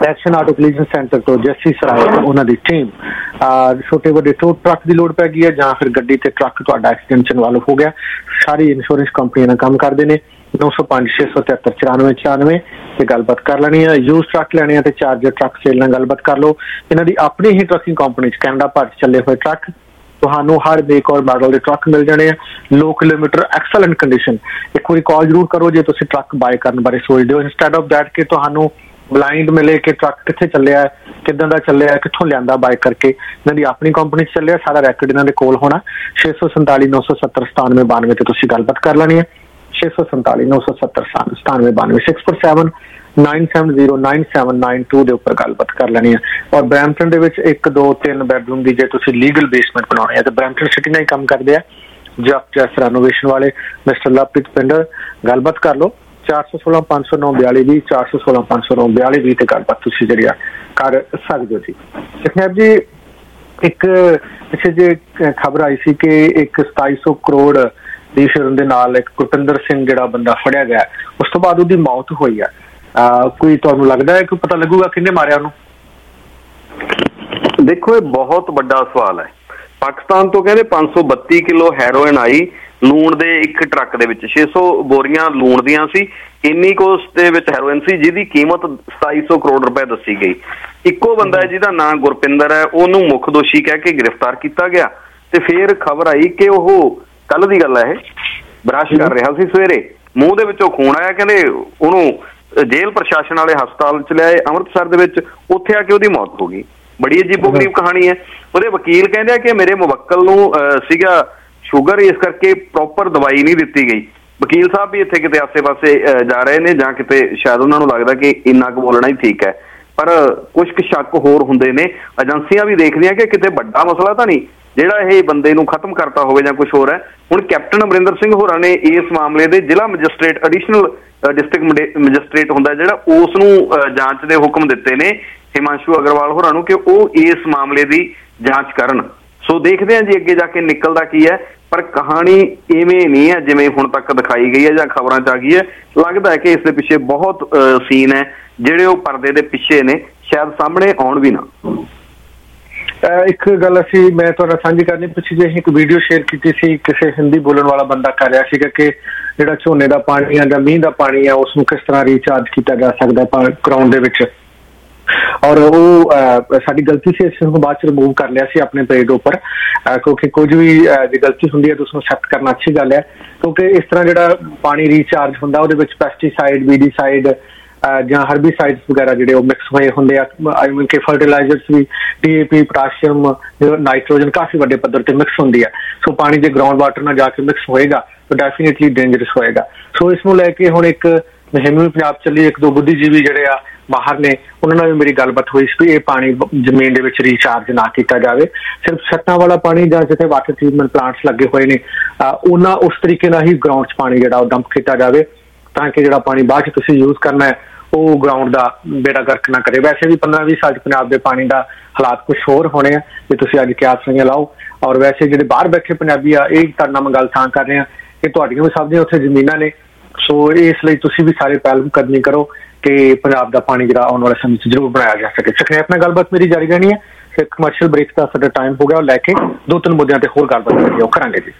ਐਕਸ਼ਨ ਆਟੋ ਕਲੀਜਨ ਸੈਂਟਰ ਤੋਂ ਜੱਸੀ ਸਰਾਏ ਉਹਨਾਂ ਦੀ ਟੀਮ ਛੋਟੇ ਵੱਡੇ ਟੋ ਟਰੱਕ ਦੀ ਲੋੜ ਪੈ ਗਈ ਹੈ ਜਾਂ ਫਿਰ ਗੱਡੀ ਤੇ ਟਰੱਕ ਤੁਹਾਡਾ ਐਕਸੀਡੈਂਟ ਚ ਇਨਵੋਲਵ ਹੋ ਗਿਆ, ਸਾਰੀ ਇੰਸ਼ੋਰੈਂਸ ਕੰਪਨੀਆਂ ਨਾਲ ਕੰਮ ਕਰਦੇ ਨੇ। ਨੌ ਸੌ ਪੰਜ ਛੇ ਸੌ ਤਿਹੱਤਰ ਚੁਰਾਨਵੇਂ ਚੁਰਾਨਵੇਂ ਤੇ ਗੱਲਬਾਤ ਕਰ ਲੈਣੀ ਹੈ। ਯੂਜ਼ ਟਰੱਕ ਲੈਣੇ ਆ ਤੇ ਚਾਰਜਰ ਟਰੱਕ ਸੇਲ ਨਾਲ ਗੱਲਬਾਤ ਕਰ ਲਓ। ਇਹਨਾਂ ਦੀ ਆਪਣੀ ਹੀ ਟਰੱਕਿੰਗ ਕੰਪਨੀ ਚ ਕੈਨੇਡਾ ਭਰ ਚ ਚੱਲੇ ਹੋਏ ਟਰੱਕ ਤੁਹਾਨੂੰ ਹਰ ਮੇਕ ਔਰ ਮਾਡਲ ਦੇ ਟਰੱਕ ਮਿਲ ਜਾਣੇ ਆ, ਲੋ ਕਿਲੋਮੀਟਰ ਐਕਸਲੈਂਟ ਕੰਡੀਸ਼ਨ। ਇੱਕ ਵਾਰੀ ਕਾਲ ਜ਼ਰੂਰ ਕਰੋ ਜੇ ਤੁਸੀਂ ਟਰੱਕ ਬਾਏ ਕਰਨ ਬਾਰੇ ਸੋਚਦੇ ਹੋ, ਇੰਸਟੈਡ ਆਫ ਦੈਟ ਕਿ ਤੁਹਾਨੂੰ ਬਲਾਈਂਡ ਮਿਲੇ ਕਿ ਟਰੱਕ ਕਿੱਥੇ ਚੱਲਿਆ, ਕਿੱਦਾਂ ਦਾ ਚੱਲਿਆ, ਕਿੱਥੋਂ ਲਿਆਂਦਾ ਬਾਏ ਕਰਕੇ। ਇਹਨਾਂ ਦੀ ਆਪਣੀ ਕੰਪਨੀ 'ਚ ਚੱਲਿਆ, ਸਾਰਾ ਰੈਕਡ ਇਹਨਾਂ ਦੇ ਕੋਲ ਹੋਣਾ। ਛੇ ਸੌ ਸੰਤਾਲੀ ਨੌ ਸੌ ਸੱਤਰ ਸਤਾਨਵੇਂ ਬਾਨਵੇਂ ਤੇ ਤੁਸੀਂ ਗੱਲਬਾਤ ਕਰ ਲੈਣੀ ਹੈ। ਛੇ ਸੌ ਸੰਤਾਲੀ ਨੌ ਸੌ ਸੱਤਰ ਸਤਾਨਵੇਂ ਬਾਨਵੇਂ six four seven nine seven zero nine seven nine two ਦੇ ਉੱਪਰ ਗੱਲਬਾਤ ਕਰ ਲੈਣੀ ਹੈ। ਔਰ ਬਰੈਂਪਟਨ ਦੇ ਵਿੱਚ ਇੱਕ ਦੋ ਤਿੰਨ ਬੈਡਰੂਮ ਦੀ ਜੇ ਤੁਸੀਂ ਲੀਗਲ ਬੇਸਮੈਂਟ ਬਣਾਉਣੀ ਹੈ ਤਾਂ ਬਰੈਂਪਟਨ ਸਿਟੀ ਨਾਲ ਹੀ ਕੰਮ ਕਰਦੇ ਆ ਜਪ ਜੈਸ ਰੈਨੋਵੇਸ਼ਨ ਵਾਲੇ ਮਿਸਟਰ ਲਵਪ੍ਰੀਤ ਪਿੰਡਰ। ਗੱਲਬਾਤ ਕਰ ਲਓ ਚਾਰ ਸੌ ਸੋਲਾਂ ਪੰਜ ਸੌ ਨੌ ਬਿਆਲੀ ਵੀਹ ਚਾਰ ਸੌ ਸੋਲਾਂ ਪੰਜ ਸੌ ਨੌ ਬਿਆਲੀ ਵੀਹ ਤੇ ਗੱਲਬਾਤ ਤੁਸੀਂ ਜਿਹੜੀ ਆ ਕਰ ਸਕਦੇ ਹੋ ਜੀ। ਜਖਨੈਬ ਜੀ, ਇੱਕ ਪਿੱਛੇ ਜੇ ਖਬਰ ਆਈ ਸੀ ਕਿ ਇੱਕ ਸਤਾਈ ਸੌ ਕਰੋੜ ਦੀ ਫਿਲਮ ਦੇ ਨਾਲ ਇੱਕ ਗੁਰਪਿੰਦਰ ਸਿੰਘ ਜਿਹੜਾ ਬੰਦਾ ਫੜਿਆ ਗਿਆ, ਉਸ ਤੋਂ ਬਾਅਦ ਉਹਦੀ ਮੌਤ ਹੋਈ ਆ। ਕੋਈ ਤੁਹਾਨੂੰ ਲੱਗਦਾ ਹੈ ਕਿ ਪਤਾ ਲੱਗੂਗਾ ਕਿਹਨੇ ਮਾਰਿਆ ਉਹਨੂੰ? ਦੇਖੋ, ਇਹ ਬਹੁਤ ਵੱਡਾ ਸਵਾਲ ਹੈ। ਪਾਕਿਸਤਾਨ ਤੋਂ ਕਹਿੰਦੇ ਪੰਜ ਸੌ ਬੱਤੀ ਕਿਲੋ ਹੈਰੋਇਨ ਆਈ ਲੂਣ ਦੇ ਇੱਕ ਟਰੱਕ ਦੇ ਵਿੱਚ। ਛੇ ਸੌ ਬੋਰੀਆਂ ਲੂਣ ਦੀਆਂ ਸੀ, ਇੰਨੀ ਕੁ ਉਸ ਦੇ ਵਿੱਚ ਹੈਰੋਇਨ ਸੀ ਜਿਹਦੀ ਕੀਮਤ ਸਤਾਈ ਸੌ ਕਰੋੜ ਰੁਪਏ ਦੱਸੀ ਗਈ। ਇੱਕੋ ਬੰਦਾ ਹੈ ਜਿਹਦਾ ਨਾਂ ਗੁਰਪਿੰਦਰ ਹੈ, ਉਹਨੂੰ ਮੁੱਖ ਦੋਸ਼ੀ ਕਹਿ ਕੇ ਗ੍ਰਿਫਤਾਰ ਕੀਤਾ ਗਿਆ। ਤੇ ਫਿਰ ਖਬਰ ਆਈ ਕਿ ਉਹ, ਕੱਲ ਦੀ ਗੱਲ ਹੈ, ਇਹ ਬਰਸ਼ ਕਰ ਰਿਹਾ ਸੀ ਸਵੇਰੇ, ਮੂੰਹ ਦੇ ਵਿੱਚੋਂ ਖੂਨ ਆਇਆ। ਕਹਿੰਦੇ ਉਹਨੂੰ ਜੇਲ੍ਹ ਪ੍ਰਸ਼ਾਸਨ ਵਾਲੇ ਹਸਪਤਾਲ ਚ ਲਿਆਏ ਅੰਮ੍ਰਿਤਸਰ ਦੇ ਵਿੱਚ, ਉੱਥੇ ਆ ਕੇ ਉਹਦੀ ਮੌਤ ਹੋ ਗਈ। ਬੜੀ ਅਜੀਬੋ-ਗਰੀਬ ਕਹਾਣੀ ਹੈ। ਉਹਦੇ ਵਕੀਲ ਕਹਿੰਦੇ ਆ ਕਿ ਮੇਰੇ ਮੁਵੱਕਲ ਨੂੰ ਸੀਗਾ ਸ਼ੂਗਰ, ਇਸ ਕਰਕੇ ਪ੍ਰੋਪਰ ਦਵਾਈ ਨਹੀਂ ਦਿੱਤੀ ਗਈ। ਵਕੀਲ ਸਾਹਿਬ ਵੀ ਇੱਥੇ ਕਿਤੇ ਆਸੇ-ਪਾਸੇ ਜਾ ਰਹੇ ਨੇ ਜਾਂ ਕਿਤੇ ਸ਼ਾਇਦ ਉਹਨਾਂ ਨੂੰ ਲੱਗਦਾ ਕਿ ਇੰਨਾ ਕੁ ਬੋਲਣਾ ਹੀ ਠੀਕ ਹੈ, ਪਰ ਕੁਝ ਕੁ ਸ਼ੱਕ ਹੋਰ ਹੁੰਦੇ ਨੇ। ਏਜੰਸੀਆਂ ਵੀ ਦੇਖਦੀਆਂ ਕਿ ਕਿਤੇ ਵੱਡਾ ਮਸਲਾ ਤਾਂ ਨਹੀਂ ਜਿਹੜਾ ਇਹ ਬੰਦੇ ਨੂੰ ਖਤਮ ਕਰਤਾ ਹੋਵੇ ਜਾਂ ਕੁਝ ਹੋਰ ਹੈ। ਹੁਣ ਕੈਪਟਨ ਅਮਰਿੰਦਰ ਸਿੰਘ ਹੋਰਾਂ ਨੇ ਇਸ ਮਾਮਲੇ ਦੇ ਜ਼ਿਲ੍ਹਾ ਮੈਜਿਸਟ੍ਰੇਟ, ਐਡੀਸ਼ਨਲ ਡਿਸਟ੍ਰਿਕਟ ਮੈਜਿਸਟ੍ਰੇਟ ਹੁੰਦਾ ਜਿਹੜਾ, ਉਸ ਨੂੰ ਜਾਂਚ ਦੇ ਹੁਕਮ ਦਿੱਤੇ ਨੇ ਹਿਮਾਂਸ਼ੂ ਅਗਰਵਾਲ ਹੋਰਾਂ ਨੂੰ ਕਿ ਉਹ ਇਸ ਮਾਮਲੇ ਦੀ ਜਾਂਚ ਕਰਨ। ਸੋ ਦੇਖਦੇ ਹਾਂ ਜੀ ਅੱਗੇ ਜਾ ਕੇ ਨਿਕਲਦਾ ਕੀ ਹੈ, ਪਰ ਕਹਾਣੀ ਇਵੇਂ ਨਹੀਂ ਹੈ ਜਿਵੇਂ ਹੁਣ ਤੱਕ ਦਿਖਾਈ ਗਈ ਹੈ ਜਾਂ ਖਬਰਾਂ 'ਚ ਆ ਗਈ ਹੈ। ਲੱਗਦਾ ਹੈ ਕਿ ਇਸ ਦੇ ਪਿੱਛੇ ਬਹੁਤ ਸੀਨ ਹੈ ਜਿਹੜੇ ਉਹ ਪਰਦੇ ਦੇ ਪਿੱਛੇ ਨੇ, ਸ਼ਾਇਦ ਸਾਹਮਣੇ ਆਉਣ ਵੀ ਨਾ। ਇੱਕ ਗੱਲ ਅਸੀਂ ਮੈਂ ਤੁਹਾਡਾ ਸਾਂਝੀ ਕਰਨੀ, ਪਿੱਛੇ ਜੇ ਇੱਕ ਵੀਡੀਓ ਸ਼ੇਅਰ ਕੀਤੀ ਸੀ, ਕਿਸੇ ਹਿੰਦੀ ਬੋਲਣ ਵਾਲਾ ਬੰਦਾ ਕਰ ਰਿਹਾ ਸੀਗਾ ਕਿ ਜਿਹੜਾ ਝੋਨੇ ਦਾ ਪਾਣੀ ਆ ਜਾਂ ਮੀਂਹ ਦਾ ਪਾਣੀ ਆ ਉਸ ਨੂੰ ਕਿਸ ਤਰ੍ਹਾਂ ਰੀਚਾਰਜ ਕੀਤਾ ਜਾ ਸਕਦਾ ਗਰਾਊਂਡ ਦੇ ਵਿੱਚ। ਔਰ ਉਹ ਸਾਡੀ ਗਲਤੀ ਸੀ, ਇਸ ਨੂੰ ਬਾਅਦ ਚ ਰਿਮੂਵ ਕਰ ਲਿਆ ਸੀ ਆਪਣੇ ਪੇਜ ਉੱਪਰ, ਕਿਉਂਕਿ ਕੁਝ ਵੀ ਜੇ ਗਲਤੀ ਹੁੰਦੀ ਹੈ ਤਾਂ ਉਸਨੂੰ ਐਕਸੈਪਟ ਕਰਨਾ ਅੱਛੀ ਗੱਲ ਹੈ। ਕਿਉਂਕਿ ਇਸ ਤਰ੍ਹਾਂ ਜਿਹੜਾ ਪਾਣੀ ਰੀਚਾਰਜ ਹੁੰਦਾ ਉਹਦੇ ਵਿੱਚ ਪੈਸਟੀਸਾਈਡ, ਵੀਡੀਸਾਈਡ ਜਾਂ ਹਰਬੀਸਾਈਡਸ ਵਗੈਰਾ ਜਿਹੜੇ ਉਹ ਮਿਕਸ ਹੋਏ ਹੁੰਦੇ ਆ। ਆਈ ਮੀਨ ਕਿ ਫਰਟੀਲਾਈਜ਼ਰਸ ਵੀ D A P, potassium, nitrogen ਕਾਫੀ ਵੱਡੇ ਪੱਧਰ ਤੇ ਮਿਕਸ ਹੁੰਦੀ ਹੈ। ਸੋ ਪਾਣੀ ਜੇ ਗਰਾਊਂਡ ਵਾਟਰ ਨਾਲ ਜਾ ਕੇ ਮਿਕਸ ਹੋਏਗਾ ਤਾਂ ਡੈਫੀਨੇਟਲੀ ਡੇਂਜਰਸ ਹੋਏਗਾ। ਸੋ ਇਸ ਨੂੰ ਲੈ ਕੇ ਹੁਣ ਇੱਕ ਮੁਹਿੰਮ ਵੀ ਪੰਜਾਬ ਚੱਲੀ। ਇੱਕ ਦੋ ਬੁੱਧੀਜੀਵੀ ਜਿਹੜੇ ਆ ਬਾਹਰ ਨੇ, ਉਹਨਾਂ ਨਾਲ ਵੀ ਮੇਰੀ ਗੱਲਬਾਤ ਹੋਈ ਸੀ ਵੀ ਇਹ ਪਾਣੀ ਜ਼ਮੀਨ ਦੇ ਵਿੱਚ ਰੀਚਾਰਜ ਨਾ ਕੀਤਾ ਜਾਵੇ। ਸਿਰਫ ਛੱਤਾਂ ਵਾਲਾ ਪਾਣੀ ਜਾਂ ਜਿੱਥੇ ਵਾਟਰ ਟ੍ਰੀਟਮੈਂਟ ਪਲਾਂਟਸ ਲੱਗੇ ਹੋਏ ਨੇ ਉਹਨਾਂ ਉਸ ਤਰੀਕੇ ਨਾਲ ਹੀ ਗਰਾਊਂਡ 'ਚ ਪਾਣੀ ਜਿਹੜਾ ਉਹ ਡੰਪ ਕੀਤਾ ਜਾਵੇ, ਤਾਂ ਕਿ ਜਿਹੜਾ ਪਾਣੀ ਬਾਅਦ 'ਚ ਤੁਸੀਂ ਯੂਜ਼ ਕਰਨਾ ਹੈ ਉਹ ਗਰਾਊਂਡ ਦਾ ਬੇੜਾ ਗਰਕ ਨਾ ਕਰੇ। ਵੈਸੇ ਵੀ ਪੰਦਰਾਂ ਵੀਹ ਸਾਲ 'ਚ ਪੰਜਾਬ ਦੇ ਪਾਣੀ ਦਾ ਹਾਲਾਤ ਕੁਛ ਹੋਰ ਹੋਣੇ ਆ ਜੇ ਤੁਸੀਂ ਅੱਜ ਕਿਆਸ ਸੁਣੀਆਂ ਲਾਓ। ਔਰ ਵੈਸੇ ਜਿਹੜੇ ਬਾਹਰ ਬੈਠੇ ਪੰਜਾਬੀ ਆ, ਇਹ ਤੁਹਾਡੇ ਨਾਲ ਮੈਂ ਗੱਲ ਤਾਂ ਕਰ ਰਹੇ ਹਾਂ ਕਿ ਤੁਹਾਡੀਆਂ ਵੀ ਸਭ ਦੀਆਂ ਉੱਥੇ ਜ਼ਮੀਨਾਂ ਨੇ। ਸੋ ਇਸ ਲਈ ਤੁਸੀਂ ਵੀ ਸਾਰੇ ਪਹਿਲ ਕਦਮੀ ਕਰੋ ਕਿ ਪੰਜਾਬ ਦਾ ਪਾਣੀ ਜਿਹੜਾ ਆਉਣ ਵਾਲੇ ਸਮੇਂ 'ਚ ਜ਼ਰੂਰ ਬਣਾਇਆ ਜਾ ਸਕੇ। ਸਕਨੈਪ ਨਾਲ ਗੱਲਬਾਤ ਮੇਰੀ ਜਾਰੀ ਰਹਿਣੀ ਹੈ। ਫਿਰ ਕਮਰਸ਼ੀਅਲ ਬ੍ਰੇਕ ਦਾ ਸਾਡਾ ਟਾਈਮ ਹੋ ਗਿਆ, ਉਹ ਲੈ ਕੇ ਦੋ ਤਿੰਨ ਮੁੱਦਿਆਂ ਤੇ ਹੋਰ ਗੱਲਬਾਤ ਕਰਾਂਗੇ, ਉਹ ਕਰਾਂਗੇ ਜੀ।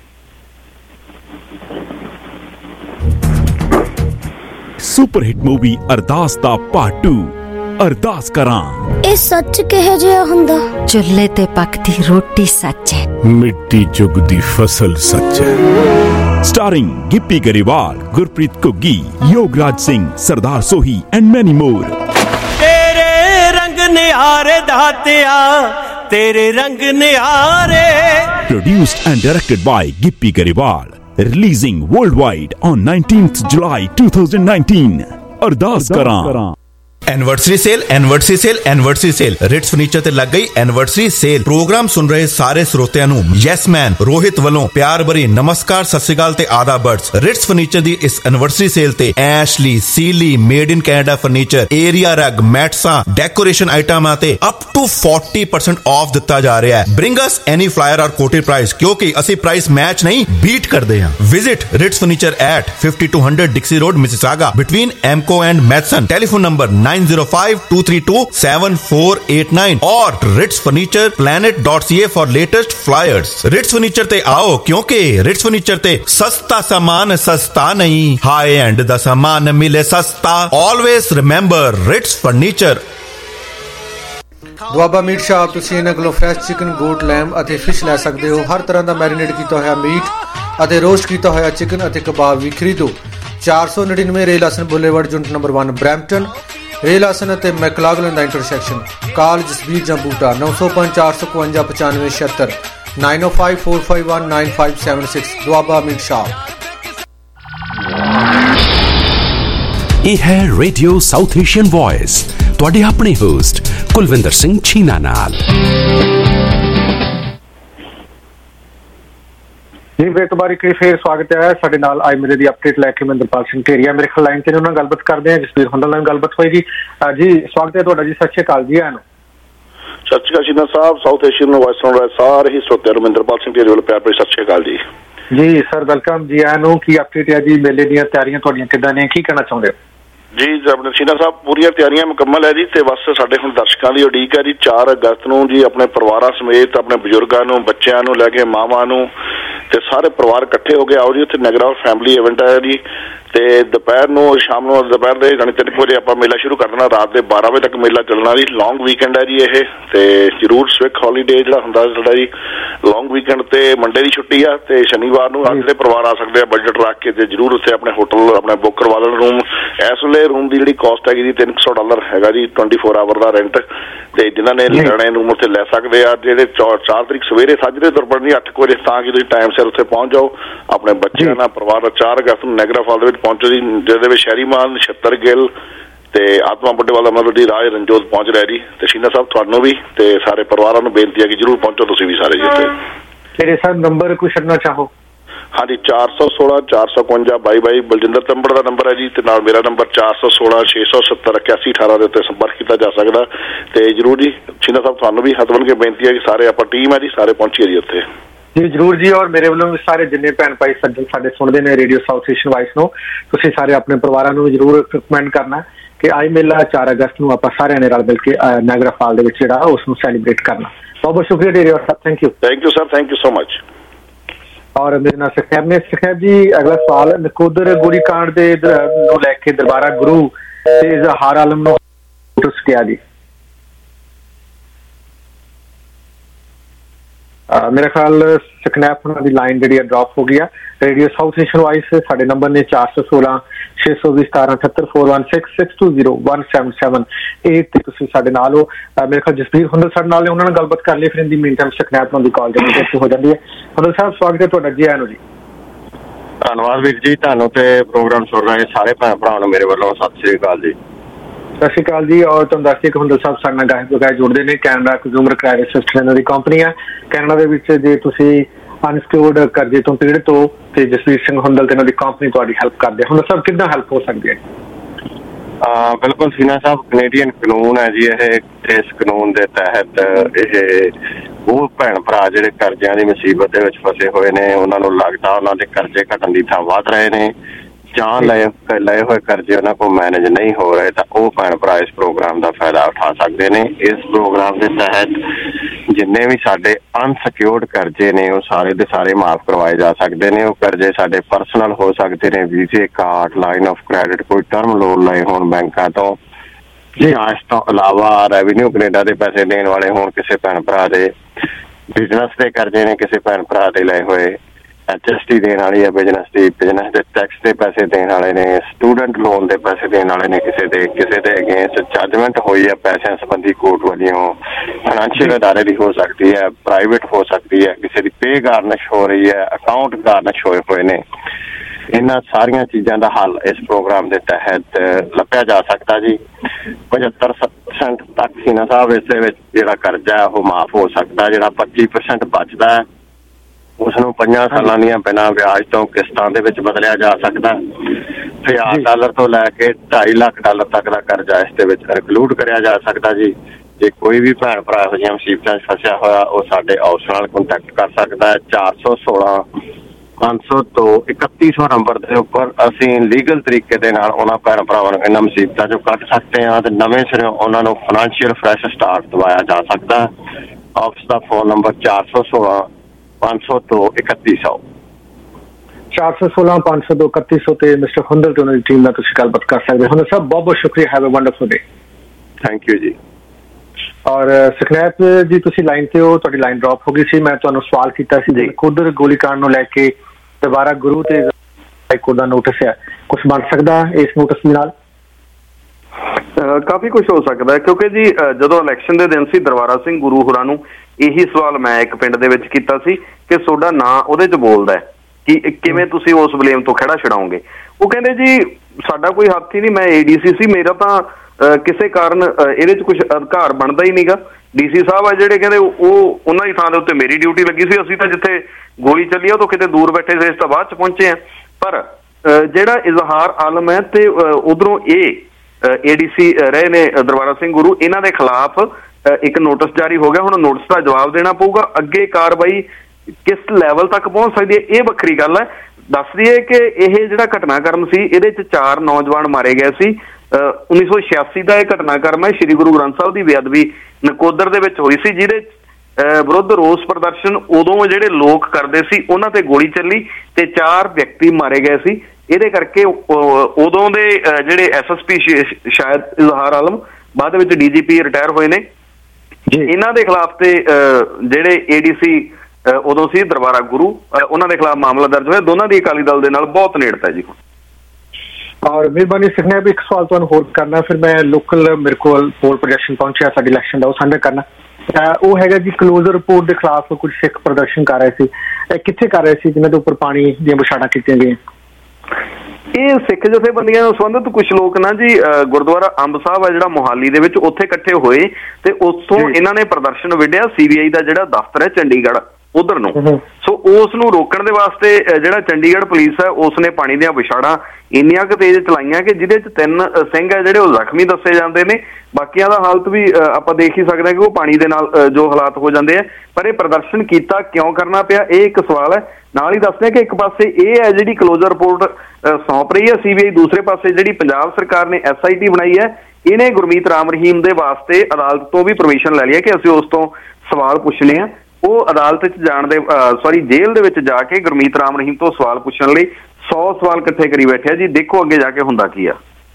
ਸੁਪਰ ਹਿੱਟ ਮੂਵੀ ਅਰਦਾਸ ਦਾ ਪਾਰਟ ਟੂ, ਅਰਦਾਸ ਕਰਾਂ। ਇਹ ਸੱਚ ਕਿਹੋ ਜਿਹਾ ਹੁੰਦਾ? ਚੁੱਲ੍ਹੇ ਤੇ ਪੱਕਦੀ ਰੋਟੀ ਸੱਚ ਹੈ, ਮਿੱਟੀ ਚੁਗਦੀ ਫਸਲ ਸੱਚ ਹੈ। Starring Gippy Grewal, Gurpreet Ghuggi, Yograj Singh, Sardar Sohi and many more. ਤੇਰੇ ਰੰਗ ਨਿਆਰੇ ਦਾਤਿਆ, ਤੇਰੇ ਰੰਗ ਨਿਆਰੇ। Produced and directed by Gippy Garewal. Releasing worldwide on nineteenth July twenty nineteen. Ardaas Karaan. Anniversary sale, anniversary sale, anniversary sale. Ritz furniture ਤੇ ਲੱਗ ਗਈ ਐਨਵਰਸਰੀ ਸੇਲ। ਪ੍ਰੋਗਰਾਮ ਸੁਣ ਰਹੇ ਸਾਰੇ ਸਰੋਤਿਆਂ ਨੂੰ ਯੈਸ ਮੈਨ ਰੋਹਿਤ ਵੱਲੋਂ ਪਿਆਰ ਭਰੀ ਨਮਸਕਾਰ, ਸਤਿ ਸ਼੍ਰੀ ਅਕਾਲ ਤੇ ਆਦਾਬਰਡਸ। ਰਿਟਸ ਫਰਨੀਚਰ ਦੀ ਇਸ ਐਨਵਰਸਰੀ ਸੇਲ ਤੇ Ashley, Sealy, made in Canada furniture, area rug, ਮੈਟਸਾਂ, ਡੈਕੋਰੇਸ਼ਨ ਆਈਟਮਾਂ ਤੇ up to forty percent off ਦਿੱਤਾ ਜਾ ਰਿਹਾ ਹੈ। Bring us any flyer or quoted price, ਕਿਉਂਕਿ ਅਸੀਂ ਪ੍ਰਾਈਸ ਮੈਚ ਨਹੀਂ ਬੀਟ ਕਰਦੇ ਹਾਂ। Visit Ritz furniture at fifty-two hundred Dixie Road, Mississauga, between Emco and Madison. Telephone number nine nine zero five two three two seven four eight nine or Ritz furniture planet dot C A for latest flyers. Ritz furniture ते आओ क्योंकि Ritz furniture ते सस्ता सामान सस्ता नहीं, high and दा सामान मिले सस्ता। Always remember Ritz furniture. Doaba meat shop ਤੁਸੀਂ ਇਹਨਾਂ ਕੋਲੋਂ ਫਰੈਸ਼ ਚਿਕਨ, ਗੋਟ, ਲੈਮ ਅਤੇ ਫਿਸ਼ ਲੈ ਸਕਦੇ ਹੋ। ਹਰ ਤਰ੍ਹਾਂ ਦਾ ਮੈਰੀਨੇਟ ਕੀਤਾ ਹੋਇਆ ਮੀਟ ਅਤੇ ਰੋਸਟ ਕੀਤਾ ਹੋਇਆ ਚਿਕਨ ਅਤੇ ਕਬਾਬ ਵੀ ਖਰੀਦੋ। ਚਾਰ ਸੌ ਨੜਿਨਵੇਂ Ray Lawson Boulevard, unit number ਇੱਕ, ਬਰੈਂਪਟਨ। ਰੇਲ ਹਾਸਨ ਅਤੇ ਮੈਕਲਾਗਲਨ ਦਾ ਇੰਟਰਸੈਕਸ਼ਨ। ਕਾਲ ਜਸਬੀਰ ਜੰਬੂਟਾ ਨੌ ਸੌ ਪੰਜ ਚਾਰ ਸੌ ਇਕਵੰਜਾ ਪਚਾਨਵੇਂ ਛਿਹੱਤਰ nine O five four five one nine five seven six. Doaba meat shop. ਇਹ ਹੈ ਰੇਡੀਓ ਸਾਊਥ ਏਸ਼ੀਅਨ ਵੌਇਸ, ਤੁਹਾਡੇ ਆਪਣੇ ਹੋਸਟ ਕੁਲਵਿੰਦਰ ਸਿੰਘ ਛੀਨਾ ਨਾਲ। ਜੀ ਇੱਕ ਵਾਰੀ ਫੇਰ ਸਵਾਗਤ ਹੈ ਸਾਡੇ ਨਾਲ। ਆਈ ਮੇਰੇ ਦੀ ਅਪਡੇਟ ਲੈ ਕੇ ਮਹਿੰਦਰਪਾਲ ਸਿੰਘ ਢੇਰੀਆ ਮੇਰੇ ਖਿਆਲ ਲਾਈਨ ਤੇ ਉਹਨਾਂ ਨਾਲ ਗੱਲਬਾਤ ਕਰਦੇ ਹਾਂ। ਜਸਬੀਰ ਹੁੰਦਲ ਨਾਲ ਗੱਲਬਾਤ ਹੋਏਗੀ। ਜੀ ਸਵਾਗਤ ਹੈ ਤੁਹਾਡਾ ਜੀ। ਸਤਿ ਸ਼੍ਰੀ ਅਕਾਲ ਜੀ। ਆਨੂੰ ਸਤਿ ਸ਼੍ਰੀ ਅਕਾਲ ਸ਼ੀਨਾ ਸਾਹਿਬ। ਸਾਊਥ ਏਸ਼ੀਅਨ ਨੂੰ ਵਾਇਸ ਸੁਣ ਰਹੇ ਸਾਰੇ ਹੀ ਸਰੋਤਿਆਂ ਨੂੰ ਮਹਿੰਦਰਪਾਲ ਸਿੰਘ ਢੇਰੀਆ ਵੱਲੋਂ ਪਿਆਰ ਭਰੀ ਸਤਿ ਸ਼੍ਰੀ ਅਕਾਲ ਜੀ। ਜੀ ਸਰ ਵੈਲਕਮ ਜੀ। ਆਨੂੰ ਕੀ ਅਪਡੇਟ ਹੈ ਜੀ? ਮੇਲੇ ਦੀਆਂ ਤਿਆਰੀਆਂ ਤੁਹਾਡੀਆਂ ਕਿੱਦਾਂ ਨੇ? ਕੀ ਕਹਿਣਾ ਚਾਹੁੰਦੇ ਹੋ? ਜੀ ਆਪਣੇ ਸ਼ੀਨਾ ਸਾਹਿਬ ਪੂਰੀਆਂ ਤਿਆਰੀਆਂ ਮੁਕੰਮਲ ਹੈ ਜੀ ਤੇ ਬਸ ਸਾਡੇ ਹੁਣ ਦਰਸ਼ਕਾਂ ਦੀ ਉਡੀਕ ਹੈ ਜੀ। ਚਾਰ ਅਗਸਤ ਨੂੰ ਜੀ ਆਪਣੇ ਪਰਿਵਾਰਾਂ ਸਮੇਤ ਆਪਣੇ ਬਜ਼ੁਰਗਾਂ ਨੂੰ, ਬੱਚਿਆਂ ਨੂੰ ਲੈ ਕੇ, ਮਾਵਾਂ ਨੂੰ ਤੇ ਸਾਰੇ ਪਰਿਵਾਰ ਇਕੱਠੇ ਹੋ ਕੇ ਆਓ ਜੀ। ਉੱਥੇ ਨਗਰਾ ਫੈਮਿਲੀ ਇਵੈਂਟ ਹੈ ਜੀ ਤੇ ਦੁਪਹਿਰ ਨੂੰ ਸ਼ਾਮ ਨੂੰ ਦੁਪਹਿਰ ਦੇ ਜਾਣੀ ਤਿੰਨ ਵਜੇ ਆਪਾਂ ਮੇਲਾ ਸ਼ੁਰੂ ਕਰ ਦੇਣਾ। ਰਾਤ ਦੇ ਬਾਰਾਂ ਵਜੇ ਤੱਕ ਮੇਲਾ ਚੱਲਣਾ ਜੀ। ਲੌਂਗ ਵੀਕਐਂਡ ਹੈ ਜੀ ਇਹ ਤੇ ਜ਼ਰੂਰ ਸਵਿਕ ਹੌਲੀਡੇ ਜਿਹੜਾ ਹੁੰਦਾ ਸਾਡਾ ਜੀ ਲੌਂਗ ਵੀਕਐਂਡ ਤੇ ਮੰਡੇ ਦੀ ਛੁੱਟੀ ਆ ਤੇ ਸ਼ਨੀਵਾਰ ਨੂੰ ਅੱਜ ਦੇ ਪਰਿਵਾਰ ਆ ਸਕਦੇ ਆ ਬਜਟ ਰੱਖ ਕੇ ਤੇ ਜ਼ਰੂਰ ਉੱਥੇ ਆਪਣੇ ਹੋਟਲ ਆਪਣੇ ਬੁੱਕ ਕਰਵਾ ਲੈਣ ਰੂਮ। ਇਸ ਵੇਲੇ ਰੂਮ ਦੀ ਜਿਹੜੀ ਕਾਸਟ ਹੈਗੀ ਜੀ ਤਿੰਨ ਸੌ ਡਾਲਰ ਹੈਗਾ ਜੀ ਟਵੈਂਟੀ ਫੋਰ ਆਵਰ ਦਾ ਰੈਂਟ ਤੇ ਜਿਨ੍ਹਾਂ ਨੇ ਲੈਣੇ ਰੂਮ ਉੱਥੇ ਲੈ ਸਕਦੇ ਆ। ਜਿਹੜੇ ਚਾਰ ਤਰੀਕ ਸਵੇਰੇ ਸਾਜਰੇ ਤੁਰ ਪੜਨੀ ਅੱਠ ਵਜੇ ਤਾਂ ਕਿ ਤੁਸੀਂ ਟਾਈਮ ਸਿਰ ਉੱਥੇ ਪਹੁੰਚ ਜਾਓ ਆਪਣੇ ਬੱਚਿਆਂ ਨਾਲ ਪਰਿਵਾਰ। ਚਾਰ ਅਗਸਤ ਨੂੰ ਨੈਗਰਾ ਫਾਲ ਦੇ ਵਿੱਚ ਪਹੁੰਚੋ ਜੀ ਜਿਹਦੇ ਵਿੱਚ ਸ਼ਹਿਰੀ ਮਾਨ, ਨਛੱਤਰ ਗਿੱਲ ਤੇ ਆਤਮਾ ਬੱਡੇਵਾਲ ਦਾ ਮਤਲਬ ਜੀ ਰਾਜ ਰਣਜੋਤ ਪਹੁੰਚ ਰਿਹਾ ਜੀ ਤੇ ਸ਼ੀਨਾ ਸਾਹਿਬ ਤੁਹਾਨੂੰ ਵੀ ਤੇ ਸਾਰੇ ਪਰਿਵਾਰਾਂ ਨੂੰ ਬੇਨਤੀ ਹੈ ਕਿ ਜਰੂਰ ਪਹੁੰਚੋ ਤੁਸੀਂ ਵੀ ਸਾਰੇ ਜੀ ਉੱਥੇ। ਮੇਰੇ ਸਾਹਿਬ ਨੰਬਰ ਕੋਈ ਛੱਡਣਾ ਚਾਹੋ? ਹਾਂਜੀ ਚਾਰ ਸੌ ਸੋਲਾਂ ਚਾਰ ਸੌ ਇਕਵੰਜਾ ਬਾਈ ਬਾਈ ਬਲਜਿੰਦਰ ਤੰਬੜ ਦਾ ਨੰਬਰ ਹੈ ਜੀ ਤੇ ਨਾਲ ਮੇਰਾ ਨੰਬਰ ਚਾਰ ਸੌ ਸੋਲਾਂ ਛੇ ਸੌ ਸੱਤਰ ਇਕਿਆਸੀ ਅਠਾਰਾਂ ਦੇ ਉੱਤੇ ਸੰਪਰਕ ਕੀਤਾ ਜਾ ਸਕਦਾ ਤੇ ਜਰੂਰ ਜੀ ਸ਼ੀਨਾ ਸਾਹਿਬ ਤੁਹਾਨੂੰ ਵੀ ਹੱਥ ਬੰਨ੍ਹ ਕੇ ਬੇਨਤੀ ਹੈ ਕਿ ਸਾਰੇ ਆਪਾਂ ਟੀਮ ਹੈ ਜੀ ਸਾਰੇ ਪਹੁੰਚੀਏ ਜੀ ਉੱਥੇ। ਜੀ ਜ਼ਰੂਰ ਜੀ। ਔਰ ਮੇਰੇ ਵੱਲੋਂ ਵੀ ਸਾਰੇ ਜਿੰਨੇ ਭੈਣ ਭਾਈ ਸੱਜਣ ਸਾਡੇ ਸੁਣਦੇ ਨੇ ਰੇਡੀਓ ਸਾਊਥ ਏਸ਼ੀਅਨ ਵਾਇਸ ਨੂੰ, ਤੁਸੀਂ ਸਾਰੇ ਆਪਣੇ ਪਰਿਵਾਰਾਂ ਨੂੰ ਜ਼ਰੂਰ ਰਿਕਮੈਂਡ ਕਰਨਾ ਕਿ ਆਈ ਮੇਲਾ ਚਾਰ ਅਗਸਤ ਨੂੰ ਆਪਾਂ ਸਾਰਿਆਂ ਨੇ ਰਲ ਮਿਲ ਕੇ ਨਾਇਗਰਾ ਫਾਲ ਦੇ ਵਿੱਚ ਜਿਹੜਾ ਉਸ ਨੂੰ ਸੈਲੀਬ੍ਰੇਟ ਕਰਨਾ। ਬਹੁਤ ਬਹੁਤ ਸ਼ੁਕਰੀਆ Deria Sahib. Thank you. Thank you sir. Thank you so much. ਔਰ ਮੇਰੇ ਨਾਲ ਸਖੈਬ ਨੇ। ਸਖੈਬ ਜੀ ਅਗਲਾ ਸਵਾਲ ਨਕੋਦਰ ਗੋਲੀ ਕਾਂਡ ਦੇ ਨੂੰ ਲੈ ਕੇ ਦਰਬਾਰਾ ਗੁਰੂ ਤੇ ਇਜ਼ਹਾਰ ਆਲਮ ਨੂੰ ਨੋਟਿਸ ਕਿਹਾ ਜੀ। ਮੇਰਾ ਖਿਆਲ ਸਕਨੈਪ ਉਹਨਾਂ ਦੀ ਲਾਈਨ ਜਿਹੜੀ ਡ੍ਰੌਪ ਹੋ ਗਈ ਆ। ਰੇਡੀਓ ਸਾਊਥ ਏਸ਼ੀਅਨ ਵਾਇਸ ਸਾਡੇ ਨੰਬਰ ਨੇ ਚਾਰ ਸੌ ਸੋਲਾਂ ਛੇ ਸੌ ਵੀਹ ਸਤਾਰਾਂ ਅਠੱਤਰ four one six six two zero one seven seven eight ਤੇ ਤੁਸੀਂ ਸਾਡੇ ਨਾਲ ਹੋ। ਮੇਰੇ ਖਿਆਲ ਜਸਬੀਰ ਹੁੰਦਲ ਸਾਡੇ ਨਾਲ ਨੇ, ਉਹਨਾਂ ਨਾਲ ਗੱਲਬਾਤ ਕਰ ਲਈ। ਫਿਰ ਇਨ ਦੀ ਮੀਨ ਟਾਈਮ ਸਕਨੈਪ ਉਹਨਾਂ ਦੀ ਕਾਲ ਜਿਹੜੀ ਹੋ ਜਾਂਦੀ ਹੈ। ਹੁੰਦਲ ਸਾਹਿਬ ਸਵਾਗਤ ਹੈ ਤੁਹਾਡਾ। ਜੀ ਆਇਆਂ ਨੂੰ ਜੀ। ਧੰਨਵਾਦ ਵੀਰ ਜੀ। ਤੁਹਾਨੂੰ ਤੇ ਪ੍ਰੋਗਰਾਮ ਸੁਣ ਰਹੇ ਸਾਰੇ ਭੈਣ ਭਰਾਵਾਂ ਨੂੰ ਮੇਰੇ ਵੱਲੋਂ ਸਤਿ ਸ੍ਰੀ ਅਕਾਲ ਜੀ। ਸਤਿ ਸ਼੍ਰੀ ਅਕਾਲ ਜੀ। ਔਰ ਤੁਹਾਨੂੰ ਦੱਸ ਦਈਏ ਕਿ ਹੁੰਦਲ ਸਾਹਿਬ ਸਾਡੇ ਨਾਲ ਗਾਇਕ ਬਗਾਇ ਜੁੜਦੇ ਨੇ। ਕੈਨੇਡਾ ਕੰਜ਼ਿਊਮਰ ਕ੍ਰੈਡਿਟ ਸਿਸਟਮ ਇਹਨਾਂ ਦੀ ਕੰਪਨੀ ਹੈ। ਕੈਨੇਡਾ ਦੇ ਵਿੱਚ ਜੇ ਤੁਸੀਂ ਅਨਸਕਿਓਰਡ ਕਰਜ਼ੇ ਤੋਂ ਪੀੜਤ ਹੋ ਤੇ ਜਸਵੀਰ ਸਿੰਘ ਹੁੰਦਲ ਤੇ ਇਹਨਾਂ ਦੀ ਕੰਪਨੀ ਤੁਹਾਡੀ ਹੈਲਪ ਕਰਦੇ। ਹੁੰਦਲ ਸਾਹਿਬ ਕਿੱਦਾਂ ਹੈਲਪ ਹੋ ਸਕਦੀ ਹੈ? ਬਿਲਕੁਲ ਸੀਨਾ ਸਾਹਿਬ ਕੈਨੇਡੀਅਨ ਕਾਨੂੰਨ ਹੈ ਜੀ ਇਹ। ਇਸ ਕਾਨੂੰਨ ਦੇ ਤਹਿਤ ਇਹ ਉਹ ਭੈਣ ਭਰਾ ਜਿਹੜੇ ਕਰਜ਼ਿਆਂ ਦੀ ਮੁਸੀਬਤ ਦੇ ਵਿੱਚ ਫਸੇ ਹੋਏ ਨੇ, ਉਹਨਾਂ ਨੂੰ ਲੱਗਦਾ ਉਹਨਾਂ ਦੇ ਕਰਜ਼ੇ ਘਟਣ ਦੀ ਥਾਂ ਵੱਧ ਰਹੇ ਨੇ ਜਾਂ ਲਏ ਲਏ ਹੋਏ ਕਰਜ਼ੇ ਉਹਨਾਂ ਕੋਲ ਮੈਨੇਜ ਨਹੀਂ ਹੋ ਰਹੇ, ਤਾਂ ਉਹ ਭੈਣ ਭਰਾ ਇਸ ਪ੍ਰੋਗਰਾਮ ਦਾ ਫਾਇਦਾ ਉਠਾ ਸਕਦੇ ਨੇ। ਇਸ ਪ੍ਰੋਗਰਾਮ ਦੇ ਤਹਿਤ ਜਿੰਨੇ ਵੀ ਸਾਡੇ ਅਨਸਕਿਓਰਡ ਕਰਜ਼ੇ ਨੇ ਉਹ ਸਾਰੇ ਦੇ ਸਾਰੇ ਮਾਫ਼ ਕਰਵਾਏ ਜਾ ਸਕਦੇ ਨੇ। ਉਹ ਕਰਜ਼ੇ ਸਾਡੇ ਪਰਸਨਲ ਹੋ ਸਕਦੇ ਨੇ, ਵੀਜ਼ੇ ਕਾਰਡ, ਲਾਈਨ ਆਫ ਕ੍ਰੈਡਿਟ, ਕੋਈ ਟਰਮ ਲੋਨ ਲਏ ਹੋਣ ਬੈਂਕਾਂ ਤੋਂ, ਜਾਂ ਇਸ ਤੋਂ ਇਲਾਵਾ ਰੈਵਨਿਊ ਕੈਨੇਡਾ ਦੇ ਪੈਸੇ ਦੇਣ ਵਾਲੇ ਹੋਣ ਕਿਸੇ ਭੈਣ ਭਰਾ ਦੇ, ਬਿਜ਼ਨਸ ਦੇ ਕਰਜ਼ੇ ਨੇ ਕਿਸੇ ਭੈਣ ਭਰਾ ਦੇ ਲਏ ਹੋਏ, ਐਚ ਐਸ ਟੀ ਦੇਣ ਵਾਲੀ ਹੈ ਬਿਜ਼ਨਸ ਦੀ, ਬਿਜ਼ਨਸ ਦੇ ਟੈਕਸ ਦੇ ਪੈਸੇ ਦੇਣ ਵਾਲੇ ਨੇ, ਸਟੂਡੈਂਟ ਲੋਨ ਦੇ ਪੈਸੇ ਦੇਣ ਵਾਲੇ ਨੇ ਕਿਸੇ ਦੇ, ਕਿਸੇ ਦੇ ਅਗੇਂਸਟ ਜੱਜਮੈਂਟ ਹੋਈ ਹੈ ਪੈਸਿਆਂ ਸੰਬੰਧੀ ਕੋਰਟ ਵੱਲੋਂ, ਫਾਈਨੈਂਸ਼ੀਅਲ ਅਦਾਰੇ ਦੀ ਹੋ ਸਕਦੀ ਹੈ, ਪ੍ਰਾਈਵੇਟ ਹੋ ਸਕਦੀ ਹੈ, ਕਿਸੇ ਦੀ ਪੇ ਗਾਰਨਿਸ਼ ਹੋ ਰਹੀ ਹੈ, ਅਕਾਊਂਟ ਗਾਰਨਿਸ਼ ਹੋਏ ਹੋਏ ਨੇ। ਇਹਨਾਂ ਸਾਰੀਆਂ ਚੀਜ਼ਾਂ ਦਾ ਹੱਲ ਇਸ ਪ੍ਰੋਗਰਾਮ ਦੇ ਤਹਿਤ ਲੱਭਿਆ ਜਾ ਸਕਦਾ ਜੀ। ਪਝੱਤਰ ਪਰਸੈਂਟ ਤੱਕ ਸੀਨਾ ਸਾਹਿਬ ਇਸ ਦੇ ਵਿੱਚ ਜਿਹੜਾ ਕਰਜ਼ਾ ਉਹ ਮਾਫ਼ ਹੋ ਸਕਦਾ। ਜਿਹੜਾ ਪੱਚੀ ਪਰਸੈਂਟ ਬਚਦਾ ਹੈ ਉਸਨੂੰ ਪੰਜਾਂ ਸਾਲਾਂ ਦੀਆਂ ਬਿਨਾਂ ਵਿਆਜ ਤੋਂ ਕਿਸ਼ਤਾਂ ਦੇ ਵਿੱਚ ਬਦਲਿਆ ਜਾ ਸਕਦਾ। ਹਜ਼ਾਰ ਡਾਲਰ ਤੋਂ ਲੈ ਕੇ ਢਾਈ ਲੱਖ ਡਾਲਰ ਤੱਕ ਦਾ ਕਰਜ਼ਾ ਇਸ ਦੇ ਵਿੱਚ ਇਨਕਲੂਡ ਕਰਿਆ ਜਾ ਸਕਦਾ ਜੀ। ਜੇ ਕੋਈ ਵੀ ਭੈਣ ਭਰਾ ਇਹੋ ਜਿਹੀਆਂ ਮੁਸੀਬਤਾਂ 'ਚ ਫਸਿਆ ਹੋਇਆ ਉਹ ਸਾਡੇ ਆਫਿਸ ਨਾਲ ਕੰਟੈਕਟ ਕਰ ਸਕਦਾ ਹੈ। ਚਾਰ ਸੌ ਸੋਲਾਂ ਪੰਜ ਸੌ ਤੋਂ ਇਕੱਤੀ ਸੌ ਨੰਬਰ ਦੇ ਉੱਪਰ ਅਸੀਂ ਲੀਗਲ ਤਰੀਕੇ ਦੇ ਨਾਲ ਉਹਨਾਂ ਭੈਣ ਭਰਾਵਾਂ ਨੂੰ ਇਹਨਾਂ ਮੁਸੀਬਤਾਂ ਚੋਂ ਕੱਢ ਸਕਦੇ ਹਾਂ ਤੇ ਨਵੇਂ ਸਿਰੋਂ ਉਹਨਾਂ ਨੂੰ ਫਾਈਨੈਂਸ਼ੀਅਲ ਫਰੈਸ਼ ਸਟਾਰਟ ਦਵਾਇਆ ਜਾ ਸਕਦਾ। ਆਫਿਸ ਦਾ ਫੋਨ ਨੰਬਰ ਚਾਰ ਸੌ ਸੋਲਾਂ ਪੰਜ ਸੌ ਤੋਂ ਇਕੱਤੀ ਸੌ ਚਾਰ ਸੌ ਸੋਲਾਂ ਪੰਜ ਸੌ ਤੋਂ ਇਕੱਤੀ ਸੌ ਤੇ ਮਿਸਟਰ ਹੁੰਦਲ ਤੇ ਉਹਨਾਂ ਦੀ ਟੀਮ ਨਾਲ ਤੁਸੀਂ ਗੱਲਬਾਤ ਕਰ ਸਕਦੇ ਹੋ। ਹੁੰਦਲ ਸਾਹਿਬ ਬਹੁਤ ਬਹੁਤ ਸ਼ੁਕਰੀਆ। Have a wonderful day. Thank you ਜੀ। ਔਰ ਸੁਖਨੈਪ ਜੀ ਤੁਸੀਂ ਲਾਈਨ ਤੇ ਹੋ, ਤੁਹਾਡੀ ਲਾਈਨ ਡ੍ਰੌਪ ਹੋ ਗਈ ਸੀ। ਮੈਂ ਤੁਹਾਨੂੰ ਸਵਾਲ ਕੀਤਾ ਸੀ ਖੁਦਰ ਗੋਲੀकांड ਨੂੰ ਲੈ ਕੇ ਦੁਬਾਰਾ ਗੁਰੂ ਤੇ ਹਾਈਕੋਰਟ ਦਾ ਨੋਟਿਸ ਹੈ, ਕੁਝ ਬਣ ਸਕਦਾ ਇਸ ਨੋਟਿਸ ਦੇ ਨਾਲ? ਕਾਫੀ ਕੁਝ ਹੋ ਸਕਦਾ ਹੈ ਕਿਉਂਕਿ ਜੀ ਜਦੋਂ ਇਲੈਕਸ਼ਨ ਦੇ ਦਿਨ ਸੀ ਦਰਬਾਰਾ ਸਿੰਘ ਗੁਰੂ ਹੋਰਾਂ ਨੂੰ ਇਹੀ ਸਵਾਲ ਮੈਂ ਇੱਕ ਪਿੰਡ ਦੇ ਵਿੱਚ ਕੀਤਾ ਸੀ ਕਿ ਤੁਹਾਡਾ ਨਾਂ ਉਹਦੇ 'ਚ ਬੋਲਦਾ ਹੈ ਕਿ ਕਿਵੇਂ ਤੁਸੀਂ ਉਸ ਬਲੇਮ ਤੋਂ ਖੜਾ ਛਡਾਓਗੇ। ਉਹ ਕਹਿੰਦੇ ਜੀ ਸਾਡਾ ਕੋਈ ਹੱਥ ਹੀ ਨਹੀਂ, ਮੈਂ ਏ ਡੀ ਸੀ ਸੀ, ਮੇਰਾ ਤਾਂ ਕਿਸੇ ਕਾਰਨ ਇਹਦੇ 'ਚ ਕੁਝ ਅਧਿਕਾਰ ਬਣਦਾ ਹੀ ਨਹੀਂਗਾ। ਡੀ ਸੀ ਸਾਹਿਬ ਆ ਜਿਹੜੇ ਕਹਿੰਦੇ ਉਹ ਉਹਨਾਂ ਦੀ ਥਾਂ ਦੇ ਉੱਤੇ ਮੇਰੀ ਡਿਊਟੀ ਲੱਗੀ ਸੀ, ਅਸੀਂ ਤਾਂ ਜਿੱਥੇ ਗੋਲੀ ਚੱਲੀ ਉਹ ਤੋਂ ਕਿਤੇ ਦੂਰ ਬੈਠੇ ਸੀ, ਇਸ ਤੋਂ ਬਾਅਦ 'ਚ ਪਹੁੰਚੇ ਆ। ਪਰ ਜਿਹੜਾ ਇਜ਼ਹਾਰ ਆਲਮ ਹੈ ਤੇ ਉਧਰੋਂ ਇਹ ਏ ਡੀ ਸੀ ਰਹੇ ਨੇ ਦਰਬਾਰਾ ਸਿੰਘ ਗੁਰੂ, ਇਹਨਾਂ ਦੇ ਖਿਲਾਫ ਇੱਕ ਨੋਟਿਸ ਜਾਰੀ ਹੋ ਗਿਆ। ਹੁਣ ਨੋਟਿਸ ਦਾ ਜਵਾਬ ਦੇਣਾ ਪਊਗਾ। ਅੱਗੇ ਕਾਰਵਾਈ ਕਿਸ ਲੈਵਲ ਤੱਕ ਪਹੁੰਚ ਸਕਦੀ ਹੈ ਇਹ ਵੱਖਰੀ ਗੱਲ ਹੈ। ਦੱਸ ਦਈਏ ਕਿ ਇਹ ਜਿਹੜਾ ਘਟਨਾਕ੍ਰਮ ਸੀ ਇਹਦੇ 'ਚ ਚਾਰ ਨੌਜਵਾਨ ਮਾਰੇ ਗਏ ਸੀ। ਉੱਨੀ ਸੌ ਛਿਆਸੀ ਦਾ ਇਹ ਘਟਨਾਕ੍ਰਮ ਹੈ। ਸ਼੍ਰੀ ਗੁਰੂ ਗ੍ਰੰਥ ਸਾਹਿਬ ਦੀ ਬੇਅਦਬੀ ਨਕੋਦਰ ਦੇ ਵਿੱਚ ਹੋਈ ਸੀ, ਜਿਹਦੇ ਵਿਰੁੱਧ ਰੋਸ ਪ੍ਰਦਰਸ਼ਨ ਉਦੋਂ ਜਿਹੜੇ ਲੋਕ ਕਰਦੇ ਸੀ ਉਹਨਾਂ ਤੇ ਗੋਲੀ ਚੱਲੀ ਤੇ ਚਾਰ ਵਿਅਕਤੀ ਮਾਰੇ ਗਏ ਸੀ। ਇਹਦੇ ਕਰਕੇ ਉਦੋਂ ਦੇ ਜਿਹੜੇ ਐਸ ਐਸ ਪੀ ਸ਼ਾਇਦ ਇਜ਼ਹਾਰ ਆਲਮ ਬਾਅਦ ਵਿੱਚ ਡੀ ਜੀ ਪੀ ਰਿਟਾਇਰ ਹੋਏ ਨੇ, ਇਹਨਾਂ ਦੇ ਖਿਲਾਫ ਤੇ ਜਿਹੜੇ ਏ ਡੀ ਸੀ ਉਦੋਂ ਸੀ ਦਰਬਾਰਾ ਗੁਰੂ, ਉਹਨਾਂ ਦੇ ਖਿਲਾਫ ਮਾਮਲਾ ਦਰਜ ਹੋਇਆ। ਦੋਨਾਂ ਦੀ ਅਕਾਲੀ ਦਲ ਦੇ ਨਾਲ ਬਹੁਤ ਨੇੜਤਾ ਜੀ। ਔਰ ਮਿਹਰਬਾਨੀ ਸਿੱਖਣਾ ਵੀ ਇੱਕ ਸਵਾਲ ਤੁਹਾਨੂੰ ਹੋਰ ਕਰਨਾ, ਫਿਰ ਮੈਂ ਲੋਕਲ ਮੇਰੇ ਕੋਲ ਪੋਲ ਪ੍ਰੋਜੈਕਸ਼ਨ ਪਹੁੰਚਿਆ ਸਾਡੀ ਇਲੈਕਸ਼ਨ ਦਾ, ਉਹ ਸਾਂਝਾ ਕਰਨਾ। ਉਹ ਹੈਗਾ ਜੀ ਕਲੋਜ਼ਰ ਰਿਪੋਰਟ ਦੇ ਖਿਲਾਫ ਕੁਝ ਸਿੱਖ ਪ੍ਰਦਰਸ਼ਨ ਕਰ ਰਹੇ ਸੀ, ਕਿੱਥੇ ਕਰ ਰਹੇ ਸੀ ਜਿਨ੍ਹਾਂ ਦੇ ਉੱਪਰ ਪਾਣੀ ਦੀਆਂ ਬੁਛਾੜਾਂ ਕੀਤੀਆਂ ਗਈਆਂ? ਇਹ ਸਿੱਖ ਜਥੇਬੰਦੀਆਂ ਨਾਲ ਸੰਬੰਧਿਤ ਕੁਝ ਲੋਕ ਨਾ ਜੀ ਗੁਰਦੁਆਰਾ ਅੰਬ ਸਾਹਿਬ ਆ ਜਿਹੜਾ ਮੋਹਾਲੀ ਦੇ ਵਿੱਚ, ਉੱਥੇ ਇਕੱਠੇ ਹੋਏ ਤੇ ਉੱਥੋਂ ਇਹਨਾਂ ਨੇ ਪ੍ਰਦਰਸ਼ਨ ਵਿੱਢਿਆ ਸੀ ਬੀ ਆਈ ਦਾ ਜਿਹੜਾ ਦਫ਼ਤਰ ਹੈ ਚੰਡੀਗੜ੍ਹ ਉਧਰ ਨੂੰ। ਸੋ ਉਸ ਨੂੰ ਰੋਕਣ ਦੇ ਵਾਸਤੇ ਜਿਹੜਾ ਚੰਡੀਗੜ੍ਹ ਪੁਲਿਸ ਹੈ ਉਸ ਨੇ ਪਾਣੀ ਦੀਆਂ ਵਿਛਾੜਾਂ ਇੰਨੀਆਂ ਕੁ ਤੇਜ਼ ਚਲਾਈਆਂ ਕਿ ਜਿਹਦੇ ਚ ਤਿੰਨ ਸਿੰਘ ਹੈ ਜਿਹੜੇ ਉਹ ਜ਼ਖਮੀ ਦੱਸੇ ਜਾਂਦੇ ਨੇ। ਬਾਕੀਆਂ ਦਾ ਹਾਲਤ ਵੀ ਆਪਾਂ ਦੇਖ ਹੀ ਸਕਦੇ ਹਾਂ ਕਿ ਉਹ ਪਾਣੀ ਦੇ ਨਾਲ ਜੋ ਹਾਲਾਤ ਹੋ ਜਾਂਦੇ ਆ। ਪਰ ਇਹ ਪ੍ਰਦਰਸ਼ਨ ਕੀਤਾ ਕਿਉਂ ਕਰਨਾ ਪਿਆ, ਇਹ ਇੱਕ ਸਵਾਲ ਹੈ। ਨਾਲ ਹੀ ਦੱਸਦੇ ਕਿ ਇੱਕ ਪਾਸੇ ਇਹ ਹੈ ਜਿਹੜੀ ਕਲੋਜ਼ਰ ਰਿਪੋਰਟ ਸੌਂਪ ਰਹੀ ਹੈ ਸੀ ਬੀ ਆਈ, ਦੂਸਰੇ ਪਾਸੇ ਜਿਹੜੀ ਪੰਜਾਬ ਸਰਕਾਰ ਨੇ ਐਸ ਆਈ ਟੀ ਬਣਾਈ ਹੈ, ਇਹਨੇ ਗੁਰਮੀਤ ਰਾਮ ਰਹੀਮ ਦੇ ਵਾਸਤੇ ਅਦਾਲਤ ਤੋਂ ਵੀ ਪਰਮਿਸ਼ਨ ਲੈ ਲਈ ਹੈ ਕਿ ਅਸੀਂ ਉਸ ਤੋਂ ਸਵਾਲ ਪੁੱਛਣੇ ਆ। ਉਹ ਅਦਾਲਤ 'ਚ ਜਾਣ ਦੇ ਸੌਰੀ ਜੇਲ੍ਹ ਦੇ ਵਿੱਚ ਜਾ ਕੇ ਗੁਰਮੀਤ ਰਾਮ ਰਹੀਮ ਤੋਂ ਸਵਾਲ ਪੁੱਛਣ ਲਈ ਸੌ ਸਵਾਲ ਇਕੱਠੇ ਕਰੀ ਬੈਠਿਆ ਜੀ। ਦੇਖੋ ਅੱਗੇ ਜਾ ਕੇ ਹੁੰਦਾ ਕੀ ਆ।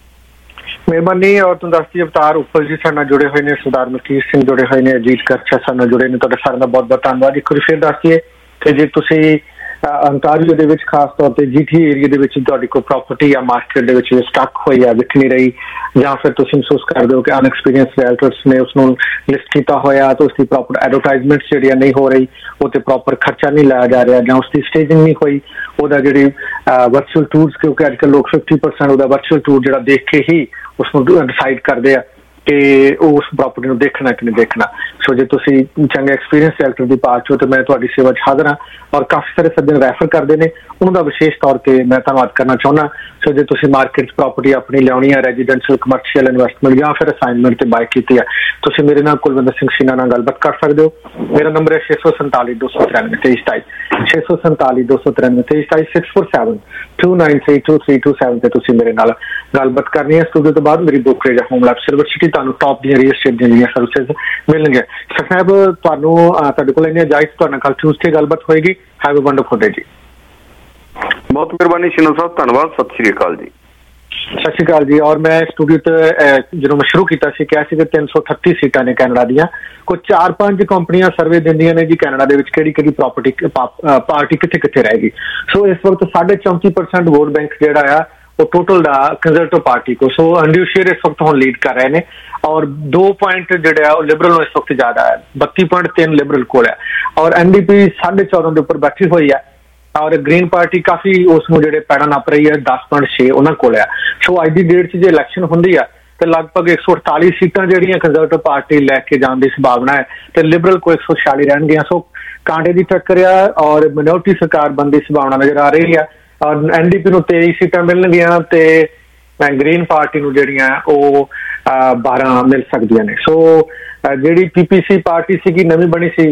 ਮਿਹਰਬਾਨੀ। ਔਰ ਤੁਹਾਨੂੰ ਦੱਸਦੀ ਅਵਤਾਰ ਉੱਪਰ ਜੀ ਸਾਡੇ ਨਾਲ ਜੁੜੇ ਹੋਏ ਨੇ, ਸਰਦਾਰ ਮਲਕੀਤ ਸਿੰਘ ਜੁੜੇ ਹੋਏ ਨੇ, ਅਜੀਤ ਕਰਚਾ ਸਾਡੇ ਨਾਲ ਜੁੜੇ ਨੇ। ਤੁਹਾਡੇ ਸਾਰਿਆਂ ਦਾ ਬਹੁਤ ਬਹੁਤ ਧੰਨਵਾਦ। ਇੱਕ ਵਾਰ ਫਿਰ ਦੱਸ ਦਈਏ ਕਿ ਜੇ ਤੁਸੀਂ ਅੰਟਾਰੀਓ ਦੇ ਵਿੱਚ ਖਾਸ ਤੌਰ ਤੇ ਜੀ ਟੀ ਏਰੀਆ ਦੇ ਵਿੱਚ ਤੁਹਾਡੀ ਕੋਈ ਪ੍ਰਾਪਰਟੀ ਜਾਂ ਮਾਰਕੀਟ ਦੇ ਵਿੱਚ ਸਟਕ ਹੋਈ ਆ, ਵਿਕ ਨਹੀਂ ਰਹੀ, ਜਾਂ ਫਿਰ ਤੁਸੀਂ ਮਹਿਸੂਸ ਕਰਦੇ ਹੋ ਕਿ ਅਨਐਕਸਪੀਰੀਅੰਸ ਰੀਅਲਟਰਸ ਨੇ ਉਸ ਨੂੰ ਲਿਸਟ ਕੀਤਾ ਹੋਇਆ ਤਾਂ ਉਸਦੀ ਪ੍ਰੋਪਰ ਐਡਵਰਟਾਈਜ਼ਮੈਂਟ ਜਿਹੜੀ ਨਹੀਂ ਹੋ ਰਹੀ, ਉਹ ਤੇ ਪ੍ਰੋਪਰ ਖਰਚਾ ਨਹੀਂ ਲਾਇਆ ਜਾ ਰਿਹਾ, ਜਾਂ ਉਸਦੀ ਸਟੇਜਿੰਗ ਨਹੀਂ ਹੋਈ, ਉਹਦਾ ਜਿਹੜੀ ਵਰਚੁਅਲ ਟੂਰਸ, ਕਿਉਂਕਿ ਅੱਜ ਕੱਲ੍ਹ ਲੋਕ ਫਿਫਟੀ ਪਰਸੈਂਟ ਉਹਦਾ ਵਰਚੁਅਲ ਟੂਰ ਜਿਹੜਾ ਦੇਖ ਕੇ ਹੀ ਉਸਨੂੰ ਡਿਸਾਈਡ ਕਰਦੇ ਆ ਕਿ ਉਹ ਉਸ ਪ੍ਰਾਪਰਟੀ ਨੂੰ ਦੇਖਣਾ ਕਿ ਨਹੀਂ ਦੇਖਣਾ। ਸੋ ਜੇ ਤੁਸੀਂ ਚੰਗੇ ਐਕਸਪੀਰੀਅੰਸ ਰੀਅਲਟਰ ਦੀ ਪਾਰਟ ਚੋ ਤੇ ਮੈਂ ਤੁਹਾਡੀ ਸੇਵਾ 'ਚ ਹਾਜ਼ਰ ਹਾਂ। ਔਰ ਕਾਫੀ ਸਾਰੇ ਸੱਜਣ ਰੈਫਰ ਕਰਦੇ ਨੇ, ਉਹਨਾਂ ਦਾ ਵਿਸ਼ੇਸ਼ ਤੌਰ ਤੇ ਮੈਂ ਧੰਨਵਾਦ ਕਰਨਾ ਚਾਹੁੰਦਾ। ਸੋ ਜੇ ਤੁਸੀਂ ਮਾਰਕੀਟ 'ਚ ਪ੍ਰਾਪਰਟੀ ਆਪਣੀ ਲਿਆਉਣੀ ਹੈ, ਰੈਜ਼ੀਡੈਂਸ਼ੀਅਲ ਕਮਰਸ਼ੀਅਲ ਇਨਵੈਸਟਮੈਂਟ ਜਾਂ ਫਿਰ ਅਸਾਈਨਮੈਂਟ ਤੇ ਬਾਏ ਕੀਤੀ ਹੈ, ਤੁਸੀਂ ਮੇਰੇ ਨਾਲ ਕੁਲਵਿੰਦਰ ਸਿੰਘ ਸ਼ੀਨਾ ਨਾਲ ਗੱਲਬਾਤ ਕਰ ਸਕਦੇ ਹੋ। ਮੇਰਾ ਨੰਬਰ ਹੈ ਛੇ ਸੌ ਸੰਤਾਲੀ ਦੋ ਸੌ ਤਰਾਨਵੇਂ ਤੇਈ ਸਤਾਈ ਛੇ ਸੌ ਸੰਤਾਲੀ ਦੋ ਸੌ ਤਰਾਨਵੇਂ ਤੇਈ ਸਤਾਈ six four seven two nine three two three two seven ਤੇ ਤੁਸੀਂ ਮੇਰੇ ਨਾਲ ਗੱਲਬਾਤ ਕਰਨੀ ਹੈ। ਸਟੂਡੀਓ ਤੋਂ ਬਾਅਦ ਮੇਰੀ brokerage home life silver city ਤੁਹਾਨੂੰ ਟੌਪ ਦੀਆਂ ਰੀਅਲ estate ਦੀਆਂ ਸਰਵਿਸਿਜ਼ ਮਿਲਣਗੀਆਂ। ਸਾਹਿਬ ਤੁਹਾਨੂੰ ਤੁਹਾਡੇ ਕੋਲ ਇੰਨੀ ਜਾਇਜ਼ ਤੁਹਾਡੇ ਨਾਲ ਕੱਲ ਟਿਊਜ਼ਡੇ ਗੱਲਬਾਤ ਹੋਏਗੀ। ਹੈਵ ਅ ਵੰਡਰਫੁਲ ਡੇ ਜੀ। ਬਹੁਤ ਮਿਹਰਬਾਨੀ ਸ਼ਿਨਲ ਸਾਹਿਬ, ਧੰਨਵਾਦ। ਸਤਿ ਸ਼੍ਰੀ ਅਕਾਲ ਜੀ। ਸਤਿ ਸ਼੍ਰੀ ਅਕਾਲ ਜੀ। ਔਰ ਮੈਂ ਸਟੂਡੀਓ ਤੇ ਜਦੋਂ ਮੈਂ ਸ਼ੁਰੂ ਕੀਤਾ ਸੀ ਕਿਹਾ ਸੀ ਕਿ ਤਿੰਨ ਸੌ ਅਠੱਤੀ ਸੀਟਾਂ ਨੇ ਕੈਨੇਡਾ ਦੀਆਂ। ਕੋਈ ਚਾਰ ਪੰਜ ਕੰਪਨੀਆਂ ਸਰਵੇ ਦਿੰਦੀਆਂ ਨੇ ਜੀ ਕੈਨੇਡਾ ਦੇ ਵਿੱਚ ਕਿਹੜੀ ਕਿਹੜੀ ਪ੍ਰੋਪਰਟੀ ਪਾਰਟੀ ਕਿੱਥੇ ਕਿੱਥੇ ਰਹੇਗੀ। ਸੋ ਇਸ ਵਕਤ ਸਾਢੇ ਚੌਂਤੀ ਪਰਸੈਂਟ ਵੋਟ ਬੈਂਕ ਜਿਹੜਾ ਆ ਉਹ ਟੋਟਲ ਦਾ ਕੰਜ਼ਰਵੇਟਿਵ ਪਾਰਟੀ ਕੋ। ਸੋ ਅੰਡਿਊਸ਼ੀਅਰ ਇਸ ਵਕਤ ਹੁਣ ਲੀਡ ਕਰ ਰਹੇ ਨੇ ਔਰ ਦੋ ਪੁਆਇੰਟ ਜਿਹੜੇ ਆ ਉਹ ਲਿਬਰਲ ਨੂੰ ਇਸ ਵਕਤ ਜ਼ਿਆਦਾ ਹੈ, ਬੱਤੀ ਪੁਆਇੰਟ ਤਿੰਨ ਲਿਬਰਲ ਕੋਲ ਹੈ। ਔਰ ਐਨ ਡੀ ਪੀ ਸਾਢੇ ਚੌਦਾਂ ਦੇ ਉੱਪਰ ਬੈਠੀ ਹੋਈ ਹੈ ਔਰ ਗ੍ਰੀਨ ਪਾਰਟੀ ਕਾਫੀ ਉਸ ਨੂੰ ਜਿਹੜੇ ਪੈੜਾ ਨੱਪ ਰਹੀ ਹੈ, ਦਸ ਪੁਆਇੰਟ ਛੇ ਉਹਨਾਂ ਕੋਲ ਆ। ਸੋ ਅੱਜ ਦੀ ਡੇਟ 'ਚ ਜੇ ਇਲੈਕਸ਼ਨ ਹੁੰਦੀ ਆ ਤੇ ਲਗਭਗ ਇੱਕ ਸੌ ਅੜਤਾਲੀ ਸੀਟਾਂ ਜਿਹੜੀਆਂ ਕੰਜ਼ਰਵੇਟਿਵ ਪਾਰਟੀ ਲੈ ਕੇ ਜਾਣ ਦੀ ਸੰਭਾਵਨਾ ਹੈ ਤੇ ਲਿਬਰਲ ਕੋਲ ਇੱਕ ਸੌ ਛਿਆਲੀ ਰਹਿਣਗੀਆਂ। ਸੋ ਕਾਂਟੇ ਦੀ ਟੱਕਰ ਆ ਔਰ ਮਿਨੋਰਟੀ ਸਰਕਾਰ ਬਣਨ ਦੀ ਸੰਭਾਵਨਾ ਨਜ਼ਰ ਆ ਰਹੀ ਆ। ਔਰ ਐਨ ਡੀ ਪੀ ਨੂੰ ਤੇਈ ਸੀਟਾਂ ਮਿਲਣਗੀਆਂ ਤੇ ਗ੍ਰੀਨ ਪਾਰਟੀ ਨੂੰ ਜਿਹੜੀਆਂ ਉਹ ਬਾਰਾਂ ਮਿਲ ਸਕਦੀਆਂ ਨੇ। ਸੋ ਜਿਹੜੀ ਪੀ ਪੀ ਸੀ ਪਾਰਟੀ ਸੀਗੀ ਨਵੀਂ ਬਣੀ ਸੀ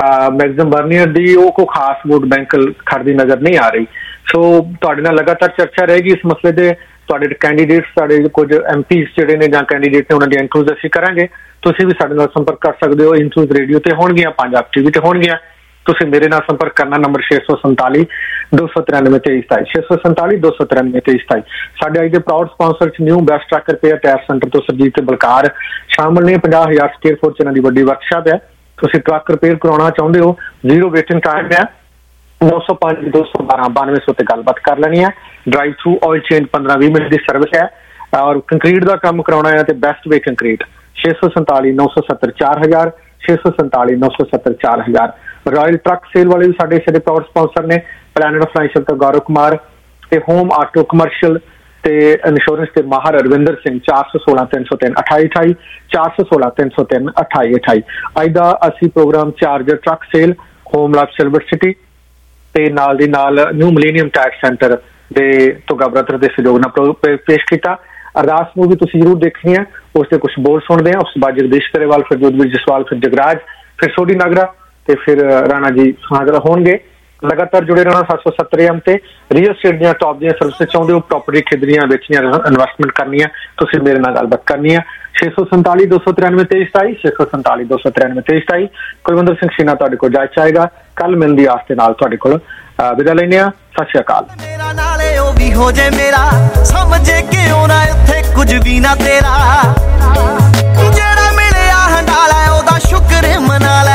ਮੈਗਜ਼ਮ ਬਰਨੀਅਰ ਦੀ ਉਹ ਕੋਈ ਖਾਸ ਵੋਟ ਬੈਂਕ ਖੜਦੀ ਨਜ਼ਰ ਨਹੀਂ ਆ ਰਹੀ। ਸੋ ਤੁਹਾਡੇ ਨਾਲ ਲਗਾਤਾਰ ਚਰਚਾ ਰਹੇਗੀ ਇਸ ਮਸਲੇ ਦੇ। ਤੁਹਾਡੇ ਕੈਂਡੀਡੇਟਸ, ਸਾਡੇ ਕੁਝ ਐਮ ਪੀਜ਼ ਜਿਹੜੇ ਨੇ ਜਾਂ ਕੈਂਡੀਡੇਟ ਨੇ, ਉਹਨਾਂ ਦੀ ਇੰਟਰਵਿਊਜ਼ ਅਸੀਂ ਕਰਾਂਗੇ। ਤੁਸੀਂ ਵੀ ਸਾਡੇ ਨਾਲ ਸੰਪਰਕ ਕਰ ਸਕਦੇ ਹੋ। ਇੰਟਰਵਿਊਜ਼ ਰੇਡੀਓ ਤੇ ਹੋਣਗੀਆਂ, ਪੰਜਾਬ ਟੀਵੀ ਤੇ ਹੋਣਗੀਆਂ। ਤੁਸੀਂ ਮੇਰੇ ਨਾਲ ਸੰਪਰਕ ਕਰਨਾ ਨੰਬਰ ਛੇ ਸੌ ਸੰਤਾਲੀ ਦੋ ਸੌ ਤਰਾਨਵੇਂ ਤੇਈ ਸਤਾਈ ਛੇ ਸੌ ਸੰਤਾਲੀ ਦੋ ਸੌ ਤਰਾਨਵੇਂ ਤੇਈ ਸਤਾਈ। ਸਾਡੇ ਅੱਜ ਦੇ ਪ੍ਰਾਊਡ ਸਪਾਂਸਰ ਚ new best truck repair tyre centre ਤੋਂ ਸਰਜੀਤ ਤੇ ਬਲਕਾਰ ਸ਼ਾਮਲ ਨੇ। ਪੰਜਾਹ ਹਜ਼ਾਰ ਸਕੁਅਰ ਫੁੱਟ ਚ ਇਹਨਾਂ ਦੀ ਵੱਡੀ ਵਰਕਸ਼ਾਪ ਹੈ। ਤੁਸੀਂ ਟਰੱਕ ਰਿਪੇਅਰ ਕਰਾਉਣਾ ਚਾਹੁੰਦੇ ਹੋ, ਜ਼ੀਰੋ ਵੇਟਿੰਗ ਟਾਈਮ ਹੈ। ਨੌ ਸੌ ਪੰਜ ਦੋ ਸੌ ਬਾਰਾਂ ਬਾਨਵੇਂ ਸੌ ਤੇ ਗੱਲਬਾਤ ਕਰ ਲੈਣੀ ਹੈ। ਡਰਾਈਵ ਥਰੂ ਆਇਲ ਚੇਂਜ ਪੰਦਰਾਂ ਵੀਹ ਮਿੰਟ ਦੀ ਸਰਵਿਸ ਹੈ। ਔਰ ਕੰਕਰੀਟ ਦਾ ਕੰਮ ਕਰਾਉਣਾ ਹੈ ਤੇ ਬੈਸਟ ਵੇ ਕੰਕਰੀਟ ਛੇ ਸੌ ਸੰਤਾਲੀ ਨੌ ਸੌ ਸੱਤਰ ਚਾਰ ਹਜ਼ਾਰ ਛੇ ਸੌ ਸੰਤਾਲੀ ਨੌ ਸੌ ਸੱਤਰ ਚਾਰ ਹਜ਼ਾਰ। ਰਾਇਲ ਟਰੱਕ ਸੇਲ ਵਾਲੇ ਵੀ ਸਾਡੇ ਇਸੇ ਦੇ ਪ੍ਰਾਊਡ ਸਪਾਂਸਰ ਨੇ। ਪਲੈਨਟ ਫਾਈਨੈਂਸ਼ੀਅਲ ਤੋਂ ਗੌਰਵ ਕੁਮਾਰ ਤੇ ਹੋਮ ਆਟੋ ਕਮਰਸ਼ੀਅਲ ਤੇ ਇੰਸ਼ੋਰੈਂਸ ਤੇ ਮਾਹਰ ਅਰਵਿੰਦਰ ਸਿੰਘ। ਚਾਰ ਸੌ ਸੋਲਾਂ ਤਿੰਨ ਸੌ ਤਿੰਨ ਅਠਾਈ ਅਠਾਈ ਚਾਰ ਸੌ ਸੋਲਾਂ ਤਿੰਨ ਸੌ ਤਿੰਨ ਅਠਾਈ ਅਠਾਈ। ਅੱਜ ਦਾ ਅਸੀਂ programme charger truck sale, home life silver city ਤੇ ਨਾਲ ਦੀ ਨਾਲ ਨਿਊ ਮਿਲੇਨੀਅਮ ਟਾਇਰ ਸੈਂਟਰ ਦੇ ਤੋਗਾ ਬ੍ਰਦਰ ਦੇ ਸਹਿਯੋਗ ਨਾਲ ਪੇਸ਼ ਕੀਤਾ। ਅਰਦਾਸ ਮੂਵੀ ਤੁਸੀਂ ਜ਼ਰੂਰ ਦੇਖਣੀ ਹੈ। ਉਸ ਦੇ ਕੁਝ ਬੋਲ ਸੁਣਦੇ ਹਾਂ। ਉਸ ਤੋਂ ਬਾਅਦ ਜਗਦੀਸ਼ ਕਰੇਵਾਲ, ਫਿਰ ਜੋਧਵੀਰ ਜਸਵਾਲ, ਫਿਰ ਜਗਰਾਜ, ਫਿਰ ਸੋਢੀ ਨਾਗਰਾ ਤੇ ਫਿਰ ਰਾਣਾ ਜੀ ਹਾਜ਼ਰ ਹੋਣਗੇ। ਲਗਾਤਾਰ ਜੁੜੇ ਰਹਿਣਾ ਸੱਤ ਸੌ ਸੱਤਰ ਐਮ ਤੇ। ਰੀਅਲ ਐਸਟੇਟ ਦੀਆਂ ਟੌਪ ਦੀਆਂ ਸਰਵਿਸਿਜ਼ ਚਾਹੁੰਦੇ ਹੋ, ਪ੍ਰਾਪਰਟੀ ਖਰੀਦਣੀਆਂ, ਵੇਚਣੀਆਂ, ਇਨਵੈਸਟਮੈਂਟ ਕਰਨੀ ਹੈ, ਤੁਸੀਂ ਮੇਰੇ ਨਾਲ ਗੱਲਬਾਤ ਕਰਨੀ ਹੈ। ਛੇ ਸੌ ਸੰਤਾਲੀ ਦੋ ਸੌ ਤਰਾਨਵੇਂ ਤੇਈ ਸਤਾਈ ਛੇ ਸੌ ਸੰਤਾਲੀ ਦੋ ਸੌ ਤਰਾਨਵੇਂ ਤੇਈ ਸਤਾਈ। ਕੁਲਵਿੰਦਰ ਸਿੰਘ ਸ਼ੀਨਾ ਤੁਹਾਡੇ ਕੋਲ ਜਾ ਚਾਹੇਗਾ। ਕੱਲ ਮਿਲਣ ਦੀ ਆਸ ਦੇ ਨਾਲ ਤੁਹਾਡੇ ਕੋਲ ਵਿਦਾ ਲੈਂਦੇ ਹਾਂ। ਸਤਿ ਸ਼੍ਰੀ ਅਕਾਲ। ਮੇਰਾ ਨਾਲੇ ਉਹ ਵੀ ਹੋ ਜੇ ਮੇਰਾ, ਸਮਝੇ ਕਿਉਂ ਨਾ ਇੱਥੇ ਕੁਝ ਵੀ ਨਾ ਤੇਰਾ। ਜਿਹੜਾ ਮਿਲਿਆ ਹੰਡਾਲਾ ਉਹਦਾ ਸ਼ੁਕਰ ਮਨਾ ਲੈ।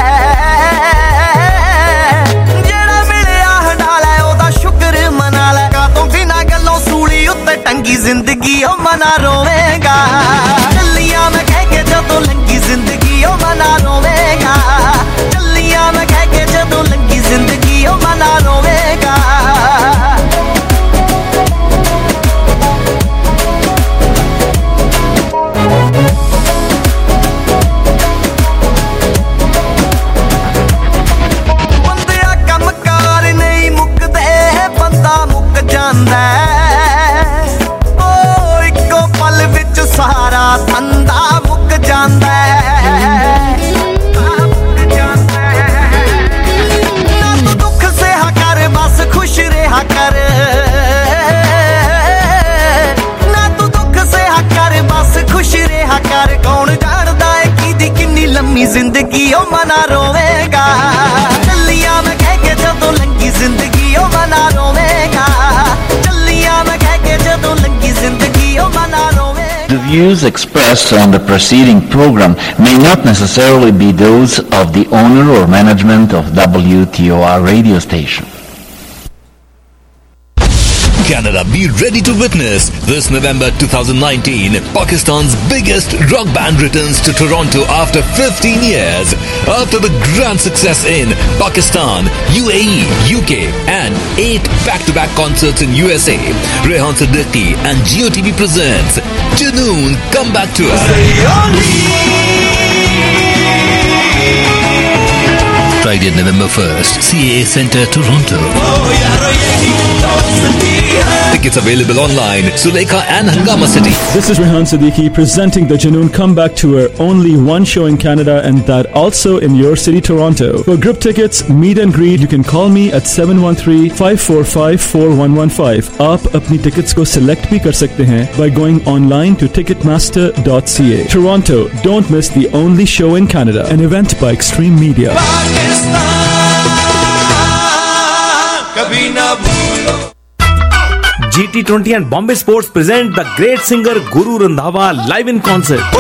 ਜਿਹੜਾ ਮਿਲਿਆ ਹੰਡਾਲਾ ਉਹਦਾ ਸ਼ੁਕਰ ਮਨਾ ਲੈ। ਕਾਤੋਂ ਬਿਨਾਂ ਗੱਲੋਂ ਸੂਲੀ ਉੱਤੇ ਟੰਗੀ ਜ਼ਿੰਦਗੀ ਉਹ ਮਨਾ ਰੋਵੇਗਾ। ਚੱਲੀਆਂ ਮੈਂ ਕਹਿ ਕੇ ਜਦੋਂ ਲੰਗੀ ਜ਼ਿੰਦਗੀ ਉਹ ਮਨਾ ਰੋਵੇਗਾ। ਚੱਲੀਆਂ ਮੈਂ ਕਹਿ ਕੇ ਜਦੋਂ ਲੰਗੀ ਜ਼ਿੰਦਗੀ ਉਹ ਮਨਾ ਰੋਵੇਗਾ। ਬੰਦਿਆ ਕੰਮਕਾਰ ਨਹੀਂ ਮੁੱਕਦੇ, ਬੰਦਾ ਮੁੱਕ ਜਾਂਦਾ। ਉਹ ਇੱਕੋ ਪਲ ਵਿੱਚ ਸਾਰਾ ਧੰਦਾ ਮੁੱਕ ਜਾਂਦਾ। ਖੁਸ਼ ਰਿਹਾ ਕਰ ਨਾ ਤੂੰ ਦੁੱਖ ਸਹਿਆ ਕਰ, ਬਸ ਖੁਸ਼ ਰਿਹਾ ਕਰ। ਕੌਣ ਜਾਣਦਾ ਏ ਕਿਹਦੀ ਕਿੰਨੀ ਲੰਮੀ ਜ਼ਿੰਦਗੀ ਉਹ ਮਨਾ ਰੋਵੇਗਾ। ਚੱਲੀਆਂ ਮੈਂ ਕਹਿ ਕੇ ਜਦੋਂ ਲੰਗੀ ਜ਼ਿੰਦਗੀ ਉਹ ਮਨਾ ਰੋਵੇਗਾ। ਚੱਲੀਆਂ ਮੈਂ ਕਹਿ ਕੇ ਜਦੋਂ ਲੰਗੀ ਜ਼ਿੰਦਗੀ ਉਹ ਮਨਾ ਰੋਵੇਗਾ। The views expressed on the preceding program may not necessarily be those of the owner or management of W T O R radio station. Canada, be ready to witness this November twenty nineteen. Pakistan's biggest rock band returns to Toronto after fifteen years. After the grand success in Pakistan, U A E, U K and eight back-to-back concerts in U S A, Rehan Siddiqui and Geo T V presents Junoon Comeback Tour. Friday, November first, C A A Centre, Toronto. Tickets available online, Sulekha and Hangama City. This is Rehan Siddiqui presenting the Junoon Comeback Tour. Only one show in Canada and that also in your city, Toronto. For group tickets, meet and greet, you can call me at seven one three, five four five, four one one five. आप अपनी tickets को select भी कर सकते हैं by going online to ticketmaster dot c a. Toronto, don't miss the only show in Canada, an event by Extreme Media. G T twenty and Bombay Sports present the great singer Guru Randhawa live in concert.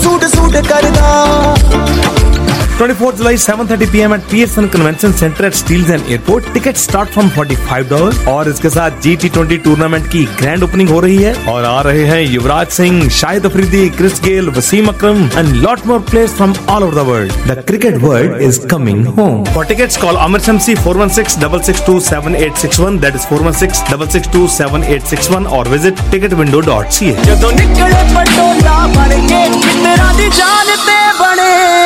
twenty-fourth July, seven thirty p m at Pearson Convention Center at Steels and Airport. Tickets start from forty-five dollars. और इसके साथ G T twenty tournament की grand opening हो रही है और आ रहे हैं Yuvraj Singh, Shahid Afridi, Chris Gayle, Wasim Akram and lot more players from all over the world. The cricket world is coming home. For tickets, call Amir Shamsi four one six, six six two, seven eight six one. That is four one six, six six two, seven eight six one or visit ticket window dot c a. ਜਦੋਂ ਨਿਕਲੇ ਪਟੋਲਾ ਬਣ ਕੇ ਮਿੱਤਰਾਂ ਦੀ ਜਾਨ ਤੇ ਬਣੇ।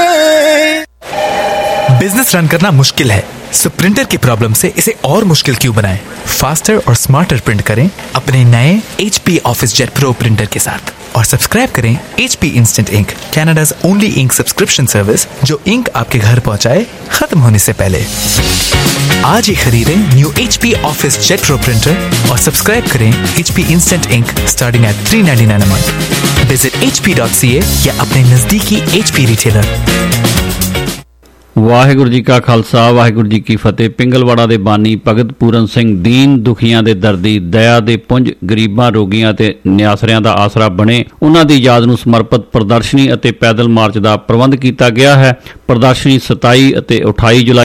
Business run करना मुश्किल है, सो प्रिंटर की प्रॉब्लम से इसे और मुश्किल क्यों बनाएं? फास्टर और स्मार्टर प्रिंट करें अपने नए H P office jet pro printer के साथ। और सब्सक्राइब करें HP instant ink, Canada's only ink subscription service जो इंक आपके घर पहुंचाए खत्म होने से पहले। आज ही खरीदें new HP office jet pro printer और सब्सक्राइब करें HP instant ink starting at three ninety nine a month. Visit H P dot C A या अपने नजदीकी एचपी रिटेलर। ਵਾਹਿਗੁਰੂ ਜੀ ਕਾ ਖਾਲਸਾ ਵਾਹਿਗੁਰੂ ਜੀ ਕੀ ਫਤਿਹ। ਪਿੰਗਲਵਾੜਾ ਦੇ ਬਾਨੀ ਭਗਤ ਪੂਰਨ ਸਿੰਘ ਦੀਨ ਦੁਖੀਆਂ ਦੇ ਦਰਦੀ, ਦਇਆ ਦੇ ਪੁੰਜ, ਗਰੀਬਾਂ, ਰੋਗੀਆਂ ਤੇ ਨਿਆਸਰਿਆਂ ਦਾ ਆਸਰਾ ਬਣੇ, ਉਹਨਾਂ ਦੀ ਯਾਦ ਨੂੰ ਸਮਰਪਿਤ ਪ੍ਰਦਰਸ਼ਨੀ ਅਤੇ ਪੈਦਲ ਮਾਰਚ ਦਾ ਪ੍ਰਬੰਧ ਕੀਤਾ ਗਿਆ ਹੈ। ਪ੍ਰਦਰਸ਼ਨੀ ਸਤਾਈ ਅਤੇ ਅਠਾਈ ਜੁਲਾਈ